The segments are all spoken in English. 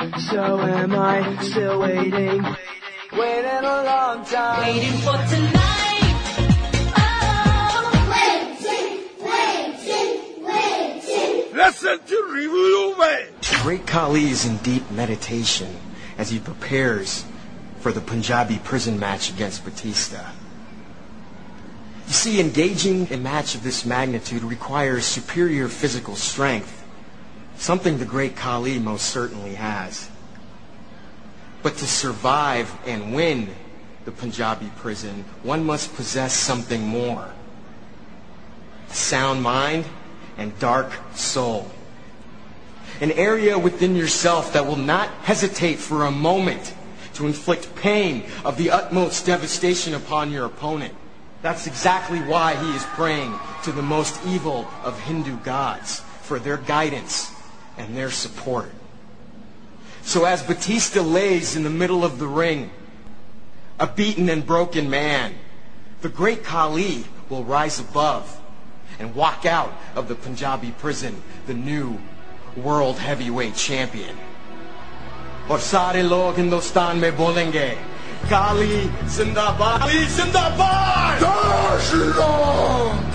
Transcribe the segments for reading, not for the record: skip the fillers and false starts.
So am I, still waiting. Waiting a long time. Waiting for tonight. Oh, waiting. Listen to Review Away. The great Khali is in deep meditation as he prepares for the Punjabi prison match against Batista. You see, engaging a match of this magnitude requires superior physical strength, something the great Khali most certainly has. But to survive and win the Punjabi prison, one must possess something more. A sound mind and dark soul. An area within yourself that will not hesitate for a moment to inflict pain of the utmost devastation upon your opponent. That's exactly why he is praying to the most evil of Hindu gods for their guidance and their support. So as Batista lays in the middle of the ring, a beaten and broken man, the great Khali will rise above and walk out of the Punjabi prison the new world heavyweight champion. और सारे लोग हिंदुस्तान में बोलेंगे काली जिंदाबाद काली जिंदाबाद जय Shri Ram.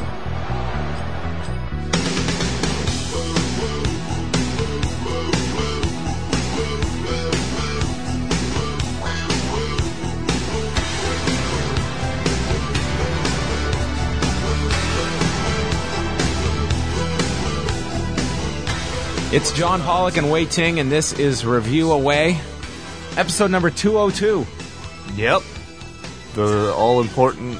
It's John Pollock and Wei Ting, and this is Review Away, episode number 202. Yep. The all-important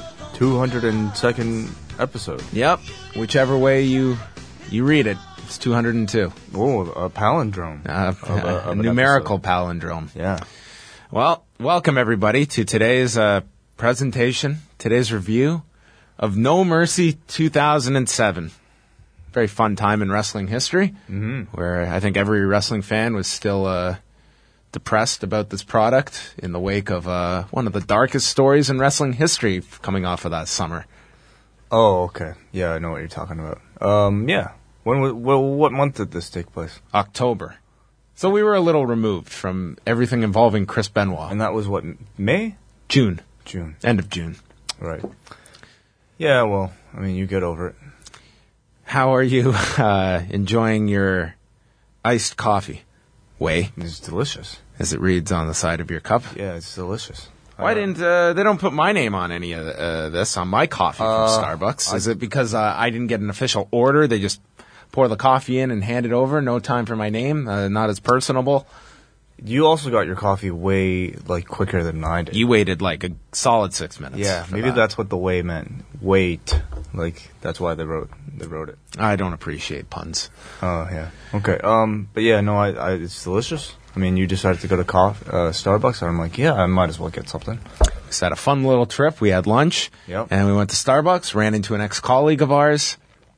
202nd episode. Yep. Whichever way you read it, it's 202. Oh, a palindrome. A numerical palindrome. Yeah. Well, welcome everybody to today's presentation, today's review of No Mercy 2007. Very fun time in wrestling history, where I think every wrestling fan was still depressed about this product in the wake of one of the darkest stories in wrestling history coming off of that summer. Oh, okay. Yeah, I know what you're talking about. Yeah. What month did this take place? October. So we were a little removed from everything involving Chris Benoit. And that was what, May? June. June. End of June. Right. Yeah, well, I mean, you get over it. How are you enjoying your iced coffee, Wei? It's delicious. As it reads on the side of your cup. Yeah, it's delicious. Why didn't they don't put my name on any of this on my coffee from Starbucks? Is it because I didn't get an official order? They just pour the coffee in and hand it over. No time for my name. Not as personable. You also got your coffee way quicker than I did. You waited like a solid 6 minutes. Yeah, maybe that's what the way meant. Wait, that's why they wrote it. I don't appreciate puns. Oh yeah. Okay. But yeah, no, I it's delicious. I mean, you decided to go to Starbucks, and I'm like, yeah, I might as well get something. We just had a fun little trip. We had lunch. Yep. And we went to Starbucks. Ran into an ex-colleague of ours.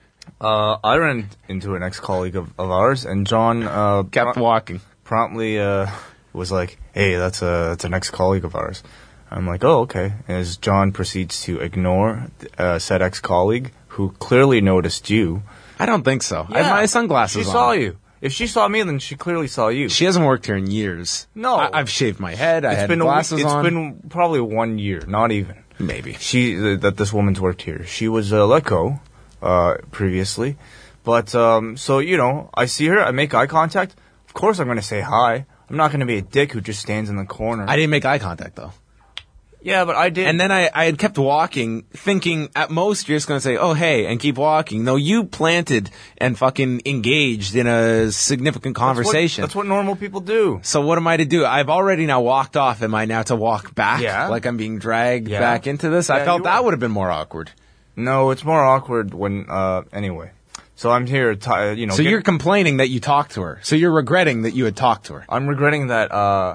I ran into an ex-colleague of ours, and John kept walking. Promptly was like, hey, that's an ex-colleague of ours. I'm like, oh, okay. As John proceeds to ignore said ex-colleague, who clearly noticed you. I don't think so. Yeah, I have my sunglasses on. She saw you. If she saw me, then she clearly saw you. She hasn't worked here in years. No. I've shaved my head. I had glasses on. It's been probably 1 year, not even. Maybe. That this woman's worked here. She was let go previously. But, so, I see her, I make eye contact. Of course I'm going to say hi. I'm not going to be a dick who just stands in the corner. I didn't make eye contact, though. Yeah, but I did. And then I had kept walking, thinking at most you're just going to say, oh, hey, and keep walking. No, you planted and fucking engaged in a significant conversation. That's what normal people do. So what am I to do? I've already now walked off. Am I now to walk back? Yeah. Like I'm being dragged back into this? Yeah, I felt that would have been more awkward. No, it's more awkward when, anyway. So I'm here, So you're complaining that you talked to her. So you're regretting that you had talked to her. I'm regretting that,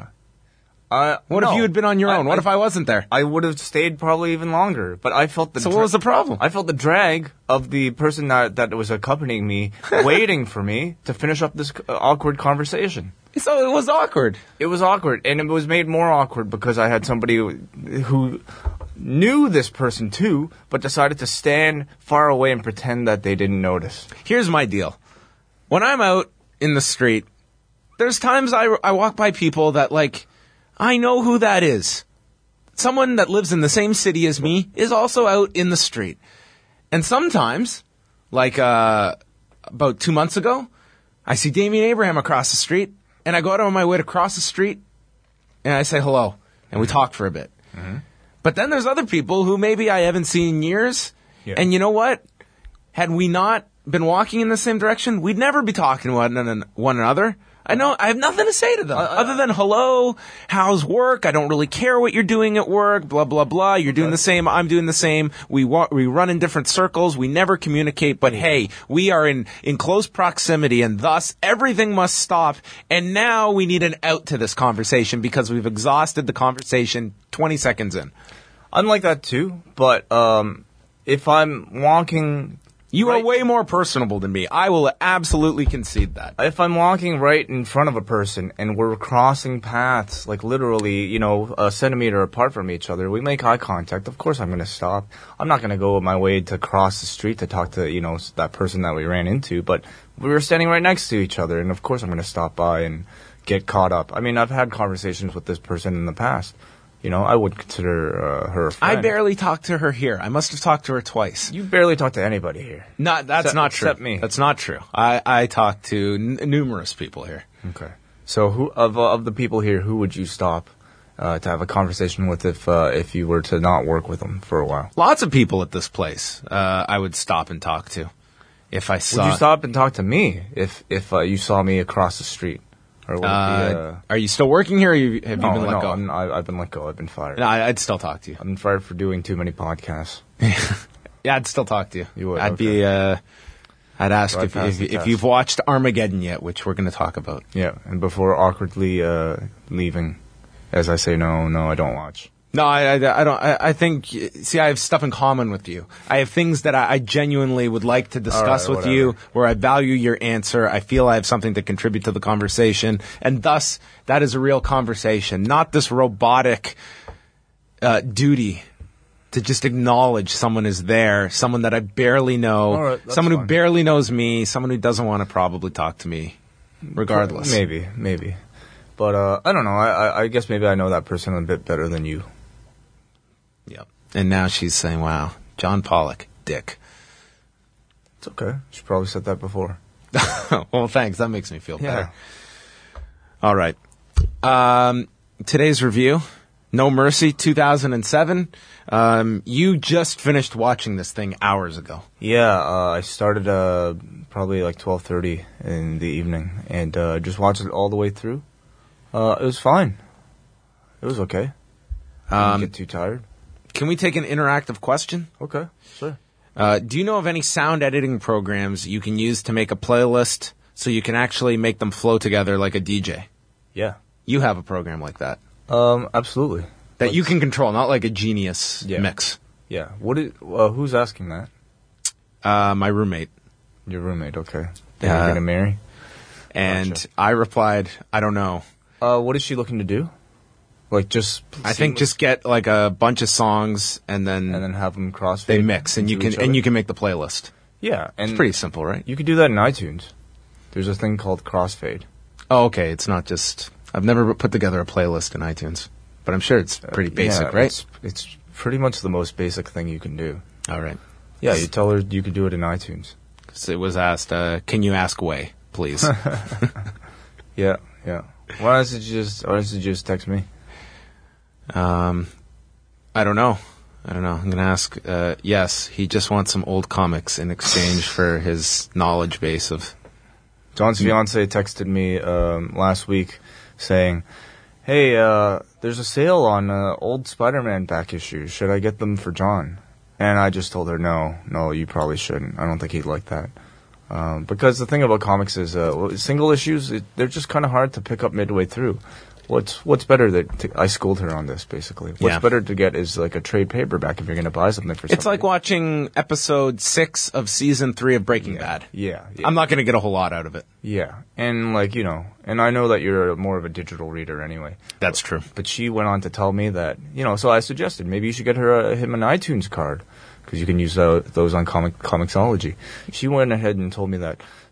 What if you had been on your own? What if I wasn't there? I would have stayed probably even longer, but I felt So what was the problem? I felt the drag of the person that was accompanying me, waiting for me to finish up this awkward conversation. So it was awkward. It was awkward, and it was made more awkward because I had somebody who knew this person too, but decided to stand far away and pretend that they didn't notice. Here's my deal. When I'm out in the street there's times I walk by people that, like, I know who that is. Someone that lives in the same city as me is also out in the street. And sometimes, like about 2 months ago, I see Damian Abraham across the street, and I go out on my way to cross the street, and I say hello, and we talk for a bit. But then there's other people who maybe I haven't seen in years, and you know what? Had we not been walking in the same direction, we'd never be talking to one another. I have nothing to say to them other than hello, how's work? I don't really care what you're doing at work, blah, blah, blah. You're doing the same, I'm doing the same. We run in different circles. We never communicate, but hey, we are in close proximity, and thus everything must stop. And now we need an out to this conversation because we've exhausted the conversation 20 seconds in. I'm like that too, but if I'm walking... You are way more personable than me. I will absolutely concede that. If I'm walking right in front of a person and we're crossing paths, like literally, a centimeter apart from each other, we make eye contact, of course I'm going to stop. I'm not going to go my way to cross the street to talk to, that person that we ran into, but we were standing right next to each other, and of course I'm going to stop by and get caught up. I mean, I've had conversations with this person in the past. I would consider her a friend. I barely talked to her here. I must have talked to her twice. You barely talk to anybody here. That's not true. Except me. That's not true. I talk to numerous people here. Okay. So who of the people here, who would you stop to have a conversation with if you were to not work with them for a while? Lots of people at this place I would stop and talk to if I saw... Would you stop and talk to me if you saw me across the street? Or would it be, are you still working here, or have you been let go? I've been let go. I've been fired. No, I'd still talk to you. I've been fired for doing too many podcasts. Yeah, I'd still talk to you. You would? I'd Okay. be... I'd ask Right past the if test. you've watched Armageddon yet, which we're going to talk about. Yeah, and before awkwardly leaving, as I say, no, I don't watch. No, I don't. I think, see, I have stuff in common with you. I have things that I genuinely would like to discuss All right, with you, whatever. where I value your answer. I feel I have something to contribute to the conversation. And thus, that is a real conversation, not this robotic duty to just acknowledge someone is there, someone that I barely know, All right, that's someone who fine. barely knows me, someone who doesn't want to probably talk to me, regardless. Maybe. But I don't know. I guess maybe I know that person a bit better than you. Yep. And now she's saying, wow, John Pollock, dick. It's okay. She probably said that before. Well, thanks. That makes me feel Yeah. better. All right. Today's review, No Mercy, 2007. You just finished watching this thing hours ago. Yeah, I started probably like 12:30 in the evening and just watched it all the way through. It was fine. It was okay. Didn't get too tired. Can we take an interactive question? Okay, sure. Do you know of any sound editing programs you can use to make a playlist so you can actually make them flow together like a DJ? Yeah. You have a program like that. Absolutely. That you can control, not like a Genius Yeah. mix. Yeah. Who's asking that? My roommate. Your roommate, okay. That Yeah. you're gonna marry? And Gotcha. I replied, I don't know. What is she looking to do? Like just I think just get like a bunch of songs and then have them crossfade. they mix and you into each can other? make the playlist. Yeah, and It's pretty simple, right? you could do that in iTunes. There's a thing called crossfade. Oh, okay. It's not just I've never put together a playlist in iTunes, but I'm sure it's pretty basic, Yeah, right? It's pretty much the most basic thing you can do. All right. Yeah, you tell her you could do it in iTunes. 'Cause it was asked, can you ask Way, please? Yeah. Why don't you just text me? I don't know. I'm going to ask, yes, he just wants some old comics in exchange for his knowledge base of... John's fiance texted me last week saying, "Hey, there's a sale on old Spider-Man back issues. Should I get them for John?" And I just told her, no, you probably shouldn't. I don't think he'd like that. Because the thing about comics is single issues, they're just kind of hard to pick up midway through. What's better I schooled her on this, basically. What's Yeah. better to get is like a trade paperback if you're going to buy something for somebody. It's like watching episode 6 of season 3 of Breaking Bad. Yeah. I'm not going to get a whole lot out of it. Yeah. And like, and I know that you're more of a digital reader anyway. That's true. But she went on to tell me that, so I suggested maybe you should get him an iTunes card because you can use those on Comixology. She went ahead and told me that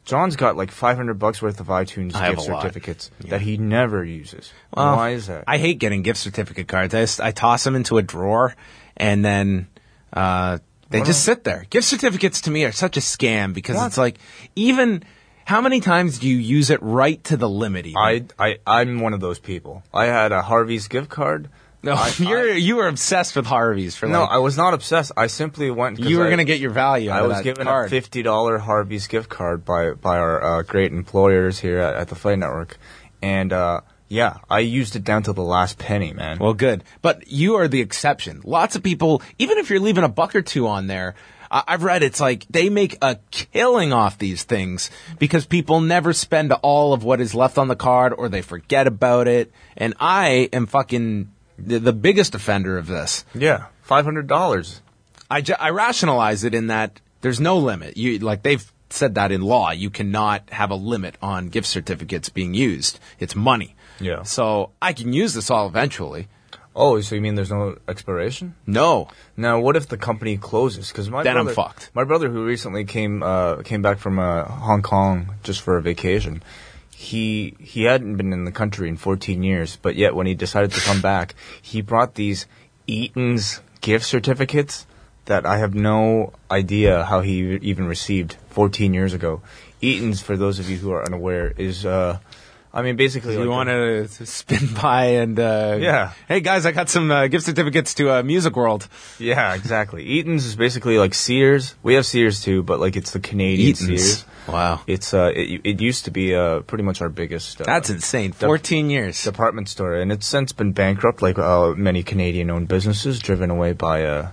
John's got like $500 worth of iTunes I have gift a lot. certificates that he never uses. Well, Why is that? I hate getting gift certificate cards. I toss them into a drawer, and then they just sit there. Gift certificates to me are such a scam because it's like, even how many times do you use it right to the limit? Even? I'm one of those people. I had a Harvey's gift card. No, you were obsessed with Harvey's for No, like, I was not obsessed. I simply went. 'cause you were going to get your value out I of was that given card. a $50 Harvey's gift card by our great employers here at the Fight Network, and yeah, I used it down to the last penny, man. Well, good. But you are the exception. Lots of people, even if you're leaving a buck or two on there, I've read it's like they make a killing off these things because people never spend all of what is left on the card or they forget about it. And I am fucking the biggest offender of this. Yeah, $500. I rationalize it in that there's no limit. They've said that in law. You cannot have a limit on gift certificates being used. It's money. Yeah. So I can use this all eventually. Oh, so you mean there's no expiration? No. Now, what if the company closes? Because Then I'm fucked. My brother, who recently came back from Hong Kong just for a vacation, he hadn't been in the country in 14 years, but yet when he decided to come back, he brought these Eaton's gift certificates that I have no idea how he even received 14 years ago. Eaton's, for those of you who are unaware, is basically You like want to spin by and Yeah. Hey guys, I got some gift certificates to Music World. Yeah, exactly. Eaton's is basically like Sears. We have Sears too, but like it's the Canadian Sears. Wow, It's it used to be pretty much our biggest. that's insane. 14 years. Department store, and it's since been bankrupt, like many Canadian-owned businesses, driven away by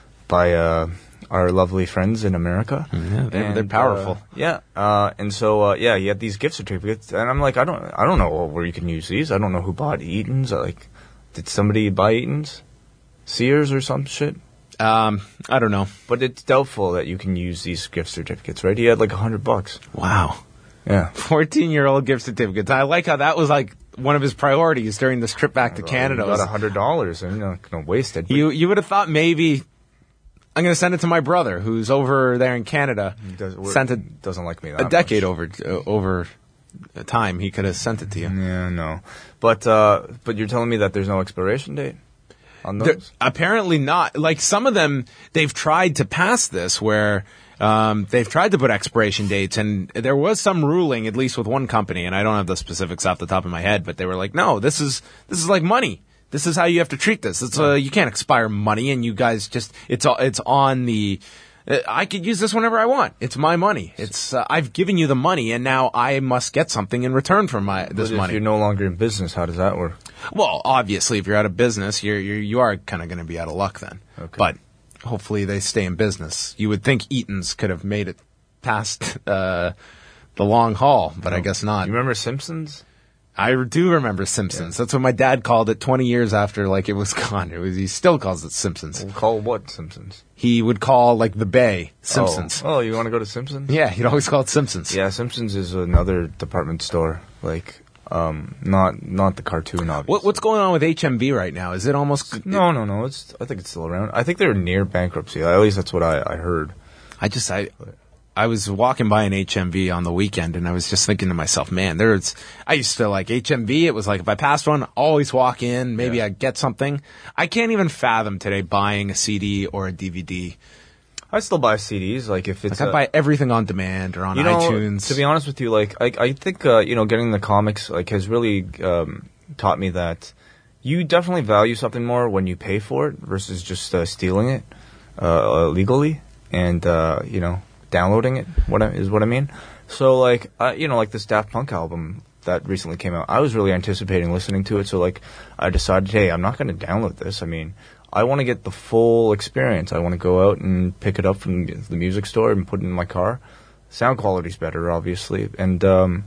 our lovely friends in America. Yeah, they're powerful. And so he had these gift certificates, and I'm like, I don't know where you can use these. I don't know who bought Eaton's. Like, did somebody buy Eaton's? Sears or some shit? I don't know. But it's doubtful that you can use these gift certificates, right? He had like $100. Wow. Yeah. 14-year-old gift certificates. I like how that was like one of his priorities during this trip back to Canada. You got $100, and you're not going to waste it. You would have thought maybe I'm going to send it to my brother who's over there in Canada. Sent it doesn't like me that a decade much. over time. He could have sent it to you. Yeah, no. But you're telling me that there's no expiration date on those? Apparently not. Like some of them, they've tried to pass this where they've tried to put expiration dates, and there was some ruling, at least with one company, and I don't have the specifics off the top of my head, but they were like, no, this is like money. This is how you have to treat this. It's you can't expire money, and you guys just it's on the. I could use this whenever I want. It's my money. It's I've given you the money, and now I must get something in return for this But money. if you're no longer in business, how does that work? Well, obviously, if you're out of business, you are kind of going to be out of luck then. Okay. But hopefully, they stay in business. You would think Eaton's could have made it past the long haul, but I guess not. You remember Simpsons? I do remember Simpsons. That's what my dad called it 20 years after like it was gone. He still calls it Simpsons. Call what Simpsons? He would call like the Bay Simpsons. Oh, you want to go to Simpsons? Yeah, he'd always call it Simpsons. Yeah, Simpsons is another department store. Like, not the cartoon, obviously. What's going on with HMV right now? Is it almost? No. I think it's still around. I think they're near bankruptcy. At least that's what I heard. I was walking by an HMV on the weekend, and I was just thinking to myself, man, I used to like HMV. It was like if I passed one, always walk in. Maybe I'd get something. I can't even fathom today buying a CD or a DVD. I still buy CDs. Like if it's I buy everything on demand or on iTunes. To be honest with you, like I think getting the comics like has really taught me that you definitely value something more when you pay for it versus just stealing it legally and downloading it. What I mean. So like like this Daft Punk album that recently came out, I was really anticipating listening to it. So like I decided, hey, I'm not going to download this. I mean, I want to get the full experience. I want to go out and pick it up from the music store and put it in my car. Sound quality's better, obviously, and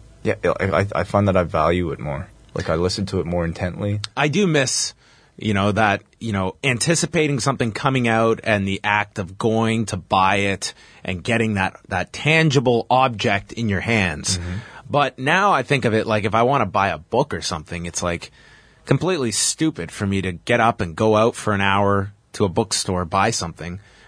I find that I value it more. Like I listen to it more intently. I do miss, that, anticipating something coming out and the act of going to buy it and getting that tangible object in your hands. Mm-hmm. But now I think of it like if I want to buy a book or something, it's like completely stupid for me to get up and go out for an hour to a bookstore, buy something,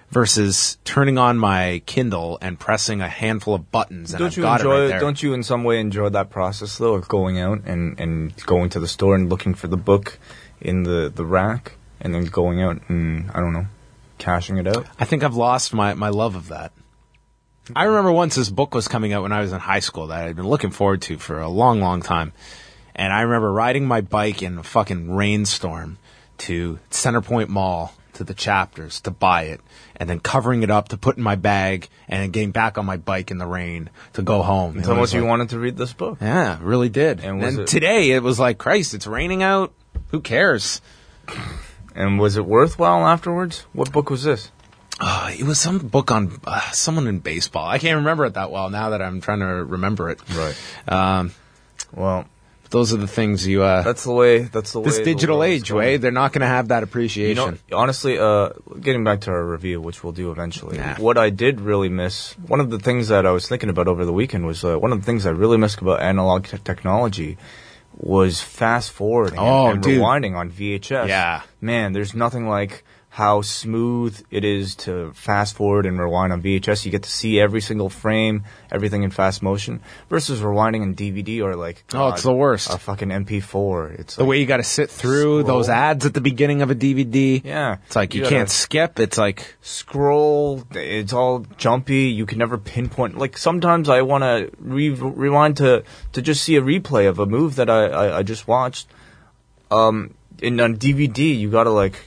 versus turning on my Kindle and pressing a handful of buttons and I've got it right there. Don't you in some way enjoy that process though, of going out and going to the store and looking for the book in the rack and then going out and, I don't know, cashing it out? I think I've lost my love of that. I remember once this book was coming out when I was in high school that I had been looking forward to for a long, long time. And I remember riding my bike in a fucking rainstorm to Centerpoint Mall, to the Chapters, to buy it, and then covering it up to put in my bag, and then getting back on my bike in the rain to go home. How much you wanted to read this book? Yeah, really did. And today it was like, Christ, it's raining out. Who cares? And was it worthwhile afterwards? What book was this? It was some book on someone in baseball. I can't remember it that well now that I'm trying to remember it. Right. Well, those are the things you. That's the way. This digital age, way they're not going to have that appreciation. You know, honestly, getting back to our review, which we'll do eventually. Nah. What I did really miss, one of the things that I was thinking about over the weekend was one of the things I really missed about analog technology was fast forwarding and rewinding on VHS. Yeah, man, there's nothing like how smooth it is to fast forward and rewind on VHS. You get to see every single frame, everything in fast motion, versus rewinding in DVD or like it's the worst. A fucking MP4. It's the way you got to sit through those ads at the beginning of a DVD. Yeah, it's like you can't skip. It's like scroll. It's all jumpy. You can never pinpoint. Like sometimes I want to rewind to just see a replay of a move that I just watched. On DVD, you got to like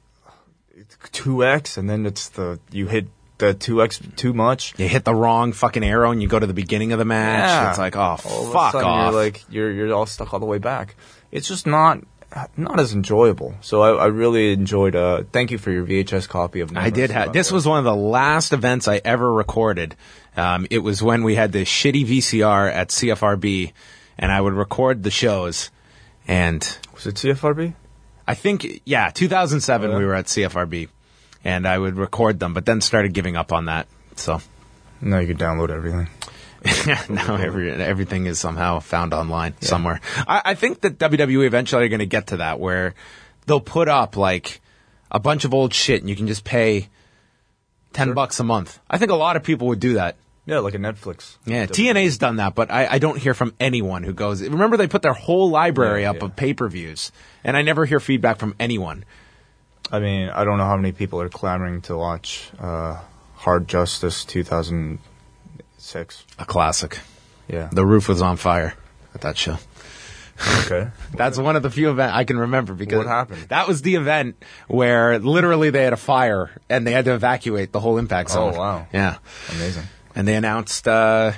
2x, and then you hit the 2x too much. You hit the wrong fucking arrow, and you go to the beginning of the match. Yeah. It's like, oh, fuck off! You're all stuck all the way back. It's just not as enjoyable. So I really enjoyed. Thank you for your VHS copy of. I did have. This was one of the last events I ever recorded. It was when we had this shitty VCR at CFRB, and I would record the shows. And was it CFRB? I think, 2007 we were at CFRB, and I would record them, but then started giving up on that. So now you can download everything. Now everything is somehow found online somewhere. I think that WWE eventually are going to get to that where they'll put up like a bunch of old shit, and you can just pay $10 a month. I think a lot of people would do that. Yeah, like a Netflix. Yeah, TNA's done that, but I don't hear from anyone who goes. Remember, they put their whole library up of pay-per-views, and I never hear feedback from anyone. I mean, I don't know how many people are clamoring to watch Hard Justice 2006. A classic. Yeah. The roof was on fire at that show. Okay. That's one of the few events I can remember because what happened? That was the event where literally they had a fire, and they had to evacuate the whole Impact Zone. Oh, wow. Yeah. Amazing. And they announced, no,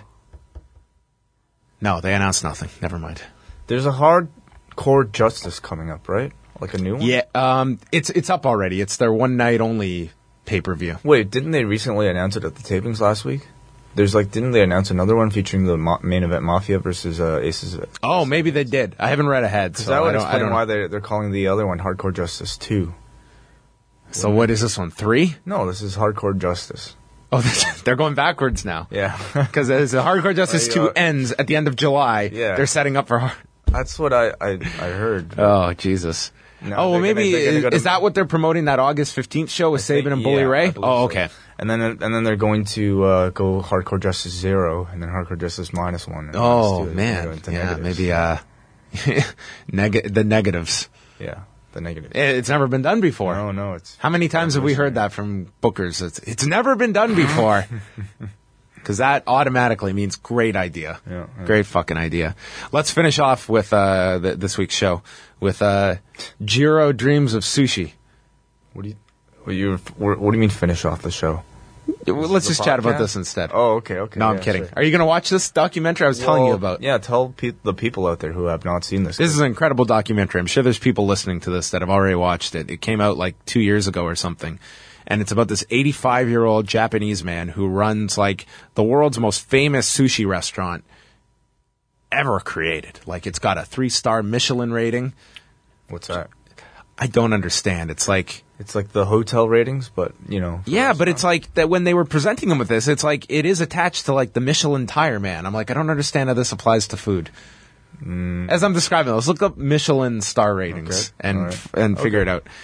they announced nothing. Never mind. There's a Hardcore Justice coming up, right? Like a new one? Yeah, it's up already. It's their one night only pay-per-view. Wait, didn't they recently announce it at the tapings last week? Didn't they announce another one featuring the main event Mafia versus Aces? Oh, maybe they did. I haven't read ahead, so that would explain why they're calling the other one Hardcore Justice 2. So what is this one, 3? No, this is Hardcore Justice. Oh, they're going backwards now. Yeah. Because as the Hardcore Justice 2 ends at the end of July, they're setting up for... That's what I heard. Oh, Jesus. No, well, maybe... Is that what they're promoting, that August 15th show with Sabin and Bully Ray? Oh, okay. So. And then they're going to go Hardcore Justice 0 and then Hardcore Justice -1. Oh, man. Yeah, maybe the negatives. Yeah. The negative. It's never been done before. No, it's... How many times have we heard that from bookers? It's never been done before. Because that automatically means great idea. Yeah. Great fucking idea. Let's finish off with this week's show with Jiro Dreams of Sushi. What do you mean finish off the show? Let's just chat about this instead. Oh, okay. No, I'm kidding. Sure. Are you going to watch this documentary I was telling you about? Yeah, tell the people out there who have not seen this. This is an incredible documentary. I'm sure there's people listening to this that have already watched it. It came out like 2 years ago or something. And it's about this 85-year-old Japanese man who runs like the world's most famous sushi restaurant ever created. Like it's got a 3-star Michelin rating. What's that? I don't understand. It's like the hotel ratings, but Yeah, but it's like that when they were presenting him with this, it's like it is attached to like the Michelin tire man. I'm like, I don't understand how this applies to food. As I'm describing, let's look up Michelin star ratings and figure it out.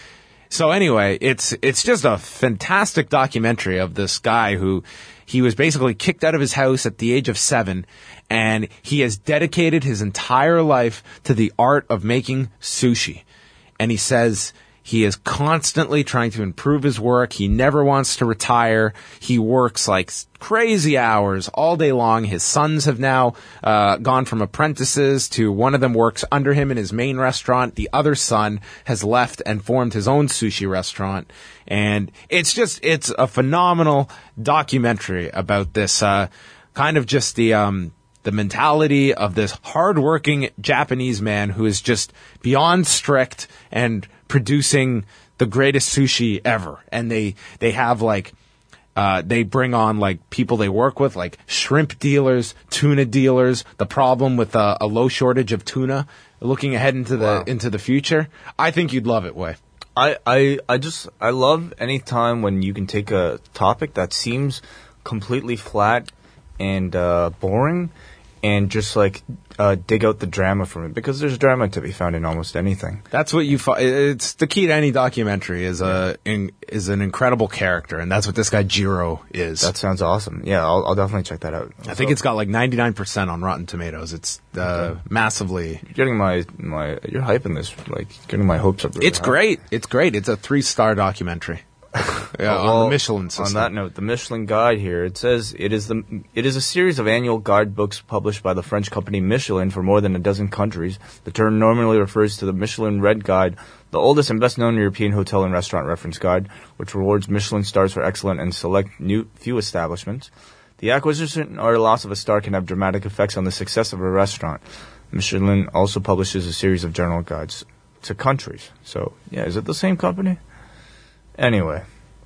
So anyway, it's just a fantastic documentary of this guy who he was basically kicked out of his house at the age of 7, and he has dedicated his entire life to the art of making sushi. And he says he is constantly trying to improve his work. He never wants to retire. He works like crazy hours all day long. His sons have now gone from apprentices to one of them works under him in his main restaurant. The other son has left and formed his own sushi restaurant. And it's a phenomenal documentary about this kind of just the mentality of this hardworking Japanese man who is just beyond strict and producing the greatest sushi ever. And they have like, they bring on like people they work with, like shrimp dealers, tuna dealers, the problem with a low shortage of tuna, looking ahead into the future. I think you'd love it, Way. I love any time when you can take a topic that seems completely flat and boring and just like dig out the drama from it, because there's drama to be found in almost anything. That's what it's the key to any documentary is an incredible character, and that's what this guy Jiro is. That sounds awesome. Yeah, I'll definitely check that out. I think it's got like 99% on Rotten Tomatoes. It's massively. You're getting you're hyping this, like getting my hopes up. Really It's high. great. It's great. It's a 3-star documentary. On the Michelin system. On that note, the Michelin Guide here, it says it is a series of annual guidebooks published by the French company Michelin for more than a dozen countries. The term normally refers to the Michelin Red Guide, the oldest and best-known European hotel and restaurant reference guide, which rewards Michelin stars for excellent and select few establishments. The acquisition or loss of a star can have dramatic effects on the success of a restaurant. Michelin also publishes a series of general guides to countries. So, yeah, is it the same company? Anyway.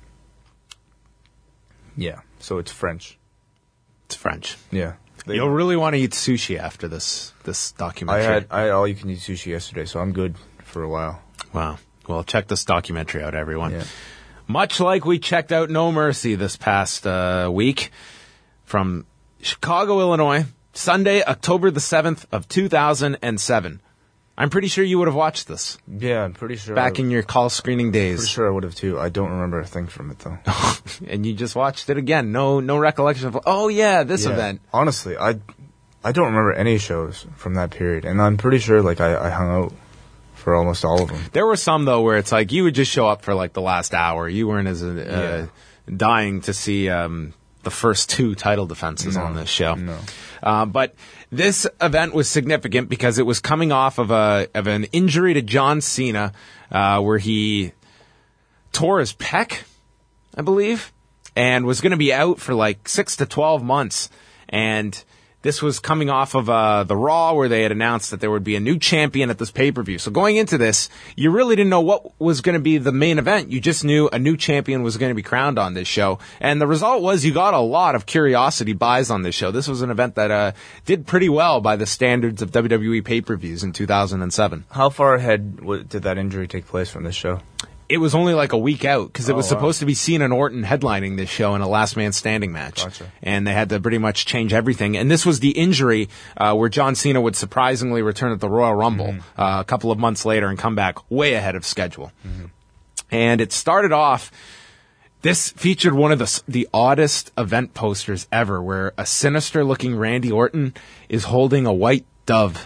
Yeah, so it's French. It's French. Yeah. You'll really want to eat sushi after this documentary. I had all you can eat sushi yesterday, so I'm good for a while. Wow. Well, check this documentary out, everyone. Yeah. Much like we checked out No Mercy this past week from Chicago, Illinois, Sunday, October the 7th of 2007. I'm pretty sure you would have watched this. Yeah, I'm pretty sure. Back in your call screening days. Pretty sure I would have too. I don't remember a thing from it though. And you just watched it again. No recollection of, oh yeah, this event. Honestly, I don't remember any shows from that period, and I'm pretty sure like I hung out for almost all of them. There were some though where it's like you would just show up for like the last hour. You weren't as dying to see the first 2 title defenses on this show. No. But this event was significant because it was coming off of an injury to John Cena, where he tore his pec, I believe, and was going to be out for like 6 to 12 months. And this was coming off of the Raw, where they had announced that there would be a new champion at this pay-per-view. So going into this, you really didn't know what was going to be the main event. You just knew a new champion was going to be crowned on this show. And the result was you got a lot of curiosity buys on this show. This was an event that did pretty well by the standards of WWE pay-per-views in 2007. How far ahead did that injury take place from this show? It was only like a week out because it was supposed to be Cena and Orton headlining this show in a last man standing match. Gotcha. And they had to pretty much change everything. And this was the injury where John Cena would surprisingly return at the Royal Rumble a couple of months later and come back way ahead of schedule. Mm-hmm. And it started off, this featured one of the oddest event posters ever, where a sinister looking Randy Orton is holding a white dove.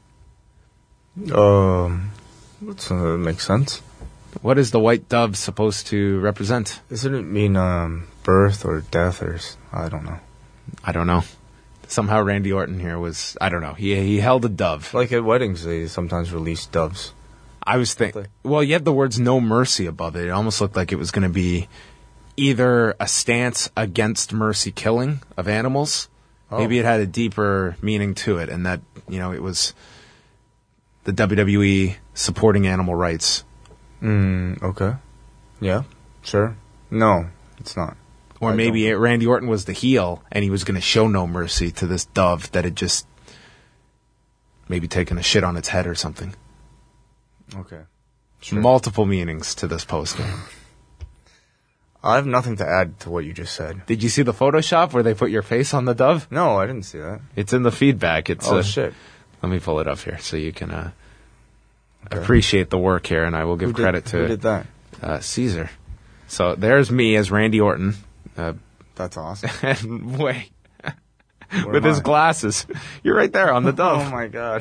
That makes sense. What is the white dove supposed to represent? Doesn't it mean birth or death or I don't know. I don't know. Somehow Randy Orton here was, I don't know. He held a dove. Like at weddings, they sometimes release doves. I was thinking, well, you had the words "No Mercy" above it. It almost looked like it was going to be either a stance against mercy killing of animals. Oh. Maybe it had a deeper meaning to it, and that, it was the WWE supporting animal rights. Okay. Yeah, sure. No, it's not. Or maybe Randy Orton was the heel, and he was going to show no mercy to this dove that had just maybe taken a shit on its head or something. Okay. Sure. Multiple meanings to this poster. I have nothing to add to what you just said. Did you see the Photoshop where they put your face on the dove? No, I didn't see that. It's in the feedback. It's shit. Let me pull it up here so you can appreciate the work here, and I will give credit to... Who did that? Caesar. So there's me as Randy Orton. That's awesome. And wait. Where With am his I? glasses. You're right there on the dove. Oh my god.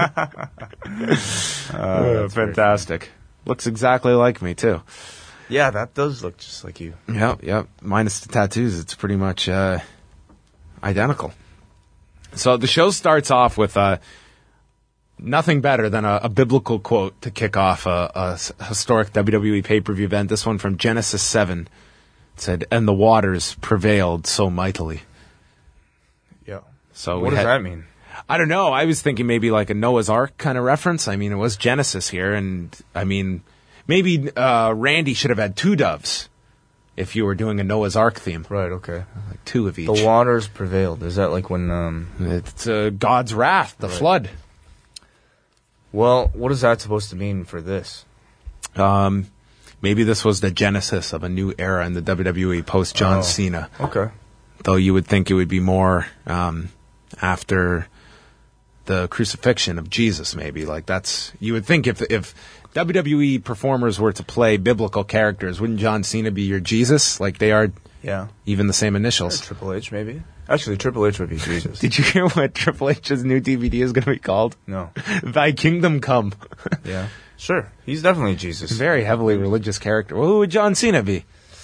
Fantastic. Looks exactly like me, too. Yeah, that does look just like you. Yep. Minus the tattoos, it's pretty much identical. So the show starts off with nothing better than a biblical quote to kick off a historic WWE pay-per-view event. This one from Genesis 7. It said, "And the waters prevailed so mightily." Yeah. So What does that mean? I don't know. I was thinking maybe like a Noah's Ark kind of reference. I mean, it was Genesis here, and I mean, maybe Randy should have had 2 doves if you were doing a Noah's Ark theme. Right, okay. Like 2 of each. The waters prevailed. Is that like when It's God's wrath, the flood. Well, what is that supposed to mean for this? Maybe this was the genesis of a new era in the WWE post John Oh. Cena. Okay. Though you would think it would be more after the crucifixion of Jesus, maybe. Like that's you would think if WWE performers were to play biblical characters, wouldn't John Cena be your Jesus? Like they are Yeah. even the same initials. Triple H, maybe? Actually, Triple H would be Jesus. Did you hear what Triple H's new DVD is going to be called? No. Thy Kingdom Come. Yeah. Sure. He's definitely Jesus. Very heavily religious character. Well, who would John Cena be?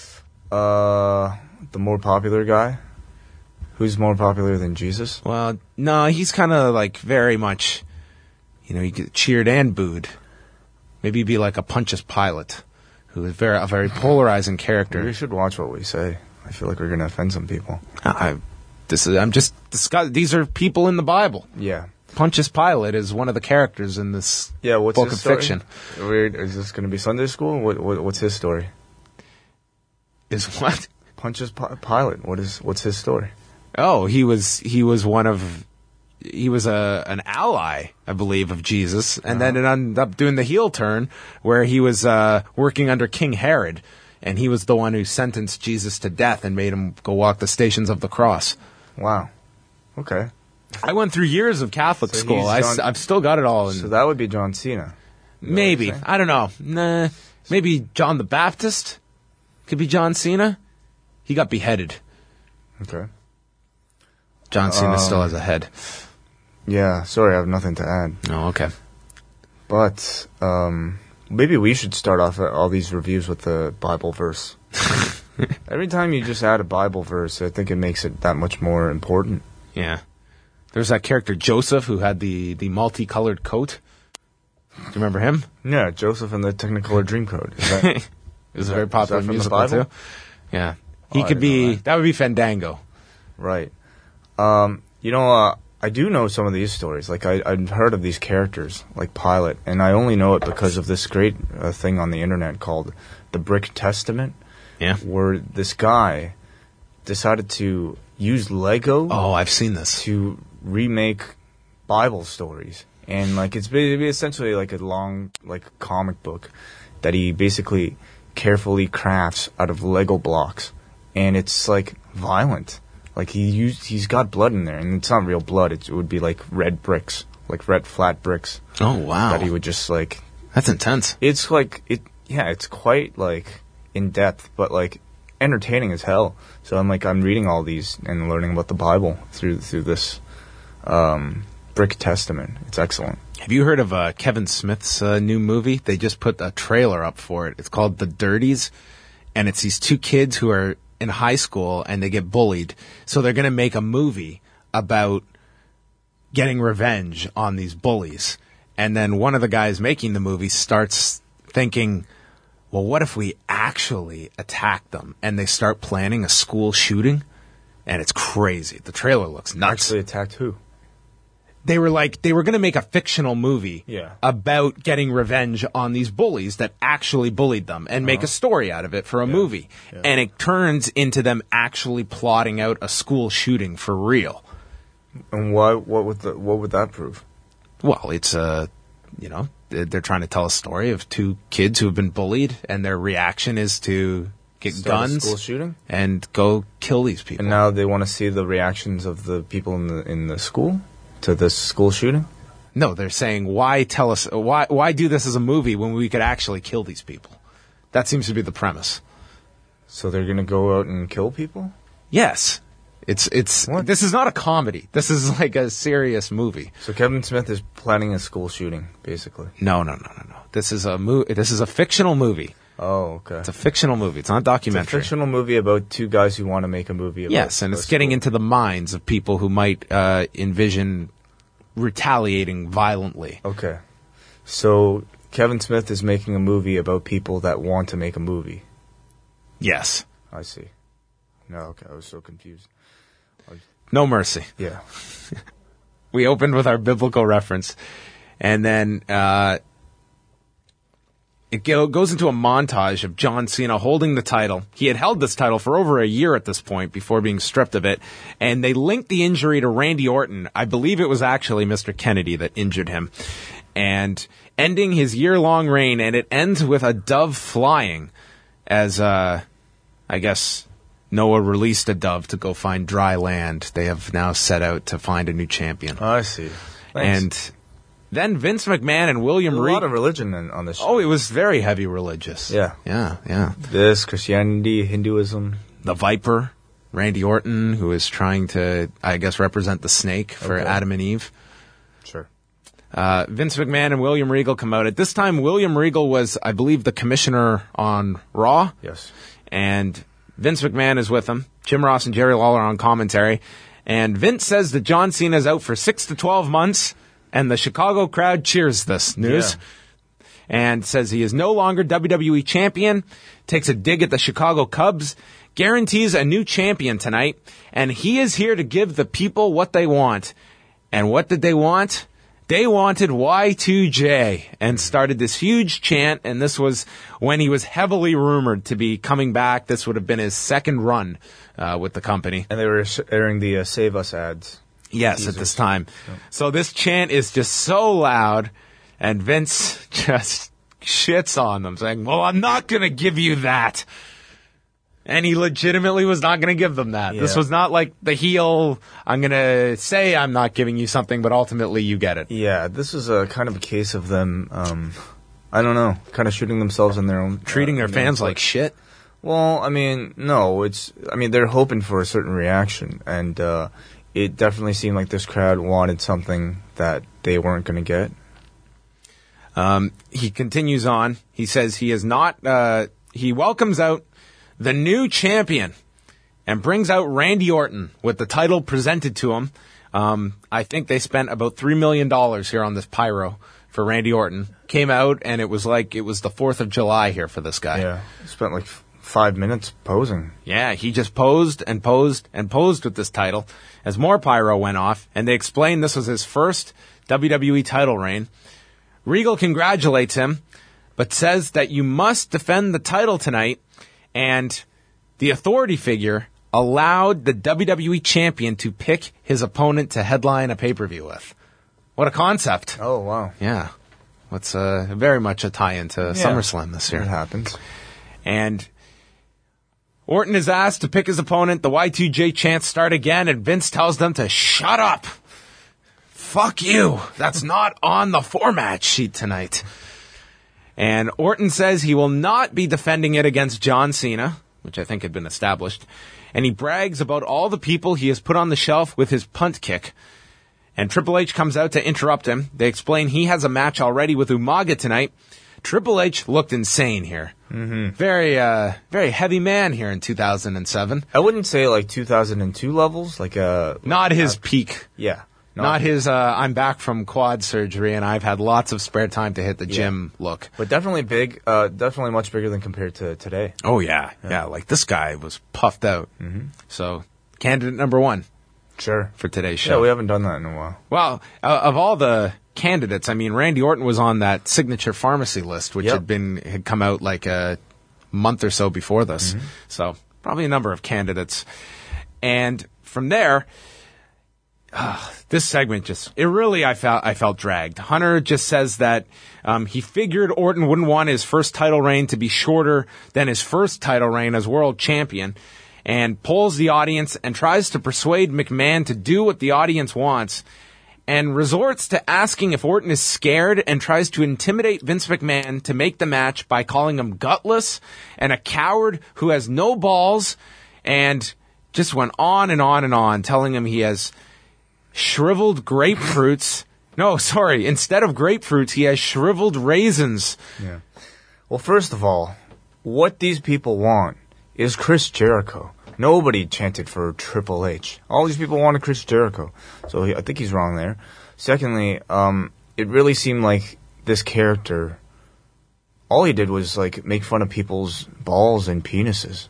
The more popular guy? Who's more popular than Jesus? Well, no, he's kind of like very much, you get cheered and booed. Maybe he'd be like a Pontius Pilate, who is a very polarizing We character. should watch what we say. I feel like we're going to offend some people. I'm just discussing. These are people in the Bible. Yeah. Pontius Pilate is one of the characters in this Yeah, what's book his of story? fiction. Weird. Is this going to be Sunday school? What's his story? Is what? Pontius Pilate. What's his story? Oh, he was an ally, I believe, of Jesus, and then it ended up doing the heel turn where he was working under King Herod, and he was the one who sentenced Jesus to death and made him go walk the stations of the cross. Wow. Okay. I went through years of Catholic So school. he's I've still got it all. So And that would be John Cena. maybe. saying? I don't know. Nah. Maybe John the Baptist? Could be John Cena? He got beheaded. Okay. John Cena still has a head. Yeah. Sorry, I have nothing to add. Oh, okay. But maybe we should start off all these reviews with the Bible verse. Every time you just add a Bible verse, I think it makes it that much more important. Yeah. There's that character Joseph who had the multicolored coat. Do you remember him? Yeah, Joseph and the Technicolor Dreamcoat. Is that, It was a very popular from the musical Bible? too. Yeah. Oh, He I could didn't know be that would be Fandango. right. I do know some of these stories. Like, I've heard of these characters, like Pilate, and I only know it because of this great thing on the internet called the Brick Testament, Yeah. where this guy decided to use Lego Oh, I've seen this. to remake Bible stories. And, like, it's essentially like a long, like, comic book that he basically carefully crafts out of Lego blocks. And it's, like, violent. Like, he's got blood in there, and it's not real blood. It would be, like, red bricks, like red flat bricks Oh, wow. that he would just, like... That's intense. It's, like, it's quite, like, in-depth, but, like, entertaining as hell. So I'm reading all these and learning about the Bible through this Brick Testament. It's excellent. Have you heard of Kevin Smith's new movie? They just put a trailer up for it. It's called The Dirties, and it's these 2 kids who are in high school and they get bullied. So they're going to make a movie about getting revenge on these bullies. And then one of the guys making the movie starts thinking, well, what if we actually attack them? And they start planning a school shooting, and it's crazy. The trailer looks nuts. Actually attacked who? They were going to make a fictional movie Yeah. about getting revenge on these bullies that actually bullied them and make a story out of it for a movie. Yeah. And it turns into them actually plotting out a school shooting for real. And what would that prove? Well, it's they're trying to tell a story of 2 kids who have been bullied, and their reaction is to get Start a guns school shooting? and go kill these people. And now they want to see the reactions of the people in the school to this school shooting? No, they're saying, why do this as a movie when we could actually kill these people? That seems to be the premise. So they're going to go out and kill people? Yes. It's What? This is not a comedy. This is like a serious movie. So Kevin Smith is planning a school shooting, basically. No. This is a fictional movie. Oh, okay. It's a fictional movie. It's not a It's a documentary. fictional movie about two guys who want to make a movie about Yes, and a it's getting school. into the minds of people who might envision retaliating violently. Okay. So Kevin Smith is making a movie about people that want to make a movie. Yes. I see. No, okay. I was so confused. No mercy. Yeah. We opened with our biblical reference, and then it goes into a montage of John Cena holding the title. He had held this title for over a year at this point before being stripped of it, and they linked the injury to Randy Orton. I believe it was actually Mr. Kennedy that injured him, and ending his year-long reign, and it ends with a dove flying as, I guess, Noah released a dove to go find dry land. They have now set out to find a new champion. I see. Thanks. And then Vince McMahon and William There's a lot Regal. of religion on this show. Oh, it was very heavy religious. Yeah. Yeah. This, Christianity, Hinduism. The Viper, Randy Orton, who is trying to, I guess, represent the snake for Okay. Adam and Eve. Sure. Vince McMahon and William Regal come out. At this time, William Regal was, I believe, the commissioner on Raw. Yes. And Vince McMahon is with him. Jim Ross and Jerry Lawler on commentary. And Vince says that John Cena is out for 6 to 12 months, and the Chicago crowd cheers this news. Yeah. And says he is no longer WWE champion, takes a dig at the Chicago Cubs, guarantees a new champion tonight, and he is here to give the people what they want. And what did they want? They wanted Y2J and started this huge chant, and this was when he was heavily rumored to be coming back. This would have been his second run with the company. And they were airing the Save Us ads. Yes, at this time. So this chant is just so loud, and Vince just shits on them, saying, well, I'm not going to give you that. And he legitimately was not going to give them that. This Yeah. was not like the heel, I'm going to say I'm not giving you something, but ultimately you get it. Yeah, this is a kind of a case of them, I don't know, kind of shooting themselves in their own... Treating their in their fans own like foot. shit. Well, I mean, no, they're hoping for a certain reaction, and it definitely seemed like this crowd wanted something that they weren't going to get. He continues on. He says he is not, he welcomes out the new champion and brings out Randy Orton with the title presented to him. I think they spent about $3 million here on this pyro for Randy Orton. Came out and it was like it was the 4th of July here for this guy. Yeah, spent like 5 minutes posing. Yeah, he just posed and posed and posed with this title as more pyro went off, and they explained this was his first WWE title reign. Regal congratulates him, but says that you must defend the title tonight, and the authority figure allowed the WWE champion to pick his opponent to headline a pay-per-view with. What a concept. Oh, wow. Yeah. What's very much a tie-in to SummerSlam this year. It happens. And Orton is asked to pick his opponent. The Y2J chants start again, and Vince tells them to shut up. Fuck you. That's not on the format sheet tonight. And Orton says he will not be defending it against John Cena, which I think had been established. And he brags about all the people he has put on the shelf with his punt kick. And Triple H comes out to interrupt him. They explain he has a match already with Umaga tonight. Triple H looked insane here. Mm-hmm. Very heavy man here in 2007. I wouldn't say like 2002 levels, like Not his peak. yeah. Not his, I'm back from quad surgery and I've had lots of spare time to hit the gym look. But definitely big, definitely much bigger than compared to today. Oh, yeah. Like this guy was puffed out. Mm-hmm. So, candidate number 1 Sure. for today's show. Yeah, we haven't done that in a while. Well, of all the candidates, I mean, Randy Orton was on that signature pharmacy list, which Yep. had come out like a month or so before this. Mm-hmm. So, probably a number of candidates. And from there, this segment I felt dragged. Hunter just says that he figured Orton wouldn't want his first title reign to be shorter than his first title reign as world champion, and polls the audience and tries to persuade McMahon to do what the audience wants. and resorts to asking if Orton is scared and tries to intimidate Vince McMahon to make the match by calling him gutless and a coward who has no balls, and just went on and on and on, telling him he has shriveled grapefruits. No, sorry, instead of grapefruits, he has shriveled raisins. Yeah. Well, first of all, what these people want is Chris Jericho. Nobody chanted for Triple H. All these people wanted Chris Jericho. So I think he's wrong there. Secondly, it really seemed like this character, all he did was like make fun of people's balls and penises.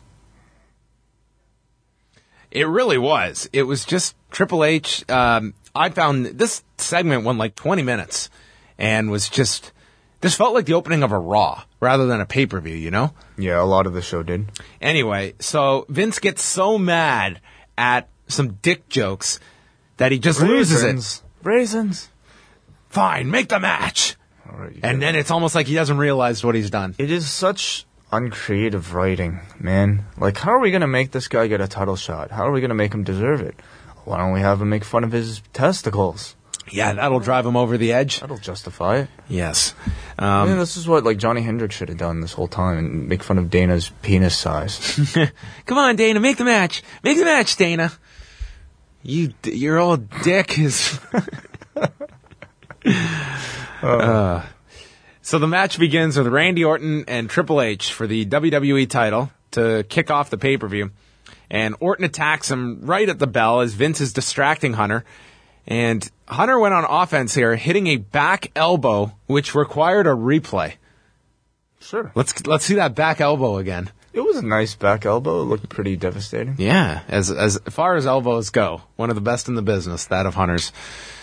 It really was. It was just Triple H. I found this segment went like 20 minutes and was just, this felt like the opening of a Raw rather than a pay-per-view, you know? Yeah, a lot of the show did. Anyway, so Vince gets so mad at some dick jokes that he just loses it. Raisins. Fine, make the match. All right, And then it's almost like he doesn't realize what he's done. it is such uncreative writing, man. Like, how are we going to make this guy get a title shot? How are we going to make him deserve it? Why don't we have him make fun of his testicles? Yeah, that'll drive him over the edge. That'll justify it. Yes. Yeah, this is what like Johnny Hendricks should have done this whole time and make fun of Dana's penis size. Come on, Dana, make the match. Make the match, Dana. Your old dick is... So the match begins with Randy Orton and Triple H for the WWE title to kick off the pay-per-view. And Orton attacks him right at the bell as Vince is distracting Hunter. And Hunter went on offense here, hitting a back elbow, which required a replay. Sure. Let's see that back elbow again. It was a nice back elbow. It looked pretty devastating. Yeah, as far as elbows go, one of the best in the business, that of Hunter's.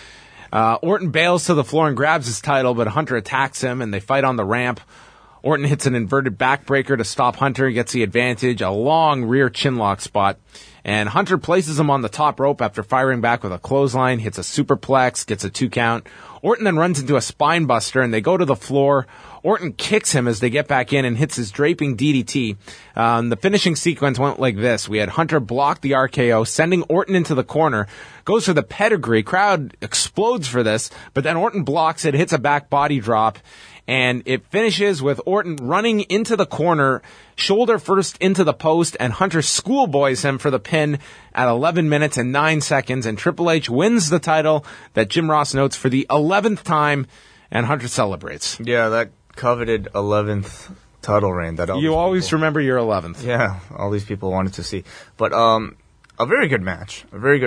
Orton bails to the floor and grabs his title, but Hunter attacks him, and they fight on the ramp. Orton hits an inverted backbreaker to stop Hunter. He gets the advantage, a long rear chinlock spot. And Hunter places him on the top rope after firing back with a clothesline, hits a superplex, gets a 2 count. Orton then runs into a spine buster, and they go to the floor. Orton kicks him as they get back in and hits his draping DDT. The finishing sequence went like this. We had Hunter block the RKO, sending Orton into the corner, goes for the pedigree. Crowd explodes for this, but then Orton blocks it, hits a back body drop, and it finishes with Orton running into the corner, shoulder first into the post, and Hunter schoolboys him for the pin at 11 minutes and 9 seconds, and Triple H wins the title that Jim Ross notes for the 11th time, and Hunter celebrates. Yeah, that coveted 11th title reign. That all You these always people- remember your 11th. Yeah, all these people wanted to see. But a very good match.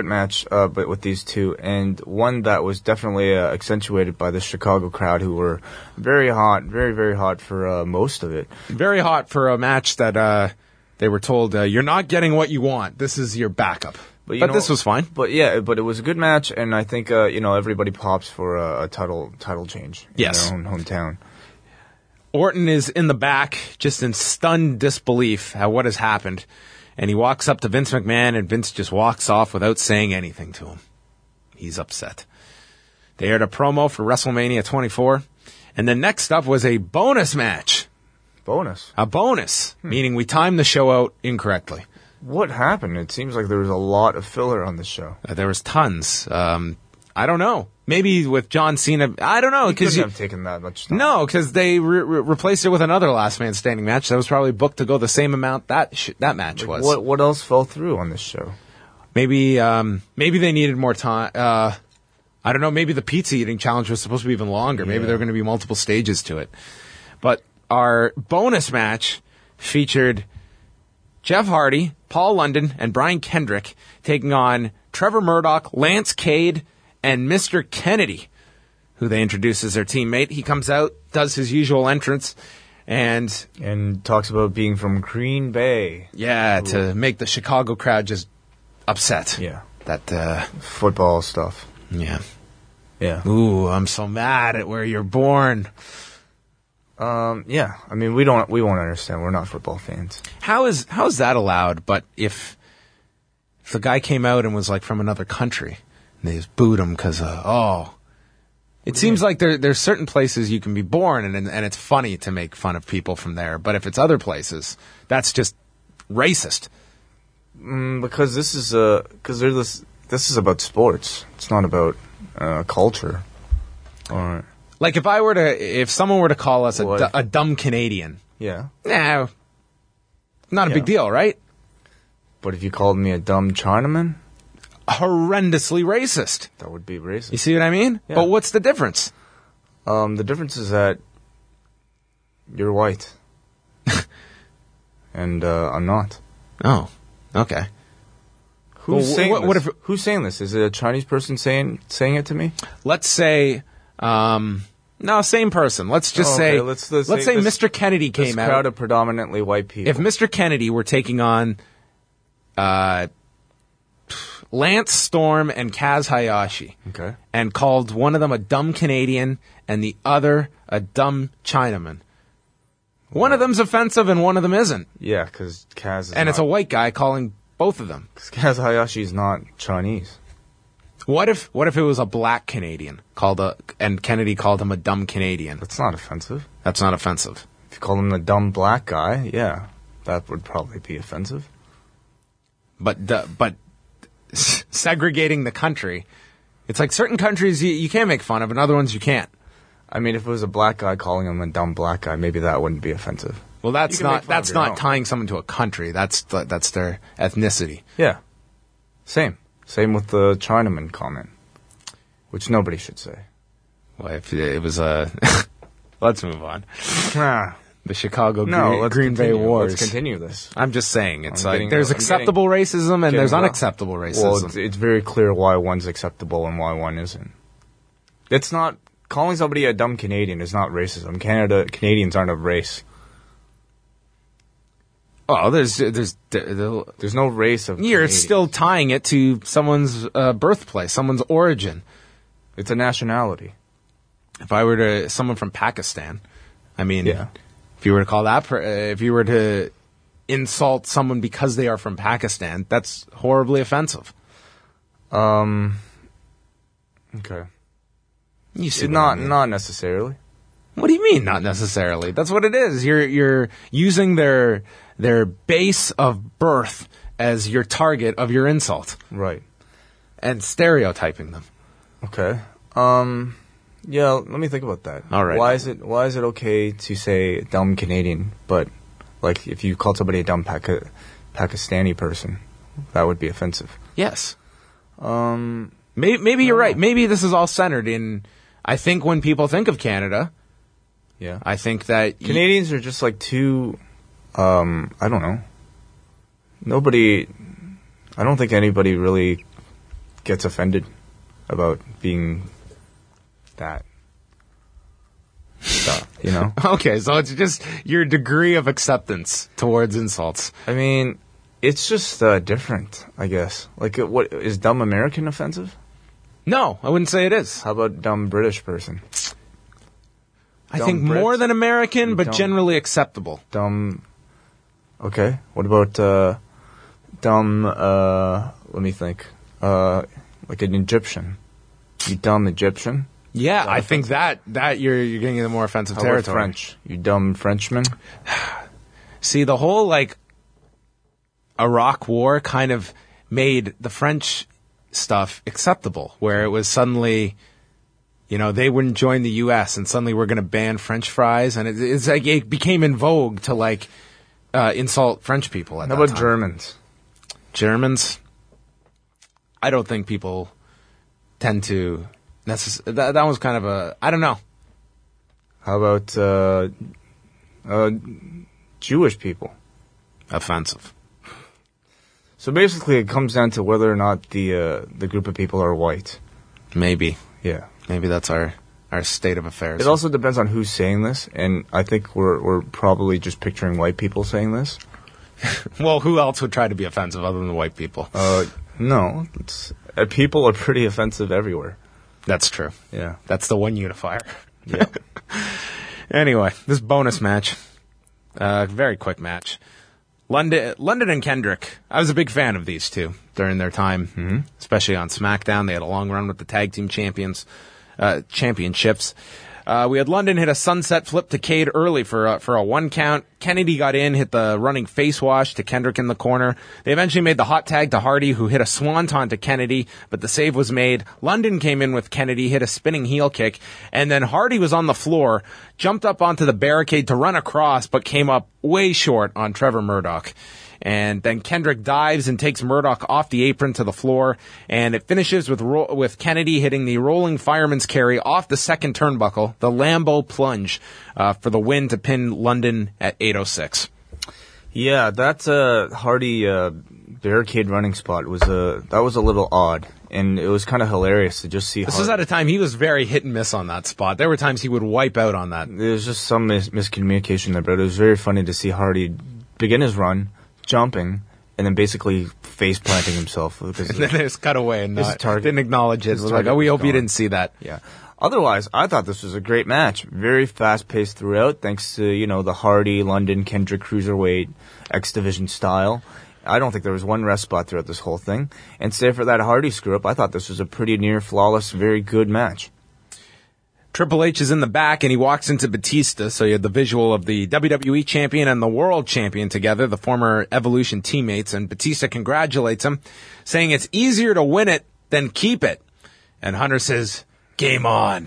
But with these two, and one that was definitely accentuated by the Chicago crowd, who were very hot, very, very hot for most of it. Very hot for a match that they were told, you're not getting what you want. This is your backup. But you know, this was fine. But yeah, but it was a good match, and I think everybody pops for a title change in Yes. their own hometown. Orton is in the back, just in stunned disbelief at what has happened. And he walks up to Vince McMahon, and Vince just walks off without saying anything to him. He's upset. They aired a promo for WrestleMania 24. And then next up was a bonus match. Bonus. A bonus, meaning we timed the show out incorrectly. What happened? It seems like there was a lot of filler on the show. There was tons. I don't know. Maybe with John Cena. I don't know. It couldn't Because have taken that much time. No, because they replaced it with another Last Man Standing match that was probably booked to go the same amount that match was. What else fell through on this show? Maybe they needed more time. I don't know. Maybe the pizza eating challenge was supposed to be even longer. Maybe there were going to be multiple stages to it. But our bonus match featured Jeff Hardy, Paul London, and Brian Kendrick taking on Trevor Murdoch, Lance Cade, and Mr. Kennedy, who they introduce as their teammate. He comes out, does his usual entrance, and talks about being from Green Bay. yeah, to make the Chicago crowd just upset. Yeah. That, Football stuff. yeah. Yeah. Ooh, I'm so mad at where you're born. Yeah. I mean, we won't understand. We're not football fans. How is that allowed? But if the guy came out and was like from another country, and they just booed him because it seems like there's certain places you can be born and it's funny to make fun of people from there. But if it's other places, that's just racist. Because this is about sports. It's not about culture. Or Like if someone were to call us What? a dumb Canadian, yeah. nah, not a Yeah. big deal, right? But if you called me a dumb Chinaman, Horrendously racist. that would be racist. You see what I mean? Yeah. But what's the difference? The difference is that you're white, and I'm not. Oh, okay. Who's Well, saying what this? if- Who's saying this? Is it a Chinese person saying it to me? Let's say, no, same person. Let's just Okay, say, let's say this- Mr. Kennedy This came crowd out. of predominantly white people. If Mr. Kennedy were taking on Lance Storm and Kaz Hayashi, Okay. and called one of them a dumb Canadian and the other a dumb Chinaman, one of them's offensive and one of them isn't. Yeah, because Kaz is And it's a white guy calling both of them. Kaz Hayashi is not Chinese. What if it was a black Canadian and Kennedy called him a dumb Canadian? That's not offensive. That's not offensive. If you call him a dumb black guy, yeah, that would probably be offensive. But segregating the country, it's like certain countries you can't make fun of and other ones you can't. I mean, if it was a black guy calling him a dumb black guy, maybe that wouldn't be offensive. Well, that's You can make not fun of your own. tying someone to a country. That's their ethnicity. Yeah. Same with the Chinaman comment, which nobody should say. Well, if it was a let's move on. Ah, The Chicago no, let's Green Bay continue. Wars. Let's continue this. I'm just saying, it's I'm like getting- there's I'm acceptable racism and getting there's wrong. unacceptable racism. Well, it's very clear why one's acceptable and why one isn't. It's not calling somebody a dumb Canadian is not racism. Canadians aren't a race. Oh, there's There's no race of. you're Canadians. still tying it to someone's birthplace, someone's origin. It's a nationality. If I were to someone from Pakistan, I mean, Yeah. if you were to call that, if you were to insult someone because they are from Pakistan, that's horribly offensive. Okay. You see, Not necessarily. What do you mean? Not necessarily. That's what it is. You're using their base of birth as your target of your insult Right. and stereotyping them. Okay. Yeah. Let me think about that. All right. Why is it okay to say dumb Canadian, but like if you called somebody a dumb Pakistani person, that would be offensive. Yes. Maybe you're right. Maybe this is all centered in. I think when people think of Canada, Yeah. I think that Canadians are just like too. I don't know. I don't think anybody really gets offended about being that. Stuff, you know? Okay, so it's just your degree of acceptance towards insults. I mean, it's just different, I guess. Like, what is dumb American offensive? No, I wouldn't say it is. How about dumb British person? I Dumb think Brits? more than American, but Dumb. generally acceptable. Dumb. Okay. What about dumb? Let me think. Like an Egyptian. You dumb Egyptian. Yeah, I think that you're getting into more offensive How about territory. French? You dumb Frenchman. See, the whole like Iraq War kind of made the French stuff acceptable, where it was suddenly, they wouldn't join the U.S. and suddenly we're going to ban French fries, and it's like it became in vogue to like insult French people. At How that about time. Germans? Germans? I don't think people tend to. That was kind of a. I don't know. How about Jewish people? Offensive. So basically, it comes down to whether or not the group of people are white. Maybe. Yeah. Maybe that's our state of affairs. It also depends on who's saying this, and I think we're probably just picturing white people saying this. Well, who else would try to be offensive other than white people? No, people are pretty offensive everywhere. That's true. Yeah. That's the one unifier. Yeah. Anyway, this bonus match, very quick match. London and Kendrick. I was a big fan of these two during their time, especially on SmackDown. They had a long run with the tag team championships. We had London hit a sunset flip to Cade early for a 1 count. Kennedy got in, hit the running face wash to Kendrick in the corner. They eventually made the hot tag to Hardy, who hit a swanton to Kennedy, but the save was made. London came in with Kennedy, hit a spinning heel kick, and then Hardy was on the floor, jumped up onto the barricade to run across, but came up way short on Trevor Murdoch. And then Kendrick dives and takes Murdoch off the apron to the floor, and it finishes with Kennedy hitting the rolling fireman's carry off the second turnbuckle, the Lambeau plunge, for the win to pin London at 8:06. Yeah, that Hardy barricade running spot was a little odd, and it was kind of hilarious to just see. This was at a time he was very hit and miss on that spot. There were times he would wipe out on that. There was just some miscommunication there, but it was very funny to see Hardy begin his run, jumping, and then basically face planting himself. And then there's cut away and didn't acknowledge it. It was like, target we was hope you gone. didn't see that. Yeah. Otherwise, I thought this was a great match. Very fast-paced throughout, thanks to, the Hardy, London, Kendrick Cruiserweight, X Division style. I don't think there was one rest spot throughout this whole thing. And save for that Hardy screw-up, I thought this was a pretty near flawless, very good match. Triple H is in the back, and he walks into Batista, so you had the visual of the WWE champion and the world champion together, the former Evolution teammates, and Batista congratulates him, saying it's easier to win it than keep it. And Hunter says, game on.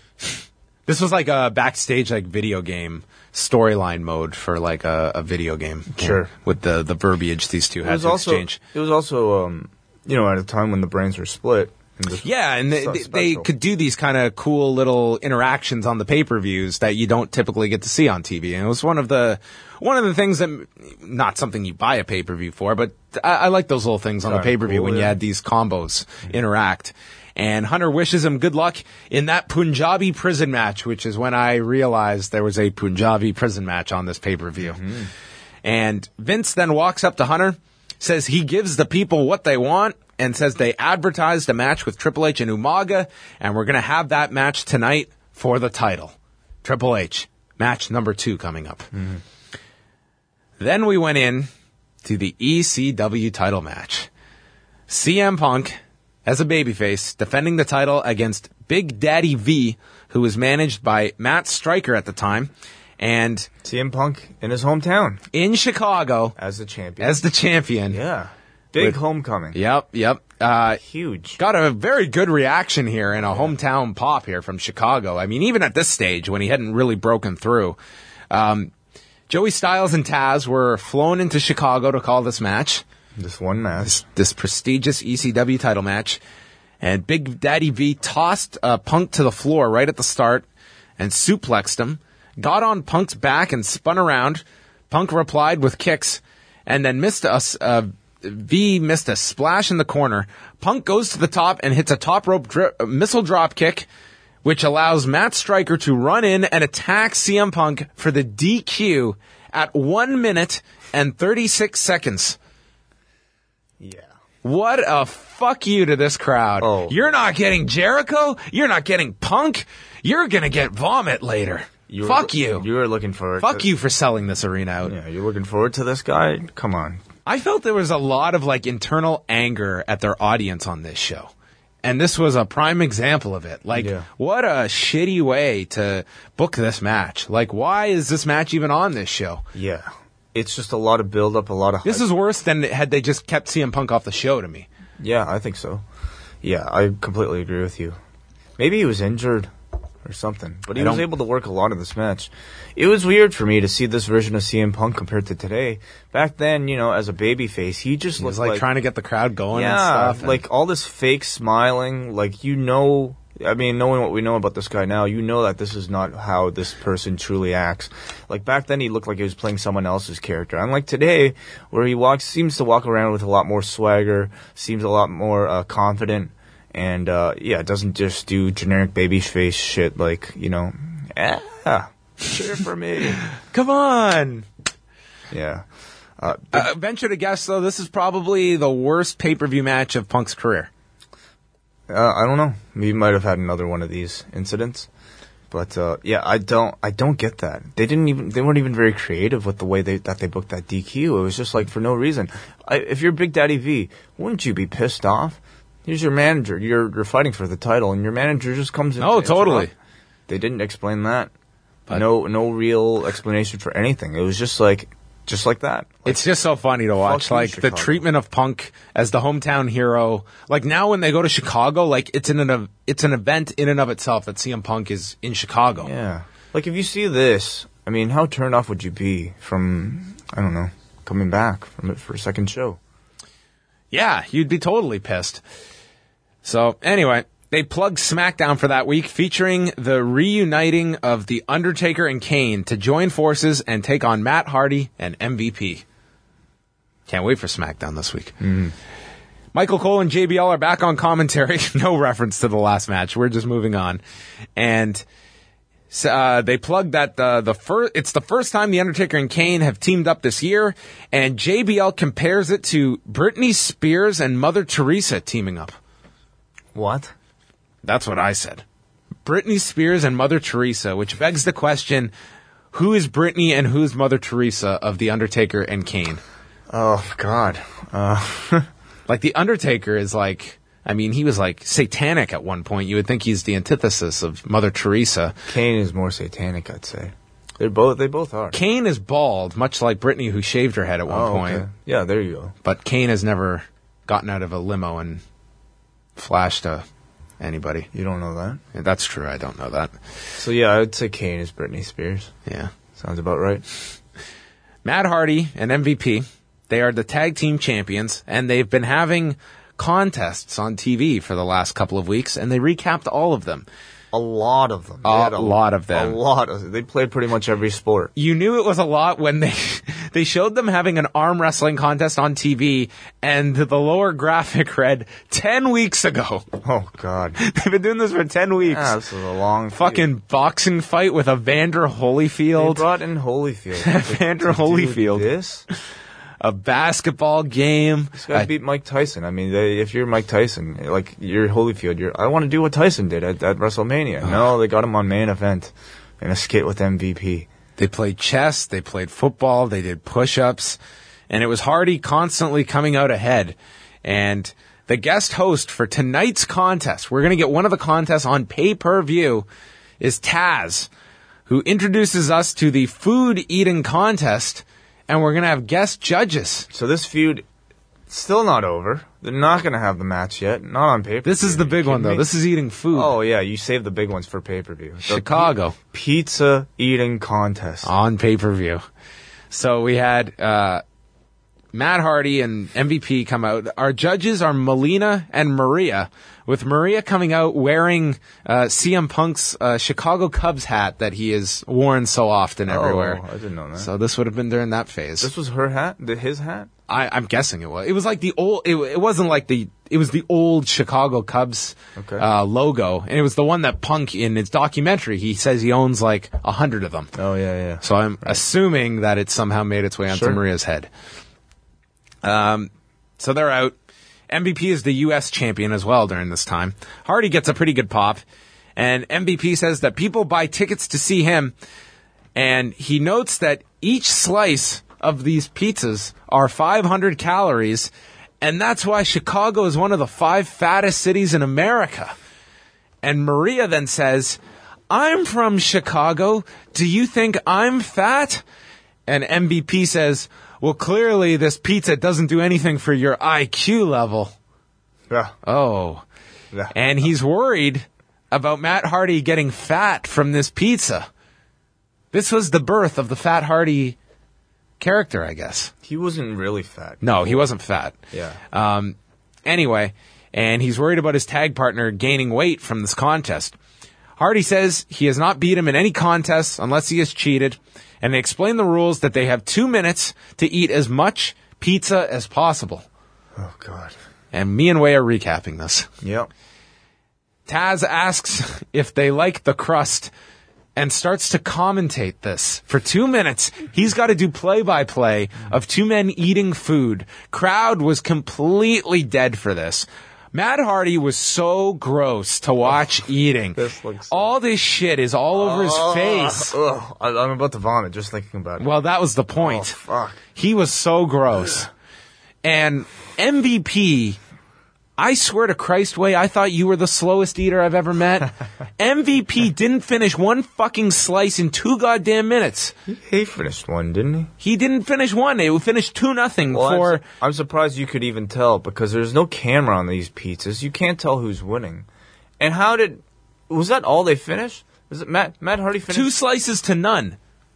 This was like a backstage video game storyline mode for a video game. Sure. With the verbiage these two had to exchange. It was also, at a time when the brains were split. Yeah, and they could do these kind of cool little interactions on the pay-per-views that you don't typically get to see on TV. And it was one of the things that, not something you buy a pay-per-view for, but I like those little things on the pay-per-view cool, when you yeah. had these combos interact. And Hunter wishes him good luck in that Punjabi prison match, which is when I realized there was a Punjabi prison match on this pay-per-view. Mm-hmm. And Vince then walks up to Hunter, says he gives the people what they want, and says they advertised a match with Triple H and Umaga, and we're going to have that match tonight for the title. Triple H, match number 2 coming up. Mm-hmm. Then we went in to the ECW title match. CM Punk, as a babyface, defending the title against Big Daddy V, who was managed by Matt Striker at the time, and CM Punk in his hometown. In Chicago. As the champion. Yeah. Big homecoming. Yep. Huge. Got a very good reaction here and a hometown pop here from Chicago. I mean, even at this stage when he hadn't really broken through. Joey Styles and Taz were flown into Chicago to call this match. This one match. This prestigious ECW title match. And Big Daddy V tossed Punk to the floor right at the start and suplexed him. Got on Punk's back and spun around. Punk replied with kicks and then V missed a splash in the corner. Punk goes to the top and hits a top rope missile drop kick, which allows Matt Striker to run in and attack CM Punk for the DQ at 1 minute and 36 seconds. Yeah. What a fuck you to this crowd. Oh. You're not getting Jericho. You're not getting Punk. You're going to get vomit later. Fuck you. You were looking forward Fuck you for selling this arena out. Yeah, you're looking forward to this guy? Come on. I felt there was a lot of internal anger at their audience on this show. And this was a prime example of it. What a shitty way to book this match. Why is this match even on this show? Yeah. It's just a lot of build-up, a lot of hype. This is worse than had they just kept CM Punk off the show to me. Yeah, I think so. Yeah, I completely agree with you. Maybe he was injured or something, but he was able to work a lot in this match. It was weird for me to see this version of CM Punk compared to today. Back then, as a babyface, he just looked like trying to get the crowd going and yeah, stuff. all this fake smiling, knowing what we know about this guy now, that this is not how this person truly acts. Back then, he looked like he was playing someone else's character. Unlike today, where he seems to walk around with a lot more swagger, seems a lot more confident, and doesn't just do generic babyface shit cheer for me. Come on. Yeah. Venture to guess, though, this is probably the worst pay-per-view match of Punk's career. I don't know. He might have had another one of these incidents, but I don't get that. They weren't even very creative with the way that they booked that DQ. It was just for no reason. If you're Big Daddy V, wouldn't you be pissed off? Here's your manager. You're fighting for the title, and your manager just comes in. Oh, totally. They didn't explain that. No real explanation for anything. It was just like that. It's just so funny to watch, you, like the Chicago. treatment of Punk as the hometown hero. Like now, when they go to Chicago, like it's an event in and of itself that CM Punk is in Chicago. Yeah. Like if you see this, I mean, how turned off would you be from, I don't know, coming back from it for a second show? Yeah, you'd be totally pissed. So anyway, they plugged SmackDown for that week, featuring the reuniting of The Undertaker and Kane to join forces and take on Matt Hardy and MVP. Can't wait for SmackDown this week. Michael Cole and JBL are back on commentary. No reference to the last match. We're just moving on. And they plugged that it's the first time The Undertaker and Kane have teamed up this year, and JBL compares it to Britney Spears and Mother Teresa teaming up. What? That's what I said. Britney Spears and Mother Teresa, which begs the question, who is Britney and who's Mother Teresa of The Undertaker and Kane? Oh, God. Like, The Undertaker is like, I mean, he was like satanic at one point. You would think he's the antithesis of Mother Teresa. Kane is more satanic, I'd say. They both are. Kane is bald, much like Britney, who shaved her head at one point. Okay. Yeah, there you go. But Kane has never gotten out of a limo and flashed anybody. You don't know that? Yeah, that's true. I don't know that. So, yeah, I'd say Kane is Britney Spears. Yeah. Sounds about right. Matt Hardy and MVP, they are the tag team champions, and they've been having contests on TV for the last couple of weeks, and they recapped all of them. A lot of them. A lot of them. A lot of them. They played pretty much every sport. You knew it was a lot when they showed them having an arm wrestling contest on TV, and the lower graphic read 10 weeks ago. Oh, God. They've been doing this for 10 weeks. Yeah, this was a long Fucking boxing fight with Evander They Holyfield. brought in Holyfield. Evander to do Holyfield. This? A basketball game. This guy beat Mike Tyson. I mean, if you're Mike Tyson, like, you're Holyfield, I want to do what Tyson did at WrestleMania. No, they got him on main event in a skit with MVP. They played chess, they played football, they did push-ups, and it was Hardy constantly coming out ahead. And the guest host for tonight's contest, we're going to get one of the contests on pay-per-view, is Taz, who introduces us to the food eating contest, and we're going to have guest judges. So this feud, still not over. They're not going to have the match yet. Not on pay-per-view. This is the big one, though. This is eating food. Oh, yeah, you save the big ones for pay-per-view. The Chicago. Pizza eating contest. On pay-per-view. So we had Matt Hardy and MVP come out. Our judges are Melina and Maria, with Maria coming out wearing CM Punk's Chicago Cubs hat that he has worn so often everywhere. Oh, I didn't know that. So this would have been during that phase. This was her hat? His hat? I'm guessing it was. It was like the old. It wasn't like it was the old Chicago Cubs logo, and it was the one that Punk in his documentary. He says he owns like 100 of them. Oh yeah. So I'm assuming that it somehow made its way onto Maria's head. So they're out. MVP is the U.S. champion as well during this time. Hardy gets a pretty good pop, and MVP says that people buy tickets to see him, and he notes that each slice of these pizzas are 500 calories, and that's why Chicago is one of the 5 fattest cities in America. And Maria then says, "I'm from Chicago. Do you think I'm fat?" And MVP says, "Well, clearly this pizza doesn't do anything for your IQ level." Yeah. Oh. Yeah. And he's worried about Matt Hardy getting fat from this pizza. This was the birth of the Fat Hardy character, I guess. He wasn't really fat. No, he wasn't fat. Yeah. Anyway, and he's worried about his tag partner gaining weight from this contest. Hardy says he has not beat him in any contests unless he has cheated, and they explain the rules that they have 2 minutes to eat as much pizza as possible. Oh, God. And me and Way are recapping this. Yep. Taz asks if they like the crust and starts to commentate this. For 2 minutes, he's got to do play-by-play of 2 men eating food. Crowd was completely dead for this. Matt Hardy was so gross to watch eating. This looks all this shit is all over his face. Ugh, I'm about to vomit just thinking about it. Well, that was the point. Oh, fuck. He was so gross. And MVP, I swear to Christ, Way, I thought you were the slowest eater I've ever met. MVP didn't finish one fucking slice in 2 goddamn minutes. He finished one, didn't he? He didn't finish one. They finished 2-0 Well, for... I'm surprised you could even tell because there's no camera on these pizzas. You can't tell who's winning. And was that all they finished? Was it Matt Hardy finished? 2 slices to none.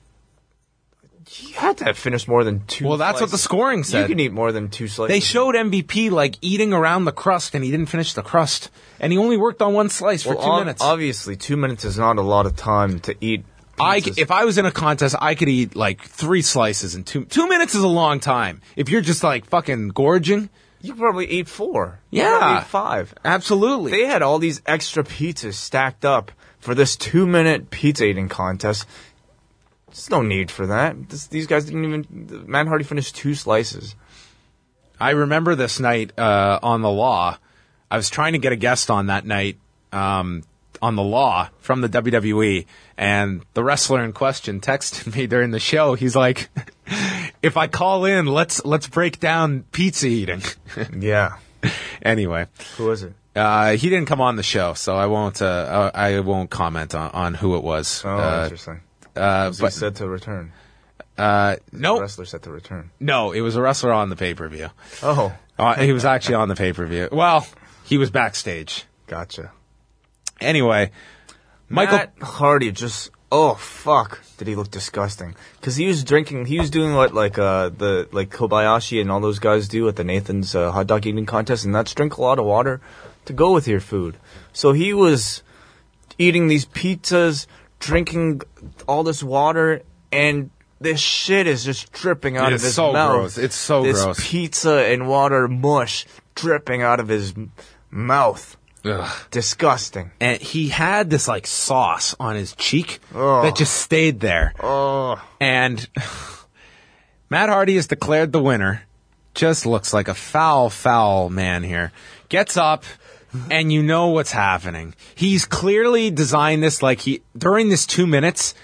He had to have finished more than 2 Well, that's what the slices. scoring said. You can eat more than 2 slices. They showed MVP like eating around the crust, and he didn't finish the crust. And he only worked on 1 slice for 2 minutes. Obviously, 2 minutes is not a lot of time to eat pizzas. If I was in a contest, I could eat like 3 slices in 2 minutes is a long time. If you're just like fucking gorging. You could probably eat 4. You Yeah. could probably eat 5. Absolutely. They had all these extra pizzas stacked up for this 2-minute pizza eating contest. There's no need for that. These guys didn't even... Matt Hardy finished 2 slices. I remember this night on The Law. I was trying to get a guest on that night on The Law from the WWE, and the wrestler in question texted me during the show. He's like, if I call in, let's break down pizza eating. Yeah. Anyway. Who was it? He didn't come on the show, so I won't comment on who it was. Oh, interesting. Was he set to return? No, The wrestler set to return. no, it was a wrestler on the pay-per-view. Oh, He was actually on the pay-per-view. Well, he was backstage. gotcha. Anyway, Michael. Matt Hardy just... Oh, fuck. Did he look disgusting. Because he was drinking... He was doing what, like Kobayashi and all those guys do at the Nathan's hot dog eating contest, and that's drink a lot of water to go with your food. So he was eating these pizzas, drinking all this water, and this shit is just dripping out of his so mouth. gross. It's so this gross. Pizza and water mush dripping out of his mouth. Ugh. Disgusting. And he had this like sauce on his cheek Oh. that just stayed there. Oh. And Matt Hardy is declared the winner. Just looks like a foul man here. Gets up, and you know what's happening. He's clearly designed this like during this 2 minutes.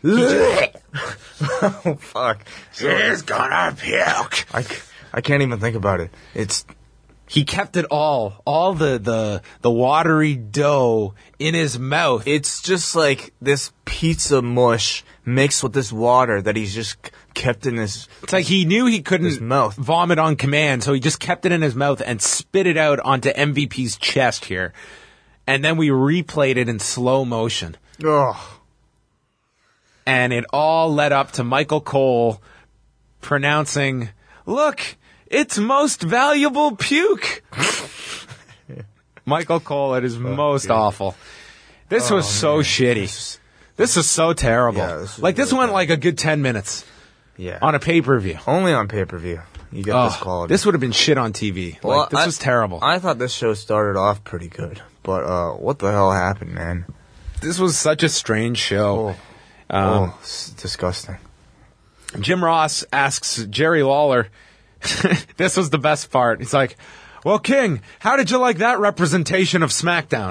Oh, fuck. He's gonna puke. I can't even think about it. He kept it all the watery dough in his mouth. It's just like this pizza mush mixed with this water that he's just kept in his... It's like he knew he couldn't His mouth. vomit on command, so he just kept it in his mouth and spit it out onto MVP's chest here. And then we replayed it in slow motion. Ugh. And it all led up to Michael Cole pronouncing, "Look, it's most valuable puke." Michael Cole at his most awful. This was so shitty. This was so terrible. Yeah, this was this really went bad. like a good 10 minutes Yeah. on a pay-per-view. Only on pay-per-view. You get this quality. This would have been shit on TV. This was terrible. I thought this show started off pretty good. But what the hell happened, man? This was such a strange show. It's disgusting. Jim Ross asks Jerry Lawler, this was the best part. He's like, "Well, King, how did you like that representation of SmackDown?"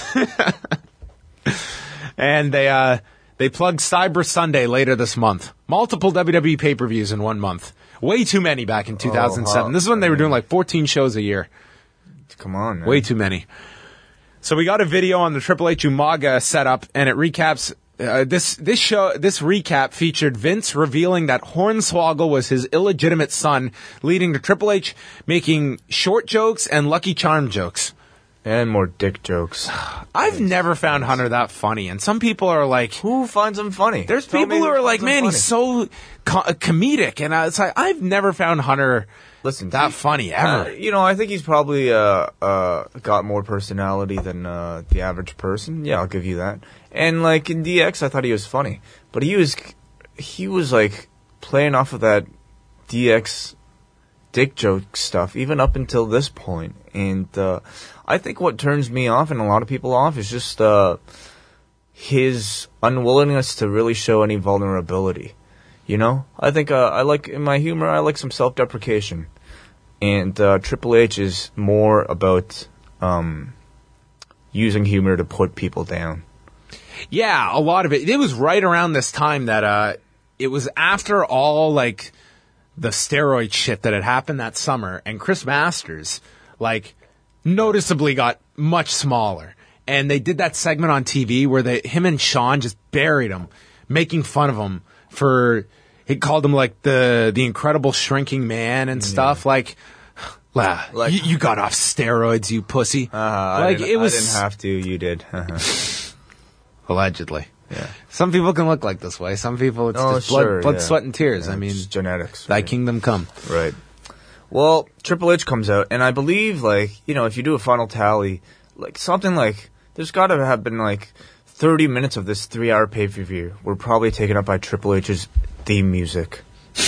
And they plugged Cyber Sunday later this month. Multiple WWE pay-per-views in 1 month. Way too many back in 2007. This is when they were doing like 14 shows a year. Come on, man. Way too many. So we got a video on the Triple H Umaga setup, and it recaps. This recap featured Vince revealing that Hornswoggle was his illegitimate son, leading to Triple H making short jokes and Lucky Charm jokes. And more dick jokes. I've never found Hunter that funny, and some people are like, Who finds him funny? there's Tell people me who are like, finds him man, he's so comedic, and it's like, I've never found Hunter that funny ever. I think he's probably got more personality than the average person. Yeah, I'll give you that. And like in DX, I thought he was funny, but he was like playing off of that DX dick joke stuff even up until this point. And I think what turns me off and a lot of people off is just his unwillingness to really show any vulnerability. I think I like in my humor, I like some self-deprecation. And Triple H is more about using humor to put people down. Yeah, a lot of it. It was right around this time that it was after all like the steroid shit that had happened that summer, and Chris Masters noticeably got much smaller. And they did that segment on TV where him and Sean just buried him, making fun of him for, he called him like the incredible shrinking man and stuff. Like, you got off steroids, you pussy. I didn't have to. You did. Allegedly. Yeah. Some people can look like this way. Some people, it's just blood, sweat, and tears. Yeah, I mean, it's genetics. Thy kingdom come. Right. Well, Triple H comes out, and I believe, like, you know, if you do a final tally, like, something like, there's got to have been, like, 30 minutes of this 3-hour pay-per-view were probably taken up by Triple H's theme music.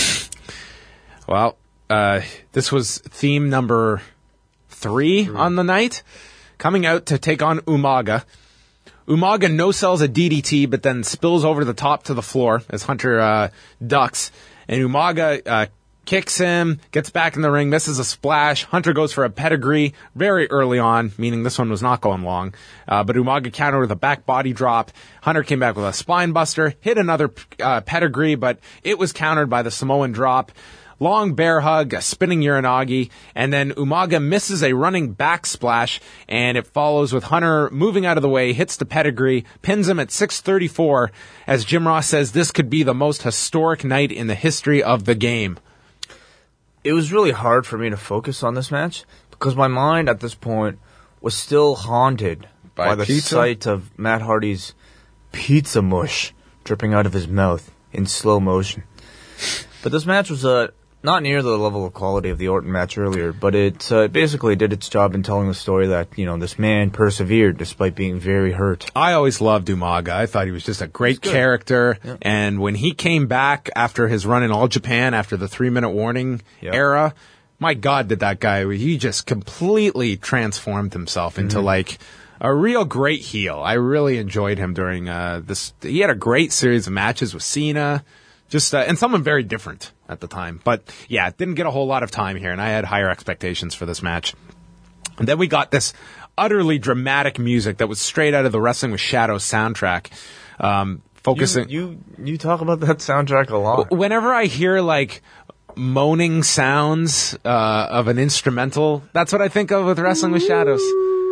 Well, this was theme number 3 on the night. Coming out to take on Umaga. Umaga no-sells a DDT, but then spills over the top to the floor as Hunter ducks. And Umaga kicks him, gets back in the ring, misses a splash. Hunter goes for a pedigree very early on, meaning this one was not going long. But Umaga countered with a back body drop. Hunter came back with a spine buster, hit another pedigree, but it was countered by the Samoan drop. Long bear hug, a spinning Uranagi, and then Umaga misses a running back splash, and it follows with Hunter moving out of the way, hits the pedigree, pins him at 6:34. As Jim Ross says, this could be the most historic night in the history of the game. It was really hard for me to focus on this match because my mind at this point was still haunted by the sight of Matt Hardy's pizza mush dripping out of his mouth in slow motion. But this match was not near the level of quality of the Orton match earlier, but it basically did its job in telling the story that, you know, this man persevered despite being very hurt. I always loved Umaga. I thought he was just a great character. Yeah. And when he came back after his run in All Japan, after the 3-minute warning era, my God, did that guy, he just completely transformed himself into like a real great heel. I really enjoyed him during this. He had a great series of matches with Cena. Just and someone very different at the time. But, yeah, didn't get a whole lot of time here, and I had higher expectations for this match. And then we got this utterly dramatic music that was straight out of the Wrestling with Shadows soundtrack. Focusing. You talk about that soundtrack a lot. Whenever I hear, like, moaning sounds of an instrumental, that's what I think of with Wrestling with Shadows.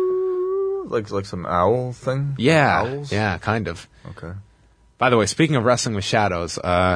Like some owl thing? Yeah. Owls? Yeah, kind of. Okay. By the way, speaking of Wrestling with Shadows,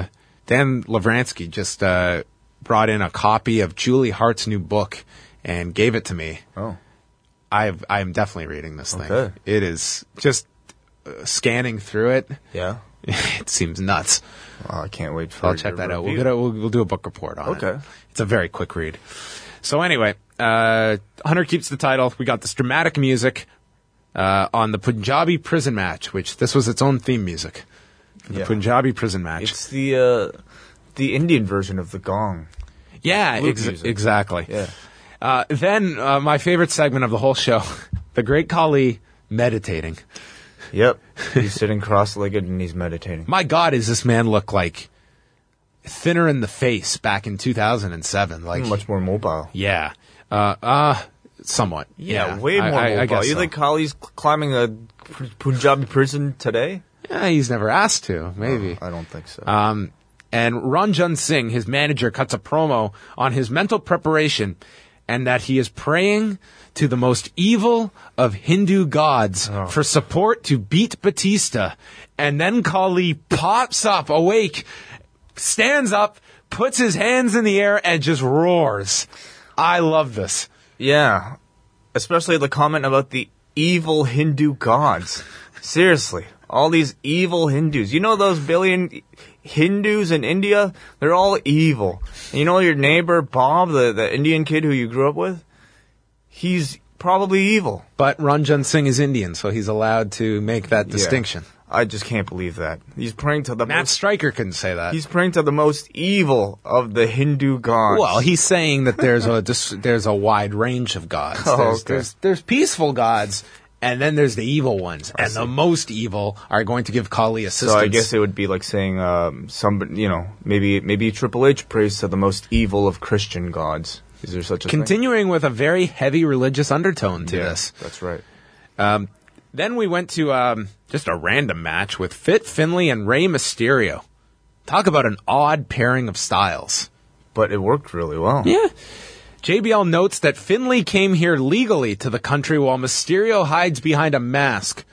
Dan Lavransky just brought in a copy of Julie Hart's new book and gave it to me. Oh. I am definitely reading this thing. Okay. It is just scanning through it. Yeah. It seems nuts. Oh, I can't wait for I'll check that out. We'll do a book report on it. Okay. It's a very quick read. So anyway, Hunter keeps the title. We got this dramatic music on the Punjabi prison match, which this was its own theme music. The Punjabi prison match. It's the Indian version of the gong. Yeah, exactly. Yeah. Then my favorite segment of the whole show, the Great Khali meditating. Yep. He's sitting cross-legged and he's meditating. My God, does this man look like thinner in the face back in 2007? Like much more mobile. Yeah. Somewhat. Yeah, way more mobile. I guess you so. think Khali's climbing a Punjabi prison today? Yeah, he's never asked to, maybe. I don't think so. And Ranjan Singh, his manager, cuts a promo on his mental preparation and that he is praying to the most evil of Hindu gods for support to beat Batista. And then Khali pops up, awake, stands up, puts his hands in the air, and just roars. I love this. Yeah, especially the comment about the evil Hindu gods. Seriously, all these evil Hindus. You know those billion Hindus in India? They're all evil. And you know your neighbor, Bob, the Indian kid who you grew up with? He's probably evil. But Ranjan Singh is Indian, so he's allowed to make that distinction. I just can't believe that. He's praying to the Matt Stryker couldn't say that. He's praying to the most evil of the Hindu gods. Well, he's saying that there's a wide range of gods. There's peaceful gods, and then there's the evil ones. And the most evil are going to give Khali assistance. So I guess it would be like saying maybe Triple H prays to the most evil of Christian gods. Is there such a thing? Continuing with a very heavy religious undertone to this. That's right. Then we went to just a random match with Fit Finlay and Rey Mysterio. Talk about an odd pairing of styles. But it worked really well. Yeah. JBL notes that Finlay came here legally to the country while Mysterio hides behind a mask.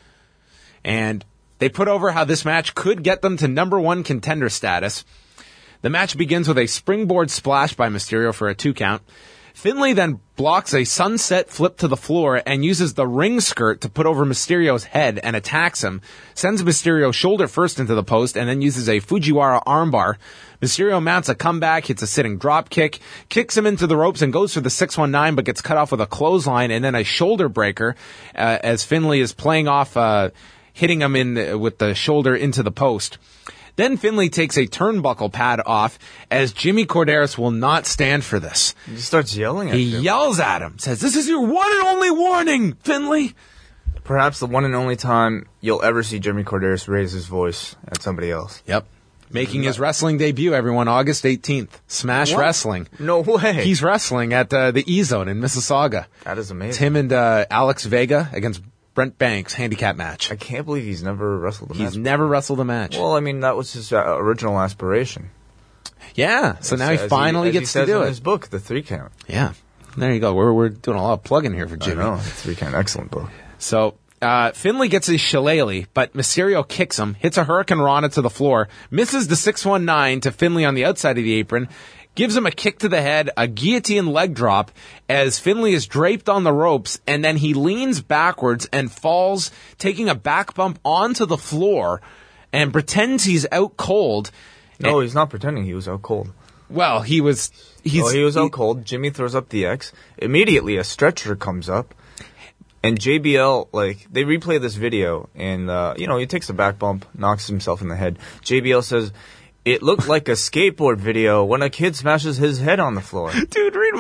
And they put over how this match could get them to number 1 contender status. The match begins with a springboard splash by Mysterio for a 2 count. Finlay then blocks a sunset flip to the floor and uses the ring skirt to put over Mysterio's head and attacks him, sends Mysterio shoulder first into the post, and then uses a Fujiwara armbar. Mysterio mounts a comeback, hits a sitting drop kick, kicks him into the ropes and goes for the 619, but gets cut off with a clothesline and then a shoulder breaker as Finlay is playing off, hitting him in with the shoulder into the post. Then Finlay takes a turnbuckle pad off as Jimmy Corderas will not stand for this. He starts yelling at He him. yells at him, says, "This is your one and only warning, Finlay." Perhaps the one and only time you'll ever see Jimmy Corderas raise his voice at somebody else. Yep. Making his wrestling debut, everyone, August 18th. Smash What? Wrestling. No way. He's wrestling at the E-Zone in Mississauga. That is amazing. It's him and Alex Vega against Brent Banks, handicap match. I can't believe he's never wrestled a match. He's never wrestled a match. Well, I mean, that was his original aspiration. Yeah, so now he As finally as gets says to do in it. his book, The 3 Count. Yeah. There you go. We're doing a lot of plugging here for I Jimmy. know, The 3 Count, excellent book. So, Finlay gets his shillelagh, but Mysterio kicks him, hits a Hurricane Rana to the floor, misses the 619 to Finlay on the outside of the apron, gives him a kick to the head, a guillotine leg drop as Finlay is draped on the ropes, and then he leans backwards and falls, taking a back bump onto the floor and pretends he's out cold. No, he's not pretending he was out cold. Well, he was out cold. Jimmy throws up the X. Immediately, a stretcher comes up. And JBL, they replay this video, and, he takes a back bump, knocks himself in the head. JBL says, "It looked like a skateboard video when a kid smashes his head on the floor." Dude, read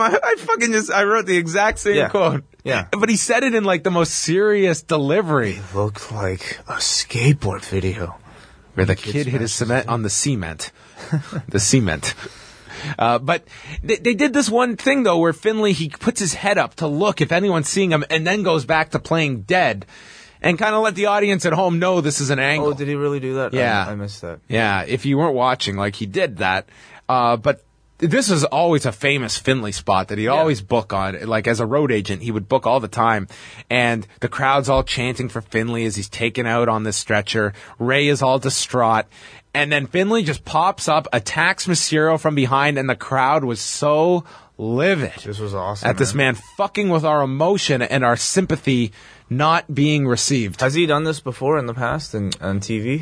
I wrote the exact same quote. Yeah. But he said it in the most serious delivery. It looked like a skateboard video. Where the kid hit his cement on the cement. The cement. But they did this one thing, though, where Finlay, he puts his head up to look if anyone's seeing him and then goes back to playing dead and kind of let the audience at home know this is an angle. Oh, did he really do that? Yeah. I missed that. Yeah, if you weren't watching, he did that. But this was always a famous Finlay spot that he'd always book on. As a road agent, he would book all the time. And the crowd's all chanting for Finlay as he's taken out on this stretcher. Ray is all distraught. And then Finlay just pops up, attacks Mysterio from behind, and the crowd was so livid. This was awesome. At this man fucking with our emotion and our sympathy not being received. Has he done this before in the past on TV?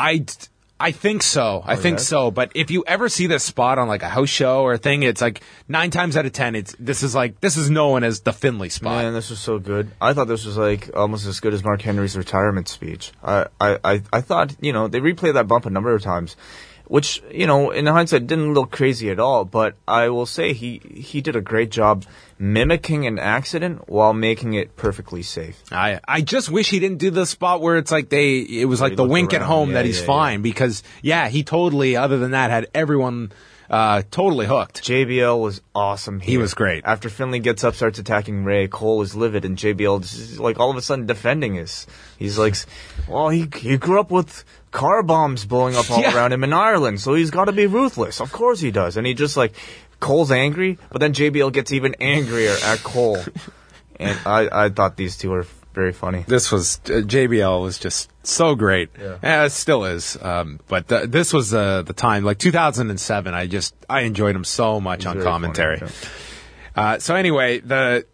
I think so. I think yes? so. But if you ever see this spot on a house show or a thing, it's 9 times out of 10, this is known as the Finlay spot. Man, this was so good. I thought this was almost as good as Mark Henry's retirement speech. I thought, they replayed that bump a number of times, which, in hindsight didn't look crazy at all, but I will say he did a great job mimicking an accident while making it perfectly safe. I just wish he didn't do the spot where it was like the wink at home that he's fine because he totally, other than that, had everyone totally hooked. JBL was awesome here. He was great. After Finlay gets up, starts attacking Ray, Cole is livid, and JBL is all of a sudden defending us. He's well, he grew up with car bombs blowing up all around him in Ireland, so he's got to be ruthless. Of course he does. And he just Cole's angry, but then JBL gets even angrier at Cole. And I thought these two were very funny. This was, JBL was just so great. Yeah, it still is. But this was the time, 2007, I enjoyed him so much on commentary. Funny, so anyway, the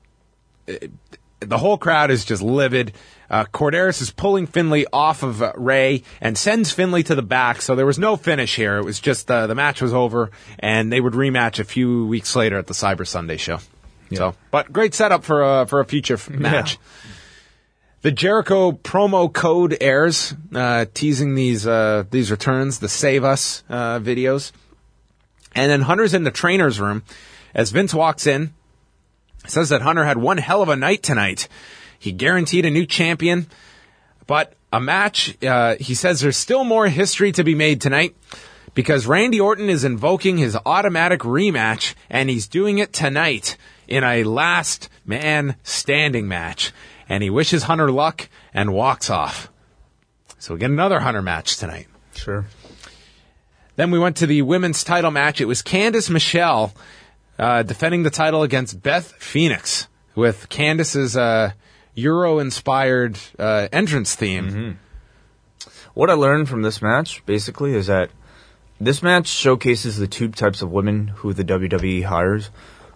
whole crowd is just livid. Corderas is pulling Finlay off of Ray and sends Finlay to the back, so there was no finish here. It was just the match was over, and they would rematch a few weeks later at the Cyber Sunday show. Yeah. So, but great setup for a future match. The Jericho promo code airs, teasing these returns, the Save Us videos. And then Hunter's in the trainer's room as Vince walks in. Says that Hunter had one hell of a night tonight. He guaranteed a new champion, but a match, he says there's still more history to be made tonight because Randy Orton is invoking his automatic rematch, and he's doing it tonight in a last man standing match. And he wishes Hunter luck and walks off. So we get another Hunter match tonight. Sure. Then we went to the women's title match. It was Candice Michelle defending the title against Beth Phoenix with Candice's Euro-inspired entrance theme. What I learned from this match, basically, is that this match showcases the two types of women who the WWE hires.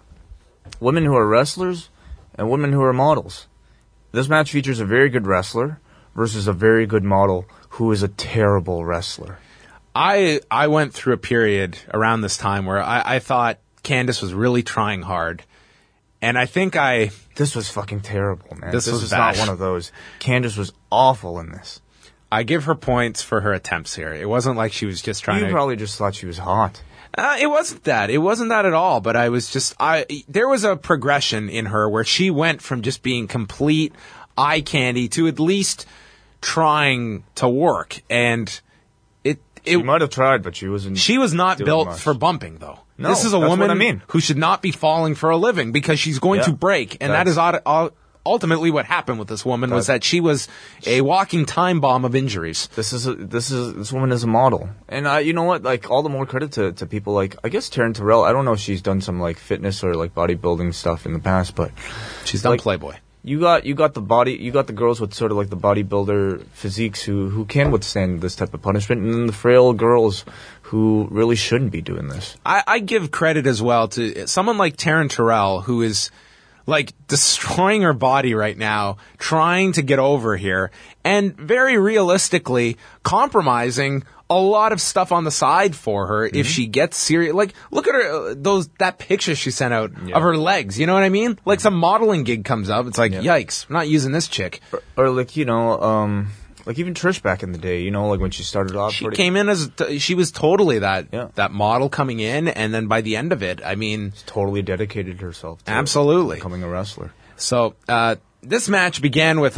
Women who are wrestlers and women who are models. This match features a very good wrestler versus a very good model who is a terrible wrestler. I went through a period around this time where I thought Candice was really trying hard. And I think This was fucking terrible, man. This was not bad. one of those. Candice was awful in this. I give her points for her attempts here. It wasn't like she was just trying You to... probably just thought she was hot. It wasn't that. It wasn't that at all. But there was a progression in her where she went from just being complete eye candy to at least trying to work. And She might have tried, but she wasn't. she was not doing built much. for bumping, though. No, this is a that's woman what I mean. who should not be falling for a living because she's going Yeah. to break. And that is ultimately what happened with this woman was that she was a walking time bomb of injuries. This woman is a model, and you know what? Like, all the more credit to people like, I guess, Taryn Terrell. I don't know if she's done some like fitness or like bodybuilding stuff in the past, but She's done like, Playboy. you got the girls with sort of like the bodybuilder physiques who can withstand this type of punishment, and then the frail girls who really shouldn't be doing this. I give credit as well to someone like Taryn Terrell, who is like destroying her body right now, trying to get over here, and very realistically compromising a lot of stuff on the side for her if she gets serious. Like, look at her, that picture she sent out of her legs. You know what I mean? Like some modeling gig comes up. It's like, yikes, I'm not using this chick. Or like, you know, like even Trish back in the day, you know, like when she started off. She came in as, she was totally that Yeah. model coming in, and then by the end of it, I mean, totally dedicated herself to absolutely. becoming a wrestler. So, this match began with,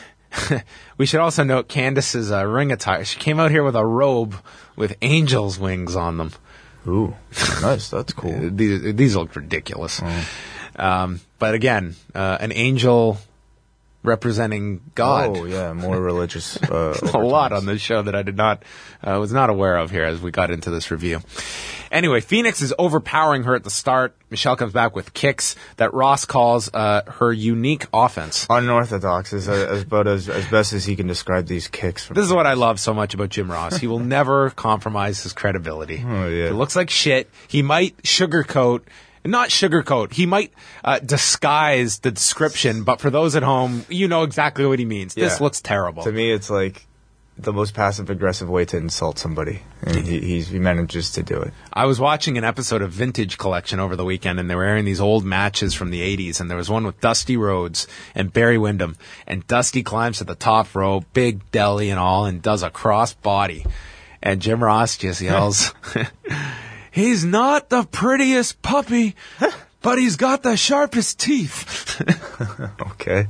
we should also note Candice's ring attire. She came out here with a robe with angel's wings on them. Ooh, nice. That's cool. These look ridiculous. But again, an angel representing God. Oh, yeah, more religious. A lot on this show that I was not aware of here as we got into this review. Anyway, Phoenix is overpowering her at the start. Michelle comes back with kicks that Ross calls her unique offense. Unorthodox is about as best as he can describe these kicks. This is what I love so much about Jim Ross. He will never compromise his credibility. Oh, yeah. If it looks like shit, he might not sugarcoat. He might disguise the description, but for those at home, you know exactly what he means. This Yeah. looks terrible. To me, it's like the most passive-aggressive way to insult somebody. And he manages to do it. I was watching an episode of Vintage Collection over the weekend, and they were airing these old matches from the 80s, and there was one with Dusty Rhodes and Barry Windham, and Dusty climbs to the top rope, big deli and all, and does a cross body. And Jim Ross just yells, "He's not the prettiest puppy, but he's got the sharpest teeth." Okay.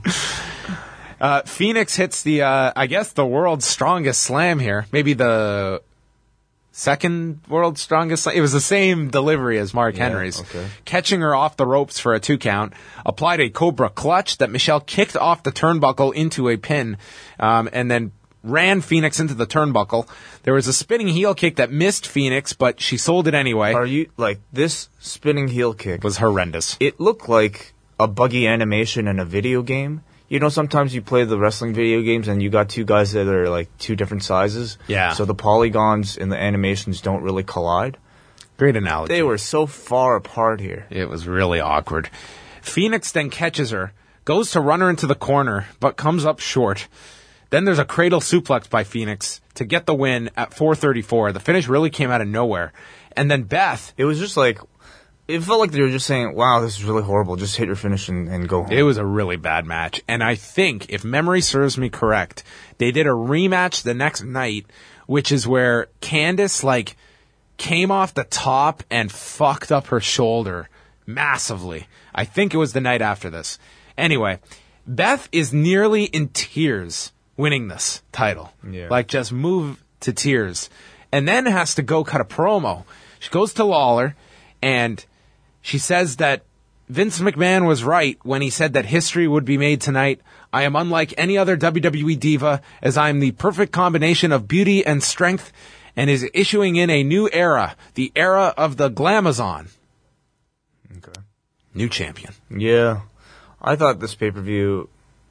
Phoenix hits I guess the world's strongest slam here. Maybe the second world's strongest slam. It was the same delivery as Mark Henry's. okay. Catching her off the ropes for a 2 count. Applied a Cobra clutch that Michelle kicked off the turnbuckle into a pin. And then ran Phoenix into the turnbuckle. There was a spinning heel kick that missed Phoenix, but she sold it anyway. Are you, like, this spinning heel kick It was horrendous. it looked like a buggy animation in a video game. You know, sometimes you play the wrestling video games and you got two guys that are like two different sizes. Yeah. So the polygons in the animations don't really collide. Great analogy. They were so far apart here. It was really awkward. Phoenix then catches her, goes to run her into the corner, but comes up short. Then there's a cradle suplex by Phoenix to get the win at 4:34. The finish really came out of nowhere. And then Beth, It was just like, it felt like they were just saying, wow, this is really horrible. Just hit your finish and go home. it was a really bad match. And I think, if memory serves me correct, they did a rematch the next night, which is where Candice, like, came off the top and fucked up her shoulder massively. I think it was the night after this. Anyway, Beth is nearly in tears winning this title. Yeah. Like, just moved to tears. And then has to go cut a promo. She goes to Lawler, and she says that Vince McMahon was right when he said that history would be made tonight. I am unlike any other WWE diva, as I am the perfect combination of beauty and strength, and is issuing in a new era, the era of the Glamazon. Okay. New champion. Yeah. I thought this pay-per-view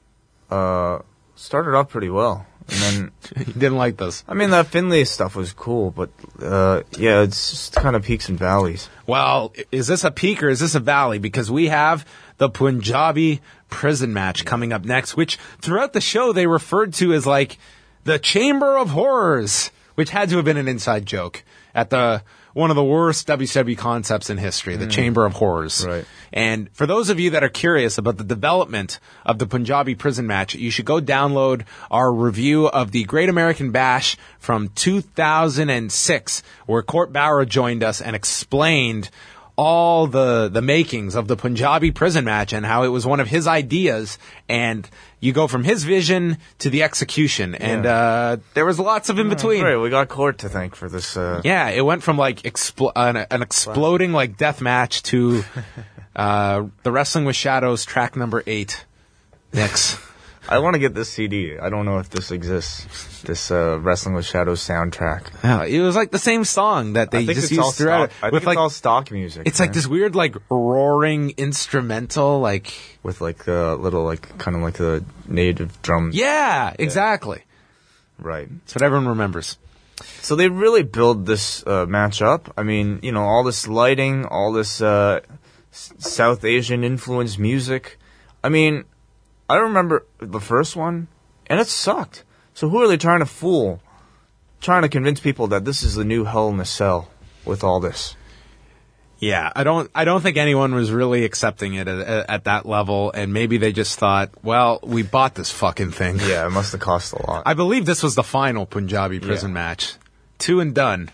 started off pretty well. And then, You didn't like this. I mean, that Finlay stuff was cool, but yeah, it's just kind of peaks and valleys. Well, is this a peak or is this a valley? Because we have the Punjabi prison match coming up next, which throughout the show they referred to as like the Chamber of Horrors, which had to have been an inside joke at one of the worst WCW concepts in history, the Chamber of Horrors. Right. And for those of you that are curious about the development of the Punjabi prison match, you should go download our review of the Great American Bash from 2006, where Court Bauer joined us and explained all the makings of the Punjabi prison match and how it was one of his ideas, and you go from his vision to the execution, and there was lots of in between. Right, we got Court to thank for this. Yeah, it went from like an exploding like death match to the Wrestling with Shadows track number 8. Next. I want to get this CD. I don't know if this exists. This Wrestling with Shadows soundtrack. Yeah, it was like the same song that they just used throughout. I think it's all stock music. It's like this weird like roaring instrumental like. with like little like kind of like the native drums. Yeah, exactly. Right. That's what everyone remembers. So they really build this match up. I mean, you know, all this lighting, all this South Asian influenced music. I mean, I remember the first one, and it sucked. So who are they trying to fool? Trying to convince people that this is the new Hell in a Cell with all this. Yeah, I don't think anyone was really accepting it at that level, and maybe they just thought, well, we bought this fucking thing. Yeah, it must have cost a lot. I believe this was the final Punjabi prison match. 2 and done.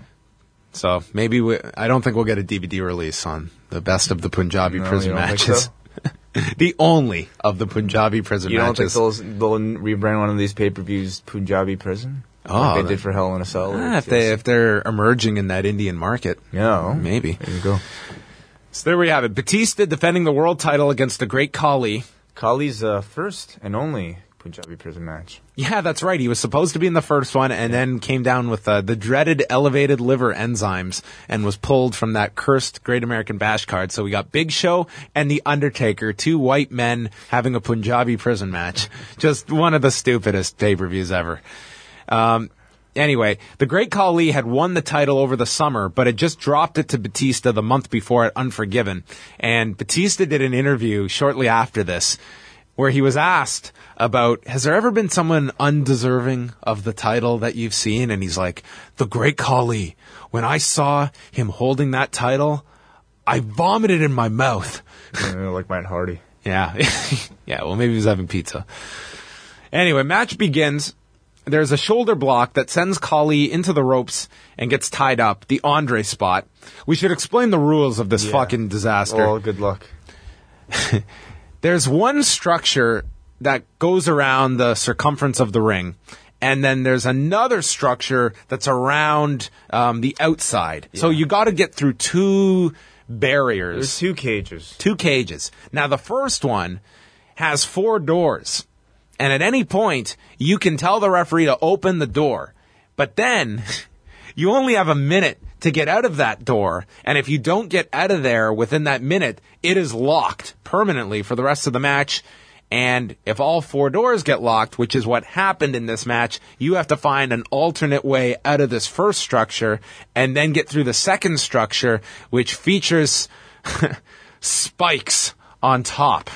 So maybe I don't think we'll get a DVD release on the best of the Punjabi prison you don't think matches. so? The only of the Punjabi prison You don't matches. think they'll rebrand one of these pay-per-views Punjabi Prison? Like they did for Hell in a Cell? if they're emerging in that Indian market. Yeah. Maybe. There you go. So there we have it. Batista defending the world title against the Great Khali. Khali's first and only Punjabi prison match. Yeah, that's right. He was supposed to be in the first one and then came down with the dreaded elevated liver enzymes and was pulled from that cursed Great American Bash card. So we got Big Show and The Undertaker, 2 white men having a Punjabi prison match. Just one of the stupidest pay-per-views ever. Anyway, the Great Khali had won the title over the summer, but had just dropped it to Batista the month before at Unforgiven. And Batista did an interview shortly after this where he was asked about, has there ever been someone undeserving of the title that you've seen? And he's like, the Great Khali. When I saw him holding that title, I vomited in my mouth. Like Matt Hardy. Yeah. Yeah, well, maybe he was having pizza. Anyway, match begins. There's a shoulder block that sends Khali into the ropes and gets tied up, the Andre spot. We should explain the rules of this fucking disaster. Oh, good luck. There's one structure that goes around the circumference of the ring, and then there's another structure that's around the outside. So you got to get through 2 barriers. There's 2 cages. 2 cages. Now, the first one has 4 doors. And at any point, you can tell the referee to open the door. But then, you only have a minute to get out of that door. And if you don't get out of there within that minute, it is locked permanently for the rest of the match. And if all 4 doors get locked, which is what happened in this match, you have to find an alternate way out of this first structure and then get through the second structure, which features spikes on top.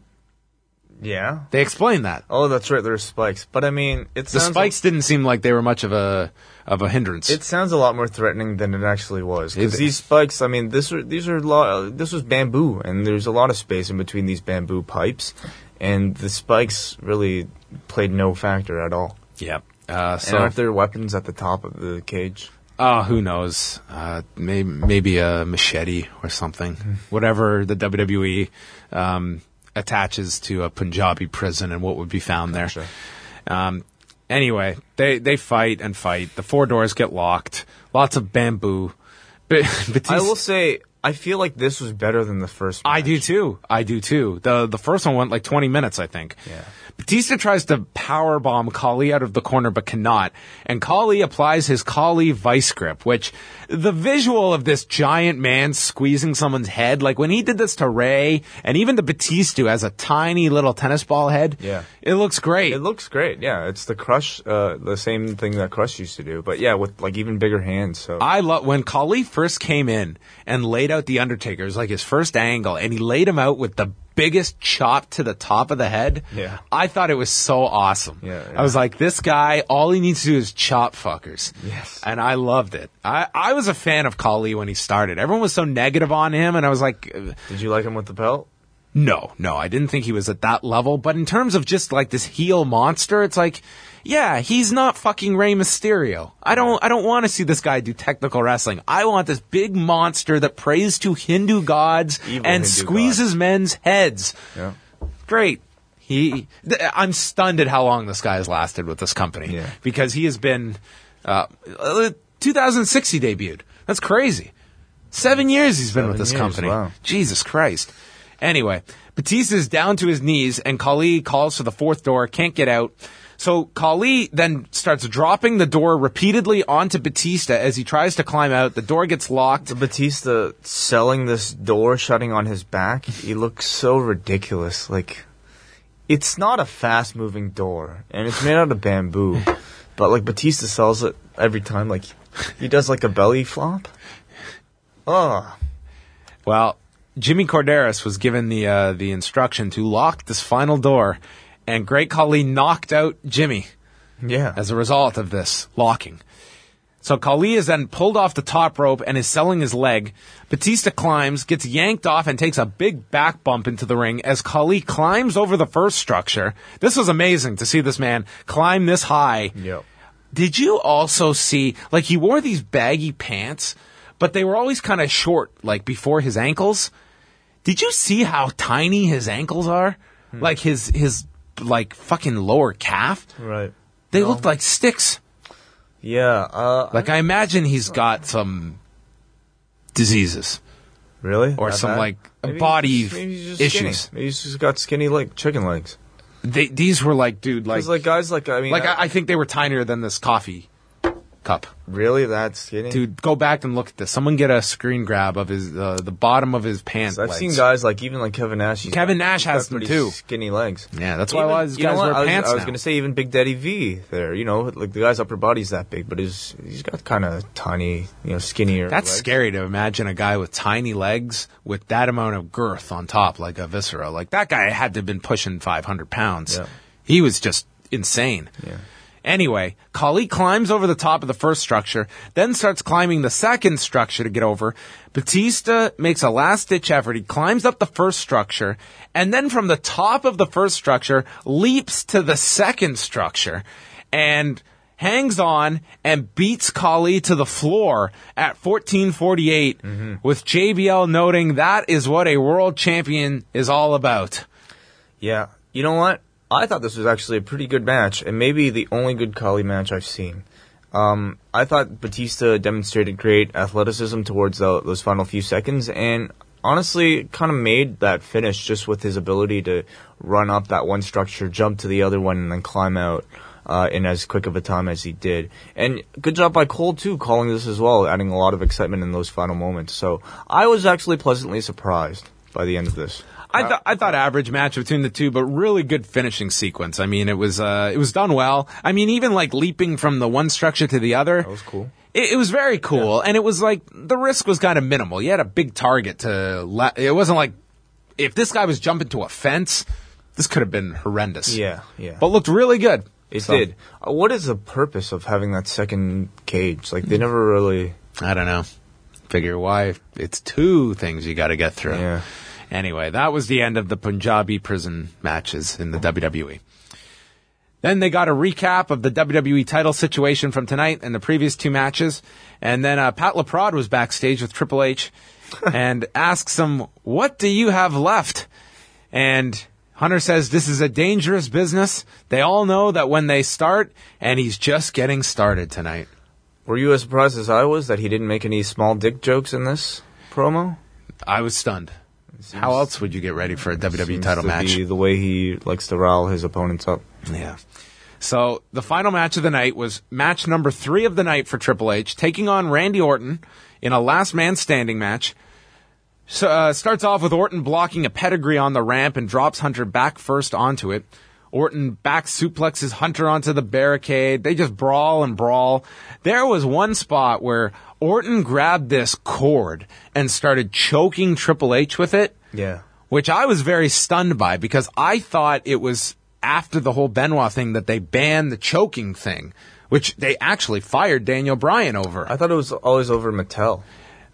Yeah. They explained that. Oh, that's right. There's spikes. But I mean, The spikes didn't seem like they were much of a hindrance. It sounds a lot more threatening than it actually was. Because these spikes, I mean, this was bamboo, and there's a lot of space in between these bamboo pipes, and the spikes really played no factor at all. Yep. And aren't there weapons at the top of the cage? Who knows? Maybe a machete or something. Whatever the WWE attaches to a Punjabi prison and what would be found there. Anyway, they fight and fight. The 4 doors get locked. Lots of bamboo. I will say, I feel like this was better than the first match. I do too. The first one went like 20 minutes, I think. Yeah. Batista tries to powerbomb Khali out of the corner but cannot. And Khali applies his Khali vice grip, which the visual of this giant man squeezing someone's head, like when he did this to Ray and even to Batista as a tiny little tennis ball head, it looks great. It looks great, yeah. It's the Crush, the same thing that Crush used to do. But yeah, with like even bigger hands. So I love when Khali first came in and laid out the Undertaker. It was like his first angle, and he laid him out with the biggest chop to the top of the head. Yeah. I thought it was so awesome. Yeah. I was like, this guy, all he needs to do is chop fuckers. Yes. And I loved it. I was a fan of Khali when he started. Everyone was so negative on him, and I was like... Did you like him with the belt? No, I didn't think he was at that level. But in terms of just like this heel monster, it's like, yeah, he's not fucking Rey Mysterio. I don't want to see this guy do technical wrestling. I want this big monster that prays to Hindu gods Evil and Hindu squeezes gods. men's heads. Yeah. Great. I'm stunned at how long this guy has lasted with this company. Yeah. Because he has been 2006 he debuted. That's crazy. 7 years he's been with this 7 years, company. wow. Jesus Christ. Anyway, Batista's down to his knees, and Khali calls for the fourth door, can't get out. So Khali then starts dropping the door repeatedly onto Batista as he tries to climb out. The door gets locked. The Batista selling this door shutting on his back, he looks so ridiculous. Like, it's not a fast-moving door, and it's made out of bamboo. But, like, Batista sells it every time. Like, he does, like, a belly flop. Oh. Well, Jimmy Corderas was given the instruction to lock this final door, and Great Khali knocked out Jimmy Yeah. as a result of this locking. So Khali is then pulled off the top rope and is selling his leg. Batista climbs, gets yanked off, and takes a big back bump into the ring as Khali climbs over the first structure. This was amazing to see this man climb this high. Yep. Did you also see, like, he wore these baggy pants, but they were always kind of short, like, before his ankles? Did you see how tiny his ankles are? Like, his like, fucking lower calf? Right. They looked like sticks. Yeah. Like, I imagine he's got some diseases Really? or That some, bad? like, Maybe body maybe he's just issues. Skinny. Maybe he's just got skinny chicken legs. These were like, dude, like, Because, like, guys, like, I mean... I think they were tinier than this coffee cup. really that skinny? Dude, go back and look at this. Someone get a screen grab of his the bottom of his pants. I've legs. seen guys, like, even like Kevin Nash. Kevin Nash he's has got them, pretty too. Skinny legs. Yeah, that's why a Even- lot of these you know guys what? wear pants I was now. going to say even Big Daddy V there, you know, like the guy's upper body's that big, but he's got kind of tiny, you know, skinnier That's legs. scary to imagine a guy with tiny legs with that amount of girth on top, like a viscera. Like, that guy had to have been pushing 500 pounds. Yeah. He was just insane. Yeah. Anyway, Khali climbs over the top of the first structure, then starts climbing the second structure to get over. Batista makes a last-ditch effort. He climbs up the first structure, and then from the top of the first structure, leaps to the second structure, and hangs on and beats Khali to the floor at 14:48, with JBL noting that is what a world champion is all about. Yeah. You know what? I thought this was actually a pretty good match, and maybe the only good Khali match I've seen. I thought Batista demonstrated great athleticism towards those final few seconds, and honestly, kind of made that finish just with his ability to run up that one structure, jump to the other one, and then climb out in as quick of a time as he did. And good job by Cole, too, calling this as well, adding a lot of excitement in those final moments. So I was actually pleasantly surprised by the end of this. I thought average match between the two, but really good finishing sequence. I mean, it was done well. I mean, even like leaping from the one structure to the other. That was cool. It was very cool, and it was like the risk was kind of minimal. You had a big target to. It wasn't like if this guy was jumping to a fence, this could have been horrendous. Yeah. But looked really good. It So, did. What is the purpose of having that second cage? Like, they never really... I don't know. Figure why it's two things you got to get through. Yeah. Anyway, that was the end of the Punjabi prison matches in the WWE. Then they got a recap of the WWE title situation from tonight and the previous two matches. And then Pat LaPrade was backstage with Triple H and asks him, "What do you have left?" And Hunter says, "This is a dangerous business. They all know that when they start, and he's just getting started tonight." Were you as surprised as I was that he didn't make any small dick jokes in this promo? I was stunned. How else would you get ready for a WWE title match? The way he likes to rile his opponents up. Yeah. So the final match of the night was match number 3 of the night for Triple H, taking on Randy Orton in a last man standing match. So, starts off with Orton blocking a pedigree on the ramp and drops Hunter back first onto it. Orton back suplexes Hunter onto the barricade. They just brawl and brawl. There was one spot where Orton grabbed this cord and started choking Triple H with it. Yeah. Which I was very stunned by because I thought it was after the whole Benoit thing that they banned the choking thing, which they actually fired Daniel Bryan over. I thought it was always over Mattel.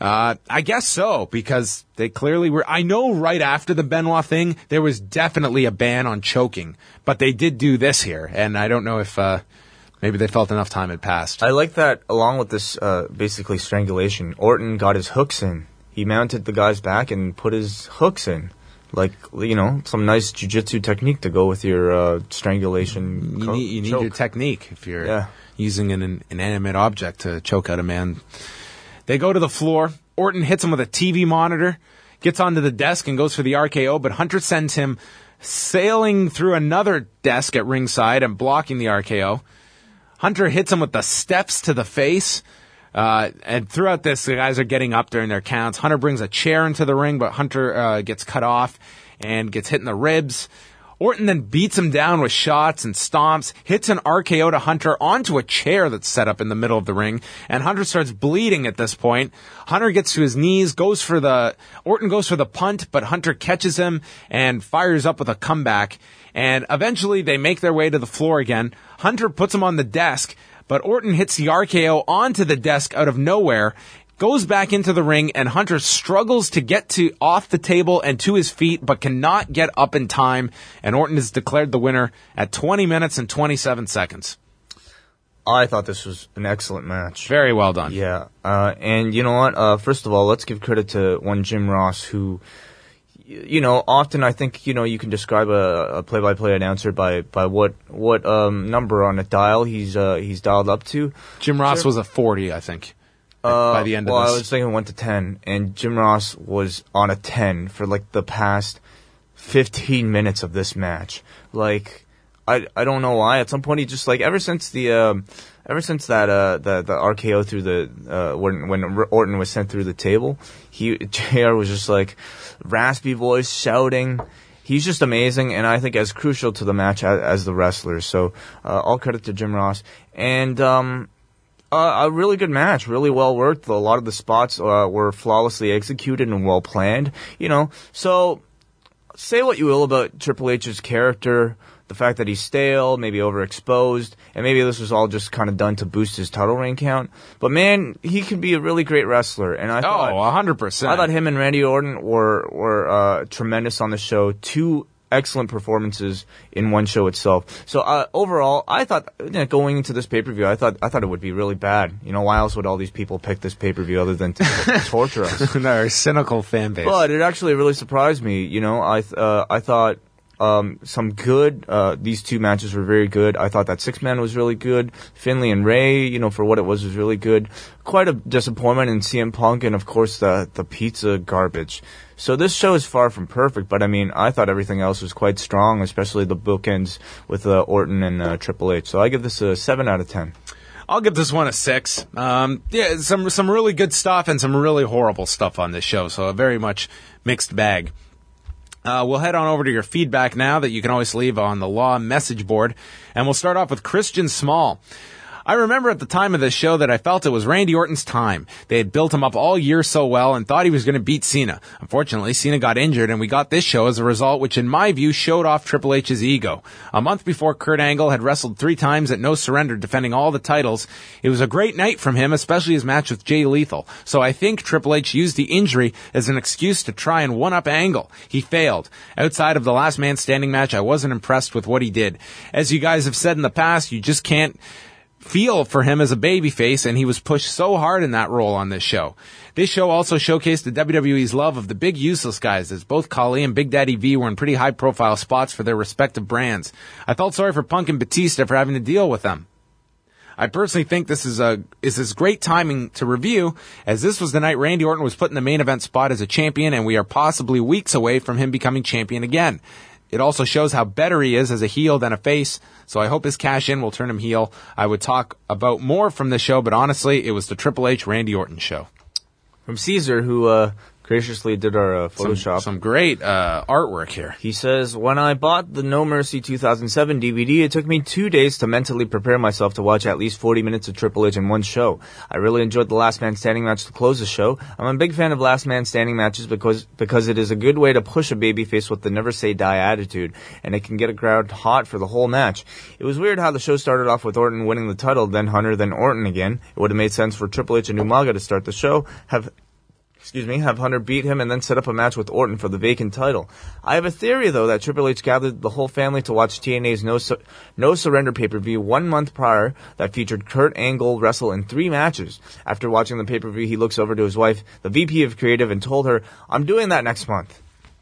I guess so, because they clearly were. I know right after the Benoit thing, there was definitely a ban on choking, but they did do this here, and I don't know if maybe they felt enough time had passed. I like that, along with this basically strangulation, Orton got his hooks in. He mounted the guy's back and put his hooks in. Like, you know, some nice jiu-jitsu technique to go with your strangulation. You need your technique if you're using an inanimate object to choke out a man. They go to the floor. Orton hits him with a TV monitor, gets onto the desk and goes for the RKO, but Hunter sends him sailing through another desk at ringside and blocking the RKO. Hunter hits him with the steps to the face. And throughout this, the guys are getting up during their counts. Hunter brings a chair into the ring, but Hunter gets cut off and gets hit in the ribs. Orton then beats him down with shots and stomps, hits an RKO to Hunter onto a chair that's set up in the middle of the ring, and Hunter starts bleeding at this point. Hunter gets to his knees, Orton goes for the punt, but Hunter catches him and fires up with a comeback, and eventually they make their way to the floor again. Hunter puts him on the desk, but Orton hits the RKO onto the desk out of nowhere, goes back into the ring, and Hunter struggles to get off the table and to his feet, but cannot get up in time, and Orton is declared the winner at 20 minutes and 27 seconds. I thought this was an excellent match. Very well done. Yeah, and you know what? First of all, let's give credit to one Jim Ross, who, you know, often I think, you know, you can describe a play-by-play announcer by what number on a dial he's dialed up to. Jim Ross was a 40, I think. By the end of this. I was thinking 1 to 10, and Jim Ross was on a 10 for like the past 15 minutes of this match. Like, I don't know why. At some point, he just like ever since that the RKO through the when Orton was sent through the table, JR was just like raspy voice shouting. He's just amazing, and I think as crucial to the match as the wrestler. So all credit to Jim Ross. And a really good match, really well worked. A lot of the spots were flawlessly executed and well planned. You know, so say what you will about Triple H's character, the fact that he's stale, maybe overexposed, and maybe this was all just kind of done to boost his title reign count. But man, he can be a really great wrestler, and I thought 100%. I thought him and Randy Orton were tremendous on the show. 2 excellent performances in one show itself. So overall, I thought, going into this pay-per-view, I thought it would be really bad. You know, why else would all these people pick this pay-per-view other than to torture us? They're a cynical fan base. But it actually really surprised me. You know, I thought these 2 matches were very good. I thought that 6-man was really good. Finlay and Ray, you know, for what it was really good. Quite a disappointment in CM Punk, and of course the pizza garbage. So this show is far from perfect, but I mean, I thought everything else was quite strong, especially the bookends with Orton and Triple H. So I give this a 7 out of 10. I'll give this one a 6. Yeah, some really good stuff and some really horrible stuff on this show, so a very much mixed bag. We'll head on over to your feedback now that you can always leave on the Law message board, and we'll start off with Christian Small. I remember at the time of this show that I felt it was Randy Orton's time. They had built him up all year so well and thought he was going to beat Cena. Unfortunately, Cena got injured and we got this show as a result, which in my view showed off Triple H's ego. A month before Kurt Angle had wrestled 3 times at No Surrender defending all the titles, it was a great night from him, especially his match with Jay Lethal. So I think Triple H used the injury as an excuse to try and one-up Angle. He failed. Outside of the last man standing match, I wasn't impressed with what he did. As you guys have said in the past, you just can't feel for him as a babyface, and he was pushed so hard in that role on this show. This show also showcased the WWE's love of the big useless guys, as both Khali and Big Daddy V were in pretty high-profile spots for their respective brands. I felt sorry for Punk and Batista for having to deal with them. I personally think this is great timing to review, as this was the night Randy Orton was put in the main event spot as a champion, and we are possibly weeks away from him becoming champion again. It also shows how better he is as a heel than a face, so I hope his cash-in will turn him heel. I would talk about more from this show, but honestly, it was the Triple H Randy Orton show. From Caesar, who graciously did our Photoshop. Some great artwork here. He says, when I bought the No Mercy 2007 DVD, it took me 2 days to mentally prepare myself to watch at least 40 minutes of Triple H in one show. I really enjoyed the Last Man Standing match to close the show. I'm a big fan of Last Man Standing matches because it is a good way to push a babyface with the never say die attitude, and it can get a crowd hot for the whole match. It was weird how the show started off with Orton winning the title, then Hunter, then Orton again. It would have made sense for Triple H and Umaga to start the show, have Hunter beat him and then set up a match with Orton for the vacant title. I have a theory, though, that Triple H gathered the whole family to watch TNA's No Surrender pay-per-view 1 month prior that featured Kurt Angle wrestle in 3 matches. After watching the pay-per-view, he looks over to his wife, the VP of Creative, and told her, I'm doing that next month.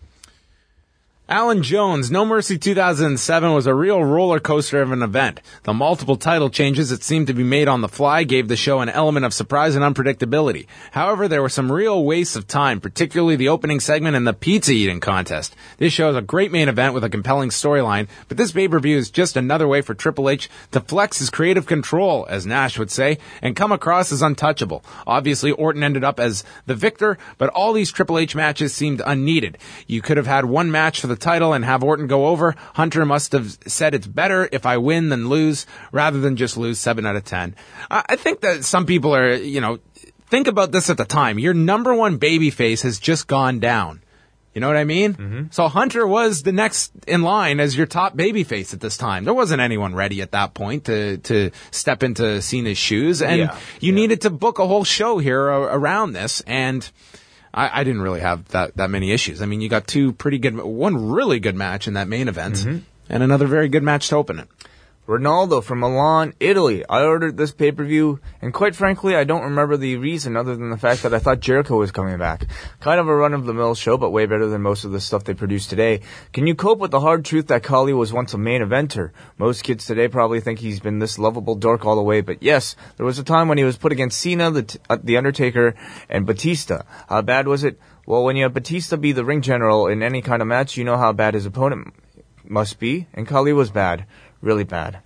Alan Jones, No Mercy 2007 was a real roller coaster of an event. The multiple title changes that seemed to be made on the fly gave the show an element of surprise and unpredictability. However, there were some real wastes of time, particularly the opening segment and the pizza eating contest. This show is a great main event with a compelling storyline, but this pay-per-view is just another way for Triple H to flex his creative control, as Nash would say, and come across as untouchable. Obviously, Orton ended up as the victor, but all these Triple H matches seemed unneeded. You could have had one match for the title and have Orton go over. Hunter must have said it's better if I win than lose, rather than just lose 7 out of 10. I think that some people are, think about this at the time. Your number one babyface has just gone down. You know what I mean? Mm-hmm. So Hunter was the next in line as your top babyface at this time. There wasn't anyone ready at that point to step into Cena's shoes, and you needed to book a whole show here around this, and I didn't really have that many issues. I mean, you got one really good match in that main event, and another very good match to open it. Ronaldo from Milan, Italy. I ordered this pay-per-view, and quite frankly, I don't remember the reason other than the fact that I thought Jericho was coming back. Kind of a run-of-the-mill show, but way better than most of the stuff they produce today. Can you cope with the hard truth that Khali was once a main eventer? Most kids today probably think he's been this lovable dork all the way, but yes, there was a time when he was put against Cena, The Undertaker, and Batista. How bad was it? Well, when you have Batista be the ring general in any kind of match, you know how bad his opponent must be, and Khali was bad. Really bad.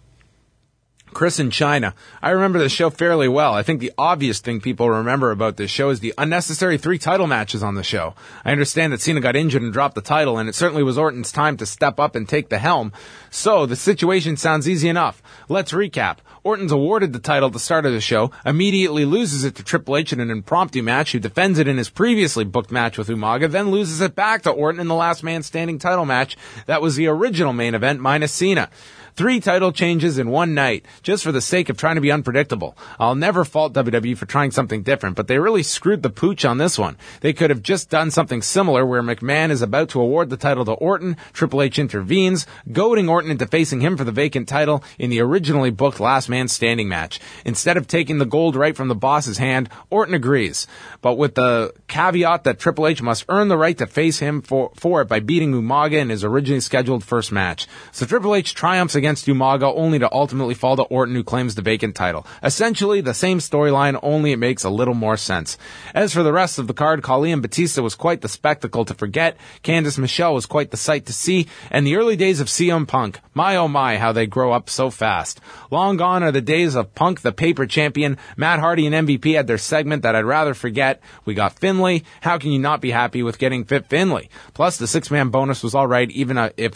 Chris in China. I remember the show fairly well. I think the obvious thing people remember about this show is the unnecessary 3 title matches on the show. I understand that Cena got injured and dropped the title, and it certainly was Orton's time to step up and take the helm. So, the situation sounds easy enough. Let's recap. Orton's awarded the title at the start of the show, immediately loses it to Triple H in an impromptu match, who defends it in his previously booked match with Umaga, then loses it back to Orton in the Last Man Standing title match. That was the original main event minus Cena. 3 title changes in one night, just for the sake of trying to be unpredictable. I'll never fault WWE for trying something different, but they really screwed the pooch on this one. They could have just done something similar where McMahon is about to award the title to Orton, Triple H intervenes, goading Orton into facing him for the vacant title in the originally booked Last Man Standing match. Instead of taking the gold right from the boss's hand, Orton agrees, but with the caveat that Triple H must earn the right to face him for it by beating Umaga in his originally scheduled first match. So Triple H triumphs against Umaga, only to ultimately fall to Orton, who claims the vacant title. Essentially, the same storyline, only it makes a little more sense. As for the rest of the card, Khali and Batista was quite the spectacle to forget, Candice Michelle was quite the sight to see, and the early days of CM Punk, my oh my, how they grow up so fast. Long gone are the days of Punk, the paper champion. Matt Hardy and MVP had their segment that I'd rather forget. We got Finlay. How can you not be happy with getting Fit Finlay? Plus, the 6-man bonus was alright, even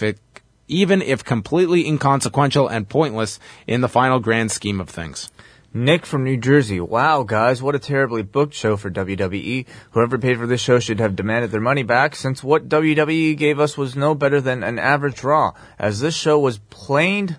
if completely inconsequential and pointless in the final grand scheme of things. Nick from New Jersey. Wow, guys, what a terribly booked show for WWE. Whoever paid for this show should have demanded their money back, since what WWE gave us was no better than an average Raw, as this show was planned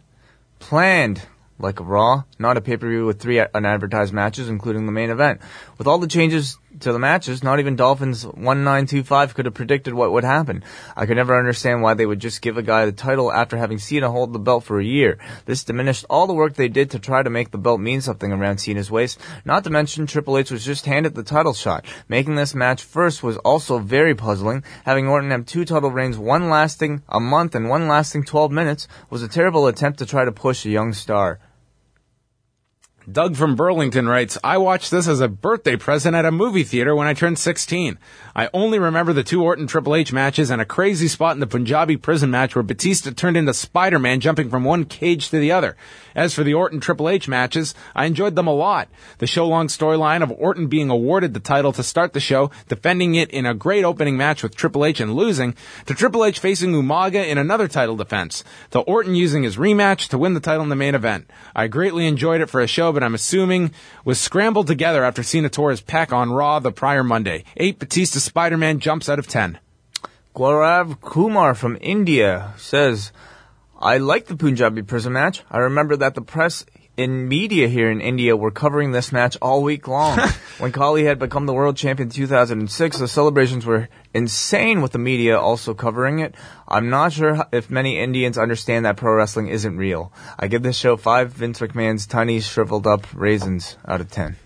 like a Raw, not a pay-per-view with 3 unadvertised matches, including the main event. With all the changes to the matches, not even Dolphins 1925 could have predicted what would happen. I could never understand why they would just give a guy the title after having Cena hold the belt for a year. This diminished all the work they did to try to make the belt mean something around Cena's waist. Not to mention, Triple H was just handed the title shot. Making this match first was also very puzzling. Having Orton have 2 title reigns, one lasting a month and one lasting 12 minutes, was a terrible attempt to try to push a young star. Doug from Burlington writes, I watched this as a birthday present at a movie theater when I turned 16. I only remember the two Orton Triple H matches and a crazy spot in the Punjabi prison match where Batista turned into Spider-Man jumping from one cage to the other. As for the Orton Triple H matches, I enjoyed them a lot. The show-long storyline of Orton being awarded the title to start the show, defending it in a great opening match with Triple H and losing, to Triple H facing Umaga in another title defense, to Orton using his rematch to win the title in the main event. I greatly enjoyed it for a show, but I'm assuming was scrambled together after Cena tore his pec on Raw the prior Monday. 8 Batista Spider-Man jumps out of 10. Gaurav Kumar from India says, I like the Punjabi prison match. I remember that the press in media here in India were covering this match all week long. When Kali had become the world champion in 2006, the celebrations were insane with the media also covering it. I'm not sure if many Indians understand that pro wrestling isn't real. I give this show 5 Vince McMahon's tiny shriveled up raisins out of 10.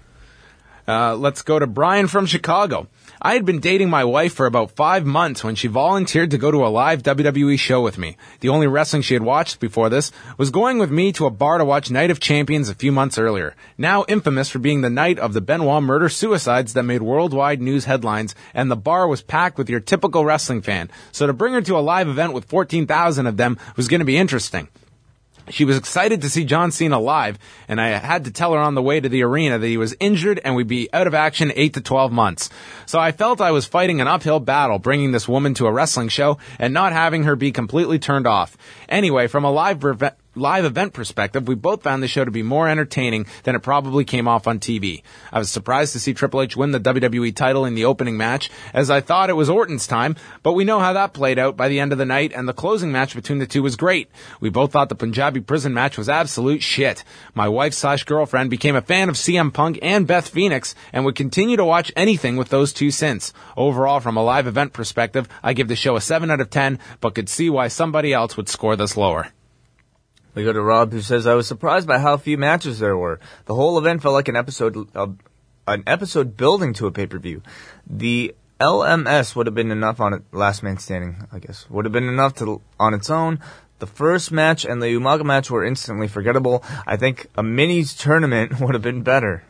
Let's go to Brian from Chicago. I had been dating my wife for about 5 months when she volunteered to go to a live WWE show with me. The only wrestling she had watched before this was going with me to a bar to watch Night of Champions a few months earlier, now infamous for being the night of the Benoit murder-suicides that made worldwide news headlines, and the bar was packed with your typical wrestling fan. So to bring her to a live event with 14,000 of them was going to be interesting. She was excited to see John Cena live, and I had to tell her on the way to the arena that he was injured and would be out of action 8 to 12 months. So I felt I was fighting an uphill battle bringing this woman to a wrestling show and not having her be completely turned off. Anyway, from a live event perspective, we both found the show to be more entertaining than it probably came off on TV. I was surprised to see Triple H win the WWE title in the opening match, as I thought it was Orton's time, but we know how that played out by the end of the night, and the closing match between the two was great. We both thought the Punjabi prison match was absolute shit. My wife/girlfriend became a fan of CM Punk and Beth Phoenix, and would continue to watch anything with those two since. Overall, from a live event perspective, I give the show a 7 out of 10, but could see why somebody else would score this lower. We go to Rob, who says, I was surprised by how few matches there were. The whole event felt like an episode building to a pay-per-view. The LMS would have been enough on it, Last Man Standing, I guess, would have been enough on its own. The first match and the Umaga match were instantly forgettable. I think a minis tournament would have been better.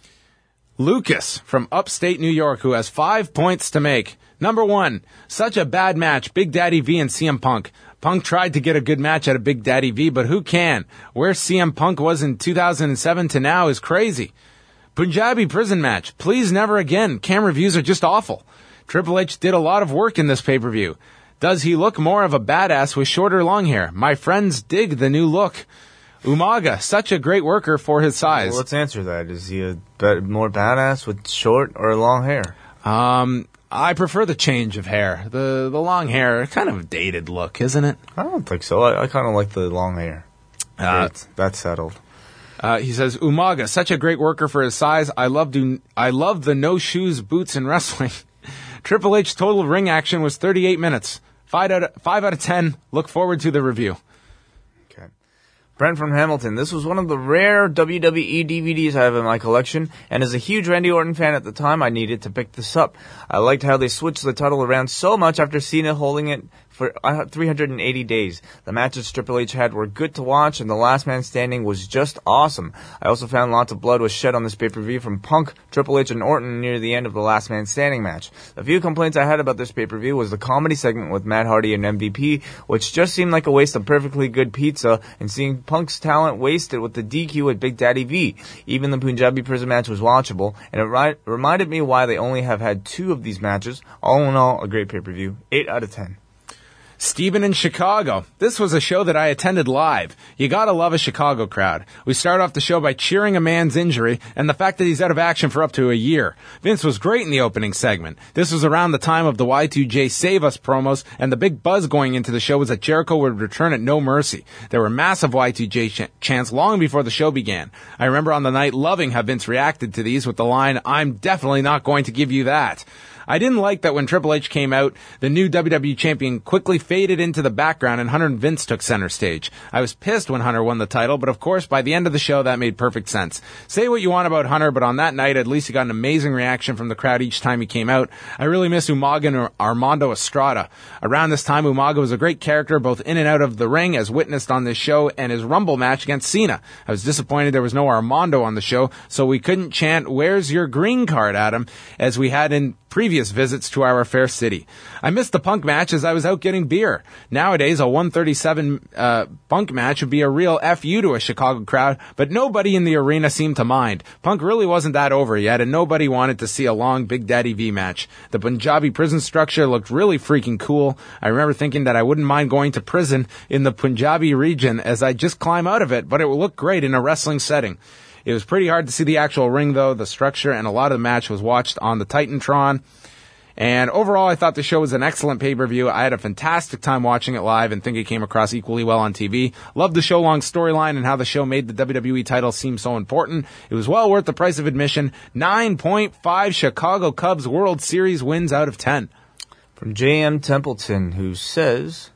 Lucas from upstate New York, who has 5 points to make. Number 1, such a bad match, Big Daddy V and CM Punk. Punk tried to get a good match out of Big Daddy V, but who can? Where CM Punk was in 2007 to now is crazy. Punjabi prison match. Please never again. Camera views are just awful. Triple H did a lot of work in this pay-per-view. Does he look more of a badass with short or long hair? My friends dig the new look. Umaga, such a great worker for his size. Well, let's answer that. Is he a more badass with short or long hair? I prefer the change of hair. The long hair, kind of a dated look, isn't it? I don't think so. I kind of like the long hair. That's settled. He says, Umaga, such a great worker for his size. I love the no shoes boots in wrestling. Triple H total ring action was 38 minutes. 5 out of 10. Look forward to the review. Okay. Brent from Hamilton. This was one of the rare WWE DVDs I have in my collection, and as a huge Randy Orton fan at the time, I needed to pick this up. I liked how they switched the title around so much after Cena holding it for 380 days. The matches Triple H had were good to watch, and the Last Man Standing was just awesome. I also found lots of blood was shed on this pay-per-view from Punk, Triple H, and Orton near the end of the Last Man Standing match. The few complaints I had about this pay-per-view was the comedy segment with Matt Hardy and MVP, which just seemed like a waste of perfectly good pizza, and seeing Punk's talent wasted with the DQ at Big Daddy V. Even the Punjabi prison match was watchable, and it reminded me why they only have had 2 of these matches. All in all, a great pay-per-view. 8 out of 10. Stephen in Chicago. This was a show that I attended live. You gotta love a Chicago crowd. We start off the show by cheering a man's injury and the fact that he's out of action for up to a year. Vince was great in the opening segment. This was around the time of the Y2J Save Us promos, and the big buzz going into the show was that Jericho would return at No Mercy. There were massive Y2J chants long before the show began. I remember on the night loving how Vince reacted to these with the line, "I'm definitely not going to give you that." I didn't like that when Triple H came out, the new WWE champion quickly faded into the background and Hunter and Vince took center stage. I was pissed when Hunter won the title, but of course, by the end of the show, that made perfect sense. Say what you want about Hunter, but on that night, at least he got an amazing reaction from the crowd each time he came out. I really miss Umaga and Armando Estrada. Around this time, Umaga was a great character, both in and out of the ring, as witnessed on this show and his Rumble match against Cena. I was disappointed there was no Armando on the show, so we couldn't chant, "Where's your green card," at him, as we had in previous visits to our fair city. I missed the Punk match as I was out getting beer. Nowadays, a 137 Punk match would be a real FU to a Chicago crowd, but nobody in the arena seemed to mind. Punk really wasn't that over yet, and nobody wanted to see a long Big Daddy V match. The Punjabi prison structure looked really freaking cool. I remember thinking that I wouldn't mind going to prison in the Punjabi region as I'd just climb out of it, but it would look great in a wrestling setting. It was pretty hard to see the actual ring, though. The structure and a lot of the match was watched on the Titantron. And overall, I thought the show was an excellent pay-per-view. I had a fantastic time watching it live and think it came across equally well on TV. Loved the show-long storyline and how the show made the WWE title seem so important. It was well worth the price of admission. 9.5 Chicago Cubs World Series wins out of 10. From J.M. Templeton, who says,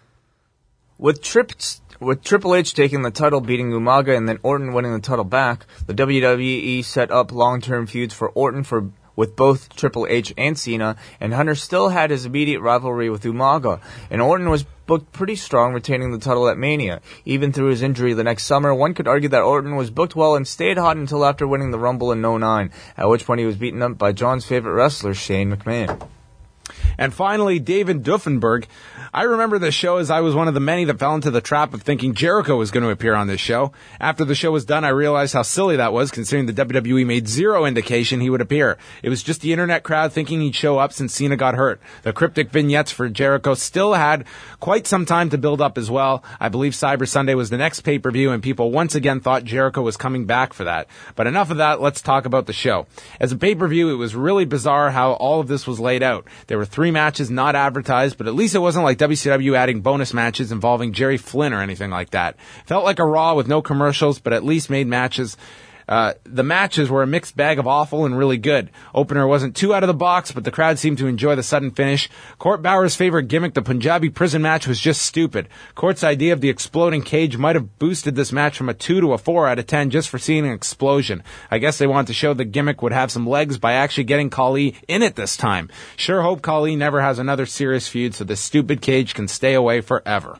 With Triple H taking the title, beating Umaga, and then Orton winning the title back, the WWE set up long-term feuds for Orton with both Triple H and Cena, and Hunter still had his immediate rivalry with Umaga, and Orton was booked pretty strong, retaining the title at Mania. Even through his injury the next summer, one could argue that Orton was booked well and stayed hot until after winning the Rumble in 2009, at which point he was beaten up by John's favorite wrestler, Shane McMahon. And finally, David Duffenberg. I remember this show as I was one of the many that fell into the trap of thinking Jericho was going to appear on this show. After the show was done, I realized how silly that was, considering the WWE made zero indication he would appear. It was just the internet crowd thinking he'd show up since Cena got hurt. The cryptic vignettes for Jericho still had quite some time to build up as well. I believe Cyber Sunday was the next pay-per-view, and people once again thought Jericho was coming back for that. But enough of that, let's talk about the show. As a pay-per-view, it was really bizarre how all of this was laid out. There were 3 matches not advertised, but at least it wasn't like WCW adding bonus matches involving Jerry Flynn or anything like that. Felt like a Raw with no commercials, but at least made matches. The matches were a mixed bag of awful and really good. Opener wasn't too out of the box, but the crowd seemed to enjoy the sudden finish. Court Bauer's favorite gimmick, the Punjabi prison match, was just stupid. Court's idea of the exploding cage might have boosted this match from a 2 to a 4 out of 10 just for seeing an explosion. I guess they wanted to show the gimmick would have some legs by actually getting Khali in it this time. Sure hope Khali never has another serious feud so this stupid cage can stay away forever.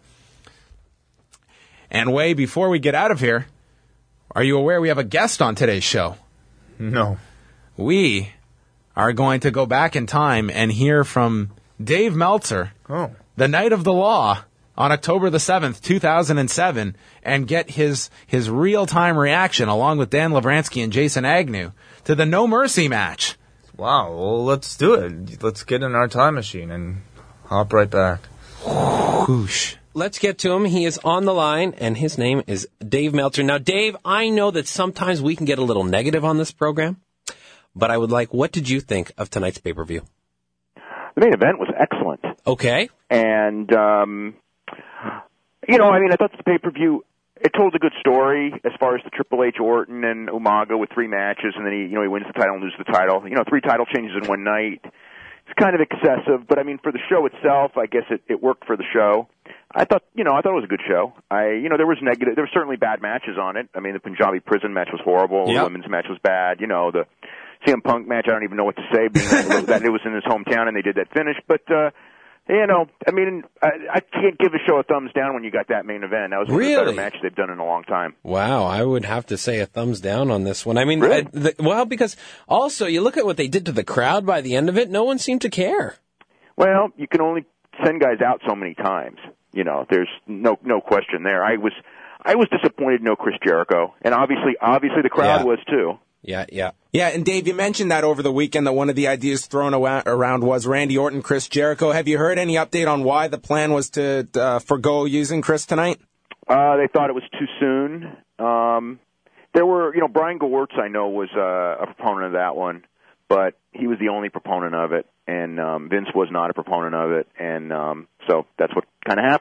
And Way, before we get out of here, are you aware we have a guest on today's show? No. We are going to go back in time and hear from Dave Meltzer, the night of the law, on October the 7th, 2007, and get his real-time reaction, along with Dan Lavransky and Jason Agnew, to the No Mercy match. Wow, well, let's do it. Let's get in our time machine and hop right back. Whoosh. Let's get to him. He is on the line, and his name is Dave Meltzer. Now, Dave, I know that sometimes we can get a little negative on this program, but I would like, what did you think of tonight's pay-per-view? The main event was excellent. Okay. And, I thought the pay-per-view, it told a good story as far as the Triple H, Orton, and Umaga with 3 matches, and then he wins the title and loses the title. 3 title changes in one night. It's kind of excessive, but for the show itself, I guess it worked for the show. I thought it was a good show. There was there were certainly bad matches on it. The Punjabi prison match was horrible. Yep. The women's match was bad. The CM Punk match, I don't even know what to say, being that it was in his hometown and they did that finish. But, I can't give a show a thumbs down when you got that main event. That was one of the better matches they've done in a long time. Wow, I would have to say a thumbs down on this one. Really? Because also you look at what they did to the crowd by the end of it, no one seemed to care. Well, you can only send guys out so many times. There's no question there. I was disappointed no Chris Jericho, and obviously the crowd was too. Yeah. Yeah, and Dave, you mentioned that over the weekend that one of the ideas thrown around was Randy Orton, Chris Jericho. Have you heard any update on why the plan was to forgo using Chris tonight? They thought it was too soon. There were, Brian Gewirtz, I know, was a proponent of that one, but he was the only proponent of it, and Vince was not a proponent of it, and so that's what kind of happened.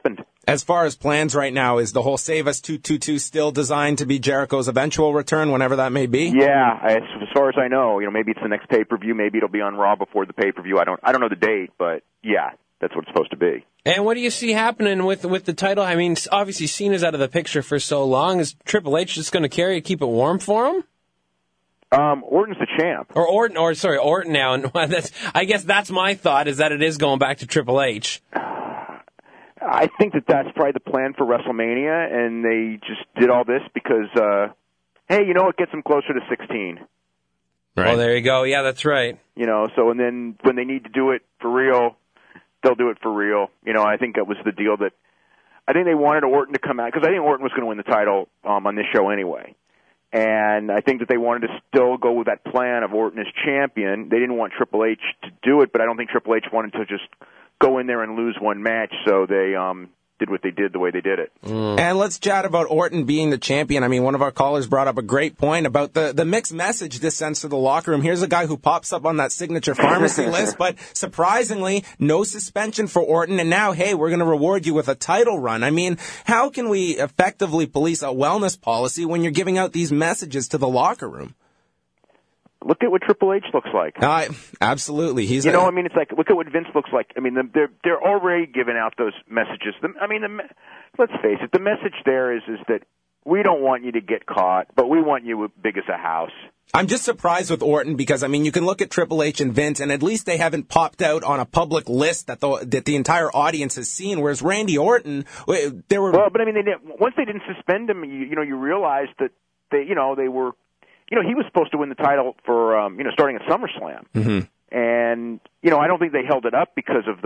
As far as plans right now, is the whole Save Us 222 still designed to be Jericho's eventual return, whenever that may be? Yeah, as far as I know, maybe it's the next pay-per-view, maybe it'll be on Raw before the pay-per-view. I don't know the date, but yeah, that's what it's supposed to be. And what do you see happening with the title? I mean, obviously Cena's out of the picture for so long. Is Triple H just going to carry it, keep it warm for him? Orton's the champ. Orton now. And I guess that's my thought, is that it is going back to Triple H. I think that's probably the plan for WrestleMania, and they just did all this because, hey, it gets them closer to 16. Right. Well, there you go. Yeah, that's right. And then when they need to do it for real, they'll do it for real. I think that was the deal that I think they wanted Orton to come out, because I think Orton was going to win the title on this show anyway. And I think that they wanted to still go with that plan of Orton as champion. They didn't want Triple H to do it, but I don't think Triple H wanted to just go in there and lose one match, so they did what they did the way they did it. And let's chat about Orton being the champion. I mean, one of our callers brought up a great point about the mixed message this sends to the locker room. Here's a guy who pops up on that signature pharmacy list, but surprisingly, no suspension for Orton, and now, hey, we're going to reward you with a title run. I mean, how can we effectively police a wellness policy when you're giving out these messages to the locker room? Look at what Triple H looks like. Absolutely. It's like, look at what Vince looks like. I mean, they're already giving out those messages. Let's face it, the message there is that we don't want you to get caught, but we want you big as a house. I'm just surprised with Orton because, I mean, you can look at Triple H and Vince, and at least they haven't popped out on a public list that the entire audience has seen, whereas Randy Orton, there were... Well, but I mean, once they didn't suspend him, you realize that they were... he was supposed to win the title for, starting at SummerSlam. Mm-hmm. And, I don't think they held it up because of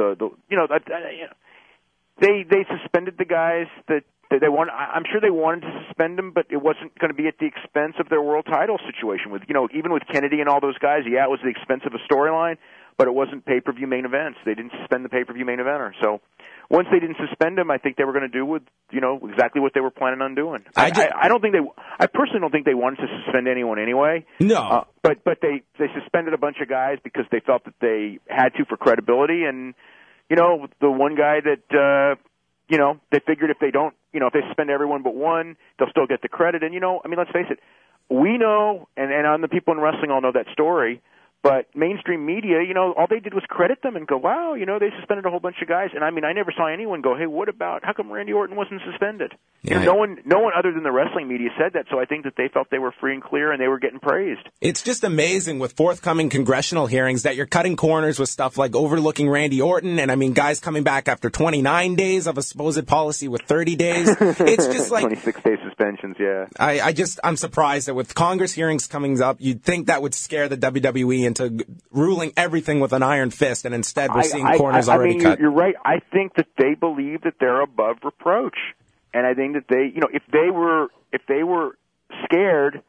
they suspended the guys that they wanted. I'm sure they wanted to suspend them, but it wasn't going to be at the expense of their world title situation with, even with Kennedy and all those guys. Yeah, it was the expense of a storyline, but it wasn't pay-per-view main events. They didn't suspend the pay-per-view main eventer. So once they didn't suspend him, I think they were going to do with, exactly what they were planning on doing. I personally don't think they wanted to suspend anyone anyway. No. But they suspended a bunch of guys because they felt that they had to for credibility. And, the one guy that, they figured if they don't, if they suspend everyone but one, they'll still get the credit. And, let's face it, we know, and the people in wrestling all know that story, but mainstream media, all they did was credit them and go, wow, they suspended a whole bunch of guys. And I mean, I never saw anyone go, hey, how come Randy Orton wasn't suspended? Yeah. No one other than the wrestling media said that, so I think that they felt they were free and clear and they were getting praised. It's just amazing with forthcoming congressional hearings that you're cutting corners with stuff like overlooking Randy Orton, and I mean, guys coming back after 29 days of a supposed policy with 30 days. It's just like 26-day suspensions, yeah. I'm surprised that with Congress hearings coming up, you'd think that would scare the WWE into ruling everything with an iron fist, and instead we're seeing corners already cut. You're right. I think that they believe that they're above reproach, and I think that they, if they were scared,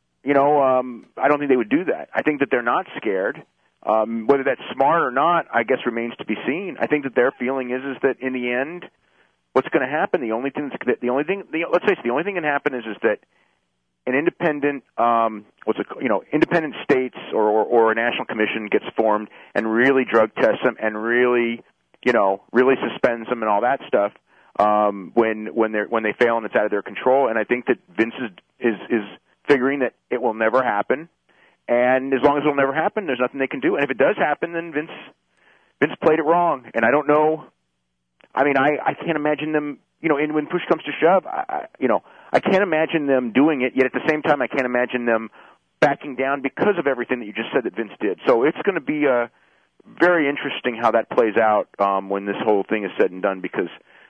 I don't think they would do that. I think that they're not scared. Whether that's smart or not, I guess remains to be seen. I think that their feeling is that in the end, what's going to happen? The only thing that can happen is that an independent, independent states or a national commission gets formed and really drug tests them and really suspends them and all that stuff when they fail and it's out of their control. And I think that Vince is figuring that it will never happen, and as long as it'll never happen, there's nothing they can do. And if it does happen, then Vince played it wrong. And I don't know. I mean, I can't imagine them. When push comes to shove, I can't imagine them doing it, yet at the same time, I can't imagine them backing down because of everything that you just said that Vince did. So it's going to be very interesting how that plays out when this whole thing is said and done, because,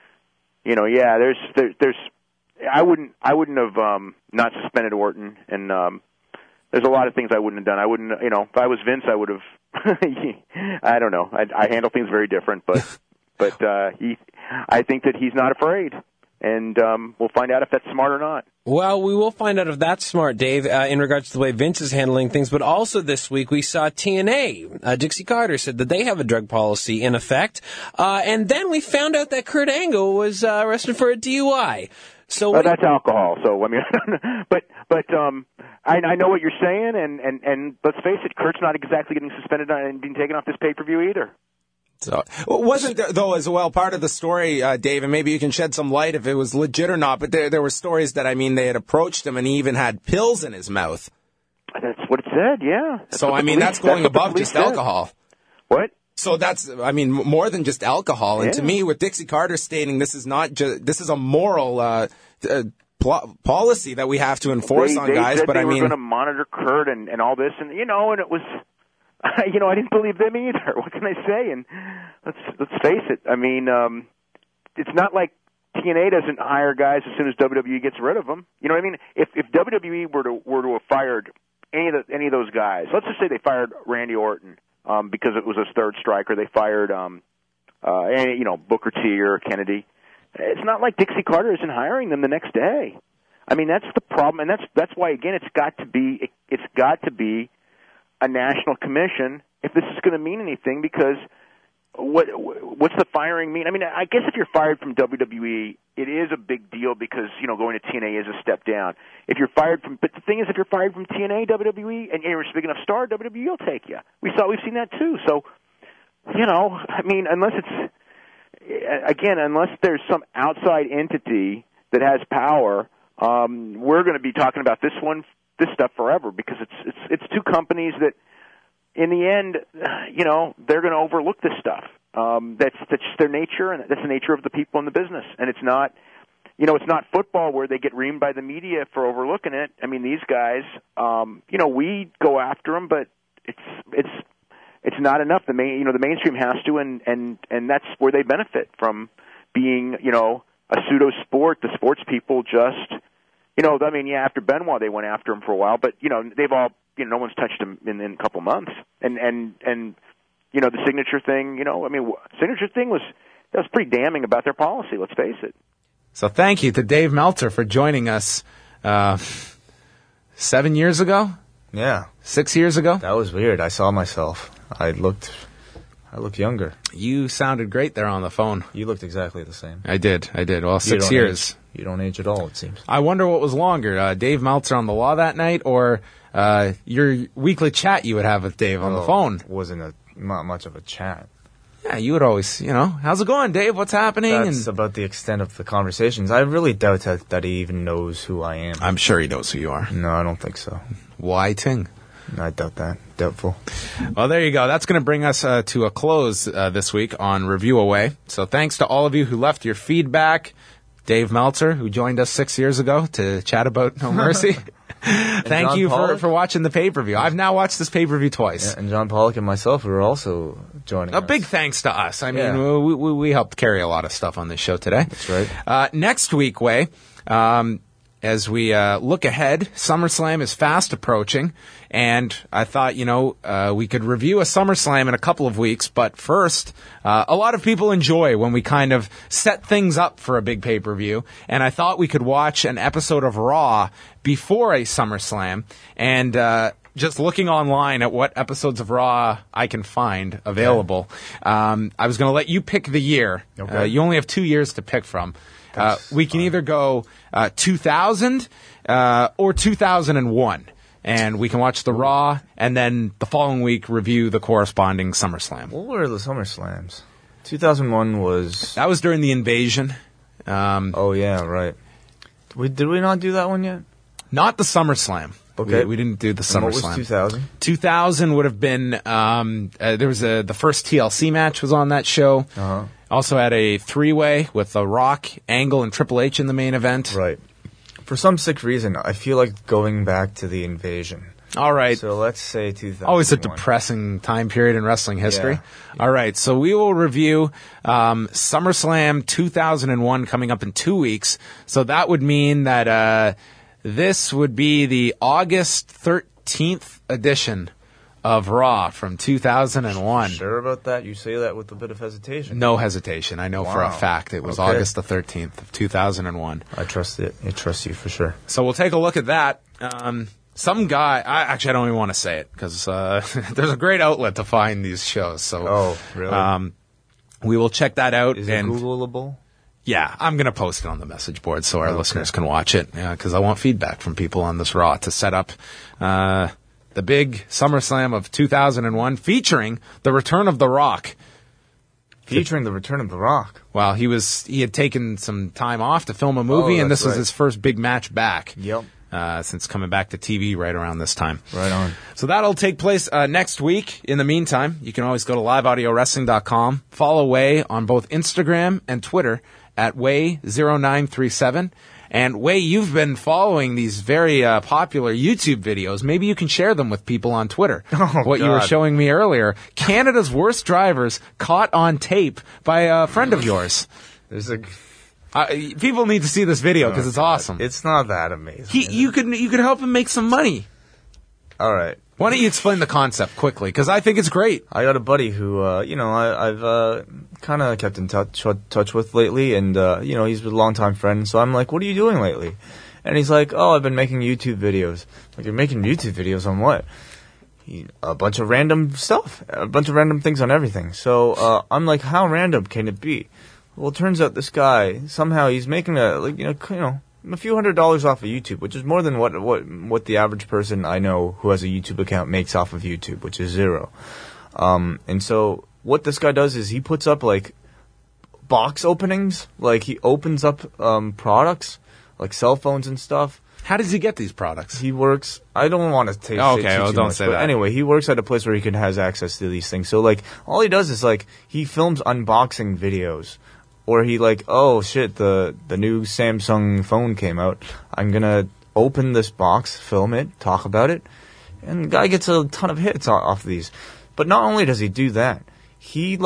I wouldn't have not suspended Orton, and there's a lot of things I wouldn't have done. I wouldn't, if I was Vince, I would have, I don't know. I handle things very different, but I think that he's not afraid. And we'll find out if that's smart or not. Well, we will find out if that's smart, Dave, in regards to the way Vince is handling things. But also this week, we saw TNA. Dixie Carter said that they have a drug policy in effect. And then we found out that Kurt Angle was arrested for a DUI. So that's alcohol. So, I mean, I know what you're saying. And let's face it, Kurt's not exactly getting suspended and being taken off this pay-per-view either. So, wasn't there, though, as well, part of the story, Dave, and maybe you can shed some light if it was legit or not, but there were stories that, I mean, they had approached him and he even had pills in his mouth. That's what it said, yeah. So, I mean, that's going above just alcohol. What? So that's, I mean, more than just alcohol. And Yeah. to me, with Dixie Carter stating this is not just, this is a moral policy that we have to enforce they on guys, said but they I were mean, going to monitor Kurt and all this, and and it was, I didn't believe them either. What can I say? And let's face it. I mean, it's not like TNA doesn't hire guys as soon as WWE gets rid of them. You know what I mean? If WWE were to have fired any of those guys, let's just say they fired Randy Orton because it was his third striker. They fired Booker T or Kennedy. It's not like Dixie Carter isn't hiring them the next day. I mean, that's the problem, and that's why again it's got to be a national commission if this is going to mean anything. Because what's the firing mean? I mean, I guess if you're fired from WWE, it is a big deal because going to TNA is a step down. If you're fired from, but the thing is, if you're fired from TNA, WWE, and you're a big enough star, WWE will take you. We've seen that too. So, I mean, unless there's some outside entity that has power, we're going to be talking about this stuff forever because it's two companies that, in the end, they're going to overlook this stuff. That's just their nature, and that's the nature of the people in the business. And it's not, it's not football where they get reamed by the media for overlooking it. I mean, these guys, we go after them, but it's not enough. The mainstream has to, and that's where they benefit from being, a pseudo sport. The sports people just, after Benoit they went after him for a while, but they've all, no one's touched him in a couple months, and the signature thing, signature thing was pretty damning about their policy. Let's face it. So thank you to Dave Meltzer for joining us 7 years ago. Yeah. 6 years ago. That was weird. I saw myself. I looked younger. You sounded great there on the phone. You looked exactly the same. I did. Well, 6 years. You don't age at all, it seems. I wonder what was longer, Dave Meltzer on the Law that night, or your weekly chat you would have with Dave on the phone. Wasn't not much of a chat. Yeah, you would always, how's it going, Dave? What's happening? That's about the extent of the conversations. I really doubt that he even knows who I am. I'm sure he knows who you are. No, I don't think so. Why, Ting? I doubt that. Doubtful. Well, there you go. That's going to bring us to a close this week on Review Away. So thanks to all of you who left your feedback. Dave Meltzer, who joined us 6 years ago to chat about No Mercy. Thank John you Pollock? for watching the pay-per-view. I've now watched this pay-per-view twice. Yeah, and John Pollock and myself were also joining us. A big thanks to us. I mean, Yeah. we helped carry a lot of stuff on this show today. That's right. Next week, as we look ahead, SummerSlam is fast approaching, and I thought, we could review a SummerSlam in a couple of weeks, but first, a lot of people enjoy when we kind of set things up for a big pay-per-view, and I thought we could watch an episode of Raw before a SummerSlam, and just looking online at what episodes of Raw I can find available, I was going to let you pick the year. Okay. You only have 2 years to pick from. We can either go 2000 or 2001, and we can watch the Raw, and then the following week review the corresponding SummerSlam. What were the SummerSlams? 2001 was... That was during the invasion. Oh, yeah, right. Did we not do that one yet? Not the SummerSlam. Okay. We didn't do the And what SummerSlam. was 2000? 2000 would have been, there was the first TLC match was on that show. Uh-huh. Also had a three-way with The Rock, Angle, and Triple H in the main event. Right. For some sick reason, I feel like going back to the invasion. All right. So let's say 2001. Always a depressing time period in wrestling history. Yeah. All right, so we will review SummerSlam 2001 coming up in 2 weeks. So that would mean that this would be the August 13th edition of Raw from 2001. Sure about that? You say that with a bit of hesitation. No hesitation. I know for a Wow. fact it was Okay. August the 13th of 2001. I trust it. I trust you for sure. So we'll take a look at that. Some guy, I don't even want to say it because there's a great outlet to find these shows. So, Oh, really? we will check that out. Is it and Googleable? yeah, I'm going to post it on the message board so our listeners can watch it because I want feedback from people on this Raw to set up the big SummerSlam of 2001 featuring the return of The Rock. Featuring the return of The Rock. Well, he had taken some time off to film a movie, and that's this was right. his first big match back. Yep. Since coming back to TV right around this time. Right on. So that'll take place next week. In the meantime, you can always go to liveaudiowrestling.com. Follow Way on both Instagram and Twitter at Way0937. And Way, you've been following these very popular YouTube videos. Maybe you can share them with people on Twitter. What you were God. showing me earlier. Canada's worst drivers caught on tape by a friend of yours. There's a... People need to see this video because it's awesome. It's not that amazing. You could help him make some money. All right. Why don't you explain the concept quickly? Because I think it's great. I got a buddy who, I've kind of kept in touch with lately, and he's a longtime friend. So I'm like, "What are you doing lately?" And he's like, "Oh, I've been making YouTube videos." Like, you're making YouTube videos on what? A bunch of random stuff, a bunch of random things on everything. So I'm like, how random can it be? Well, it turns out this guy somehow he's making a few $100s off of YouTube, which is more than what the average person I know who has a YouTube account makes off of YouTube, which is $0. And so what this guy does is he puts up like box openings, like he opens up products like cell phones and stuff. How does he get these products? He works. I don't want to take. Oh, okay, say too well, don't much, say but that. Anyway, he works at a place where he has access to these things. So like, all he does is like he films unboxing videos. Or he like, oh shit, the new Samsung phone came out. I'm gonna open this box, film it, talk about it, and the guy gets a ton of hits off these. But not only does he do that, he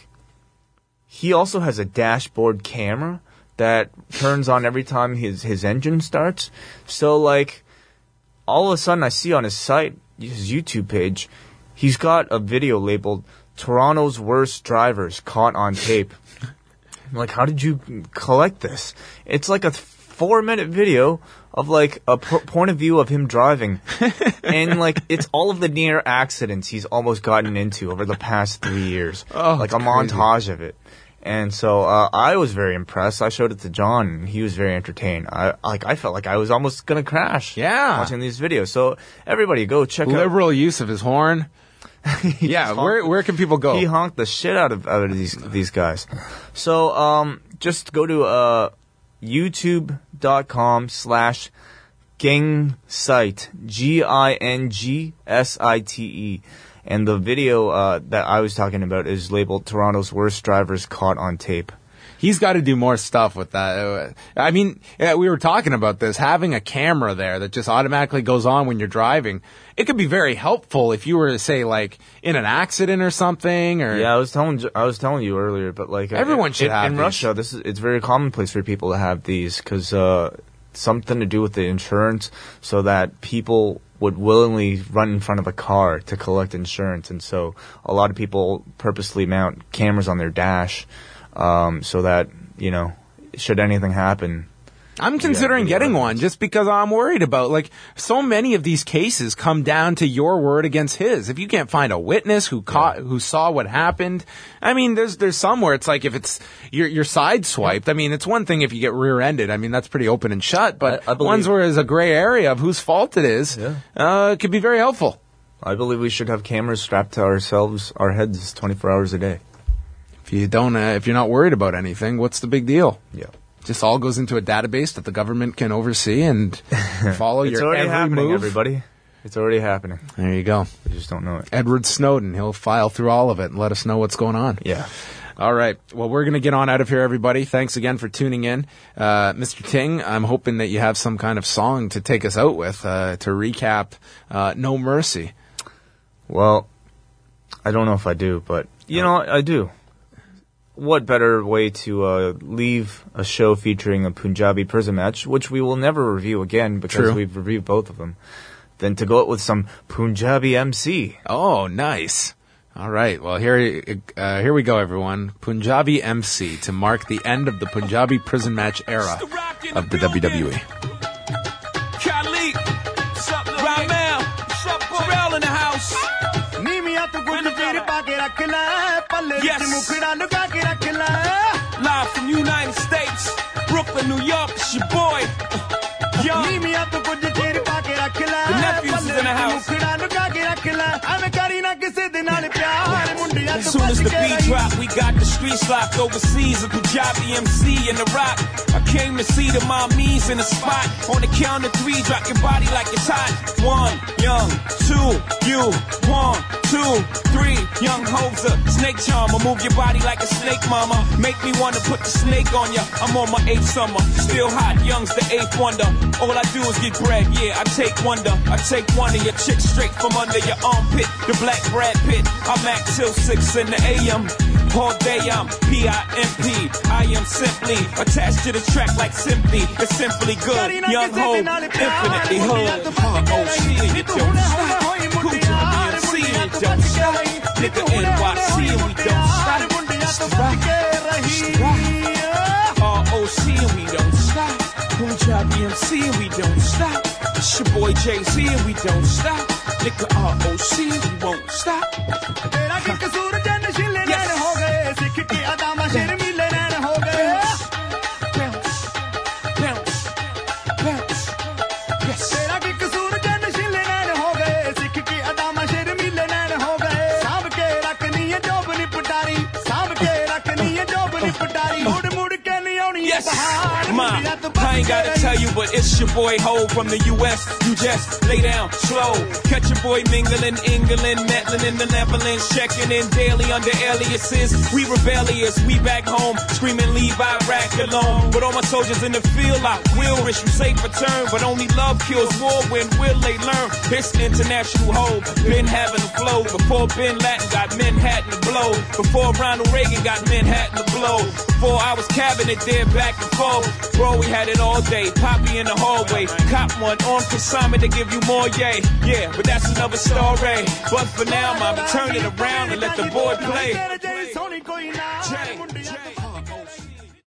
also has a dashboard camera that turns on every time his engine starts. So like, all of a sudden I see on his site, his YouTube page, he's got a video labeled "Toronto's Worst Drivers Caught on Tape." I'm like, how did you collect this? It's like a 4-minute video of like a point of view of him driving. And like, it's all of the near accidents he's almost gotten into over the past 3 years. Like a montage of it. And so I was very impressed. I showed it to John, and he was very entertained. I felt like I was almost going to crash watching these videos. So everybody go check out. Liberal use of his horn. Yeah, where can people go? He honked the shit out of these guys. So just go to youtube.com/gingsite, GINGSITE, and the video that I was talking about is labeled "Toronto's Worst Drivers Caught on Tape." He's got to do more stuff with that. I mean, we were talking about this. Having a camera there that just automatically goes on when you're driving, it could be very helpful if you were to say like in an accident or something. Or yeah, I was telling you earlier, but like everyone should have in these. Russia. It's very commonplace for people to have these because something to do with the insurance, so that people would willingly run in front of a car to collect insurance, and so a lot of people purposely mount cameras on their dash. So that, should anything happen. I'm considering getting one just because I'm worried about, like, so many of these cases come down to your word against his. If you can't find a witness who saw what happened, I mean, there's some where it's like if it's, you're sideswiped. I mean, it's one thing if you get rear-ended. I mean, that's pretty open and shut, but I believe, ones where there's a gray area of whose fault it is, it could be very helpful. I believe we should have cameras strapped to our heads 24 hours a day. If you don't, if you're not worried about anything, what's the big deal? Yeah. Just all goes into a database that the government can oversee and follow your every It's already happening, move. Everybody. It's already happening. There you go. You just don't know it. Edward Snowden, he'll file through all of it and let us know what's going on. Yeah. All right. Well, we're going to get on out of here, everybody. Thanks again for tuning in. Mr. Ting, I'm hoping that you have some kind of song to take us out with to recap No Mercy. Well, I don't know if I do, but, I do. What better way to leave a show featuring a Punjabi prison match, which we will never review again because we've reviewed both of them, than to go out with some Punjabi MC. Oh, nice. All right. Well, here we go, everyone. Punjabi MC to mark the end of the Punjabi prison match era of the WWE. Khalid, Ramel, Pharrell in the house. Yes. Live from United States, Brooklyn, New York, it's your boy. Yo. The nephews is in the house. Soon as the beat drop, we got the streets locked overseas. A Punjabi MC in the rock. I came to see the mommies in the spot. On the count of three, drop your body like it's hot. 1, young, 2, you. 1, 2, 3, young Hoser. Snake charmer, move your body like a snake, mama. Make me wanna put the snake on ya. I'm on my 8th summer, still hot. Young's the 8th wonder. All I do is get bread, yeah. I take wonder. I take one of your chicks straight from under your armpit. The black Brad Pitt. I'm at till 6 in the a.m. All day I'm P-I-M-P. I am simply attached to the track like simply. It's simply good. Young Ho, infinitely hood. R-O-C and you don't stop. Cool to the BMC and you don't stop. Nigga NYC and we don't stop. It's the rock. It's the rock. R-O-C and we don't stop. Punjabi MC and we don't stop. It's your boy Jay-Z and we don't stop. Nigga R-O-C and we won't stop. Yes, Ma, I ain't gotta tell you, but it's your boy Ho from the U.S. You just lay down slow. Catch your boy mingling, England, meddling in the Netherlands, checking in daily under aliases. We rebellious, we back home, screaming leave Iraq alone. But all my soldiers in the field, I will wish you safe return. But only love kills war, when will they learn? This international Ho, been having a flow. Before Bin Laden got Manhattan to blow. Before Ronald Reagan got Manhattan to blow. Before I was cabinet there back and forth. Bro, we had it all day. Poppy in the hallway. Cop one on consignment to give you more, yay. Yeah, but that's another story. But for now, I'ma turn it around and let the boy play.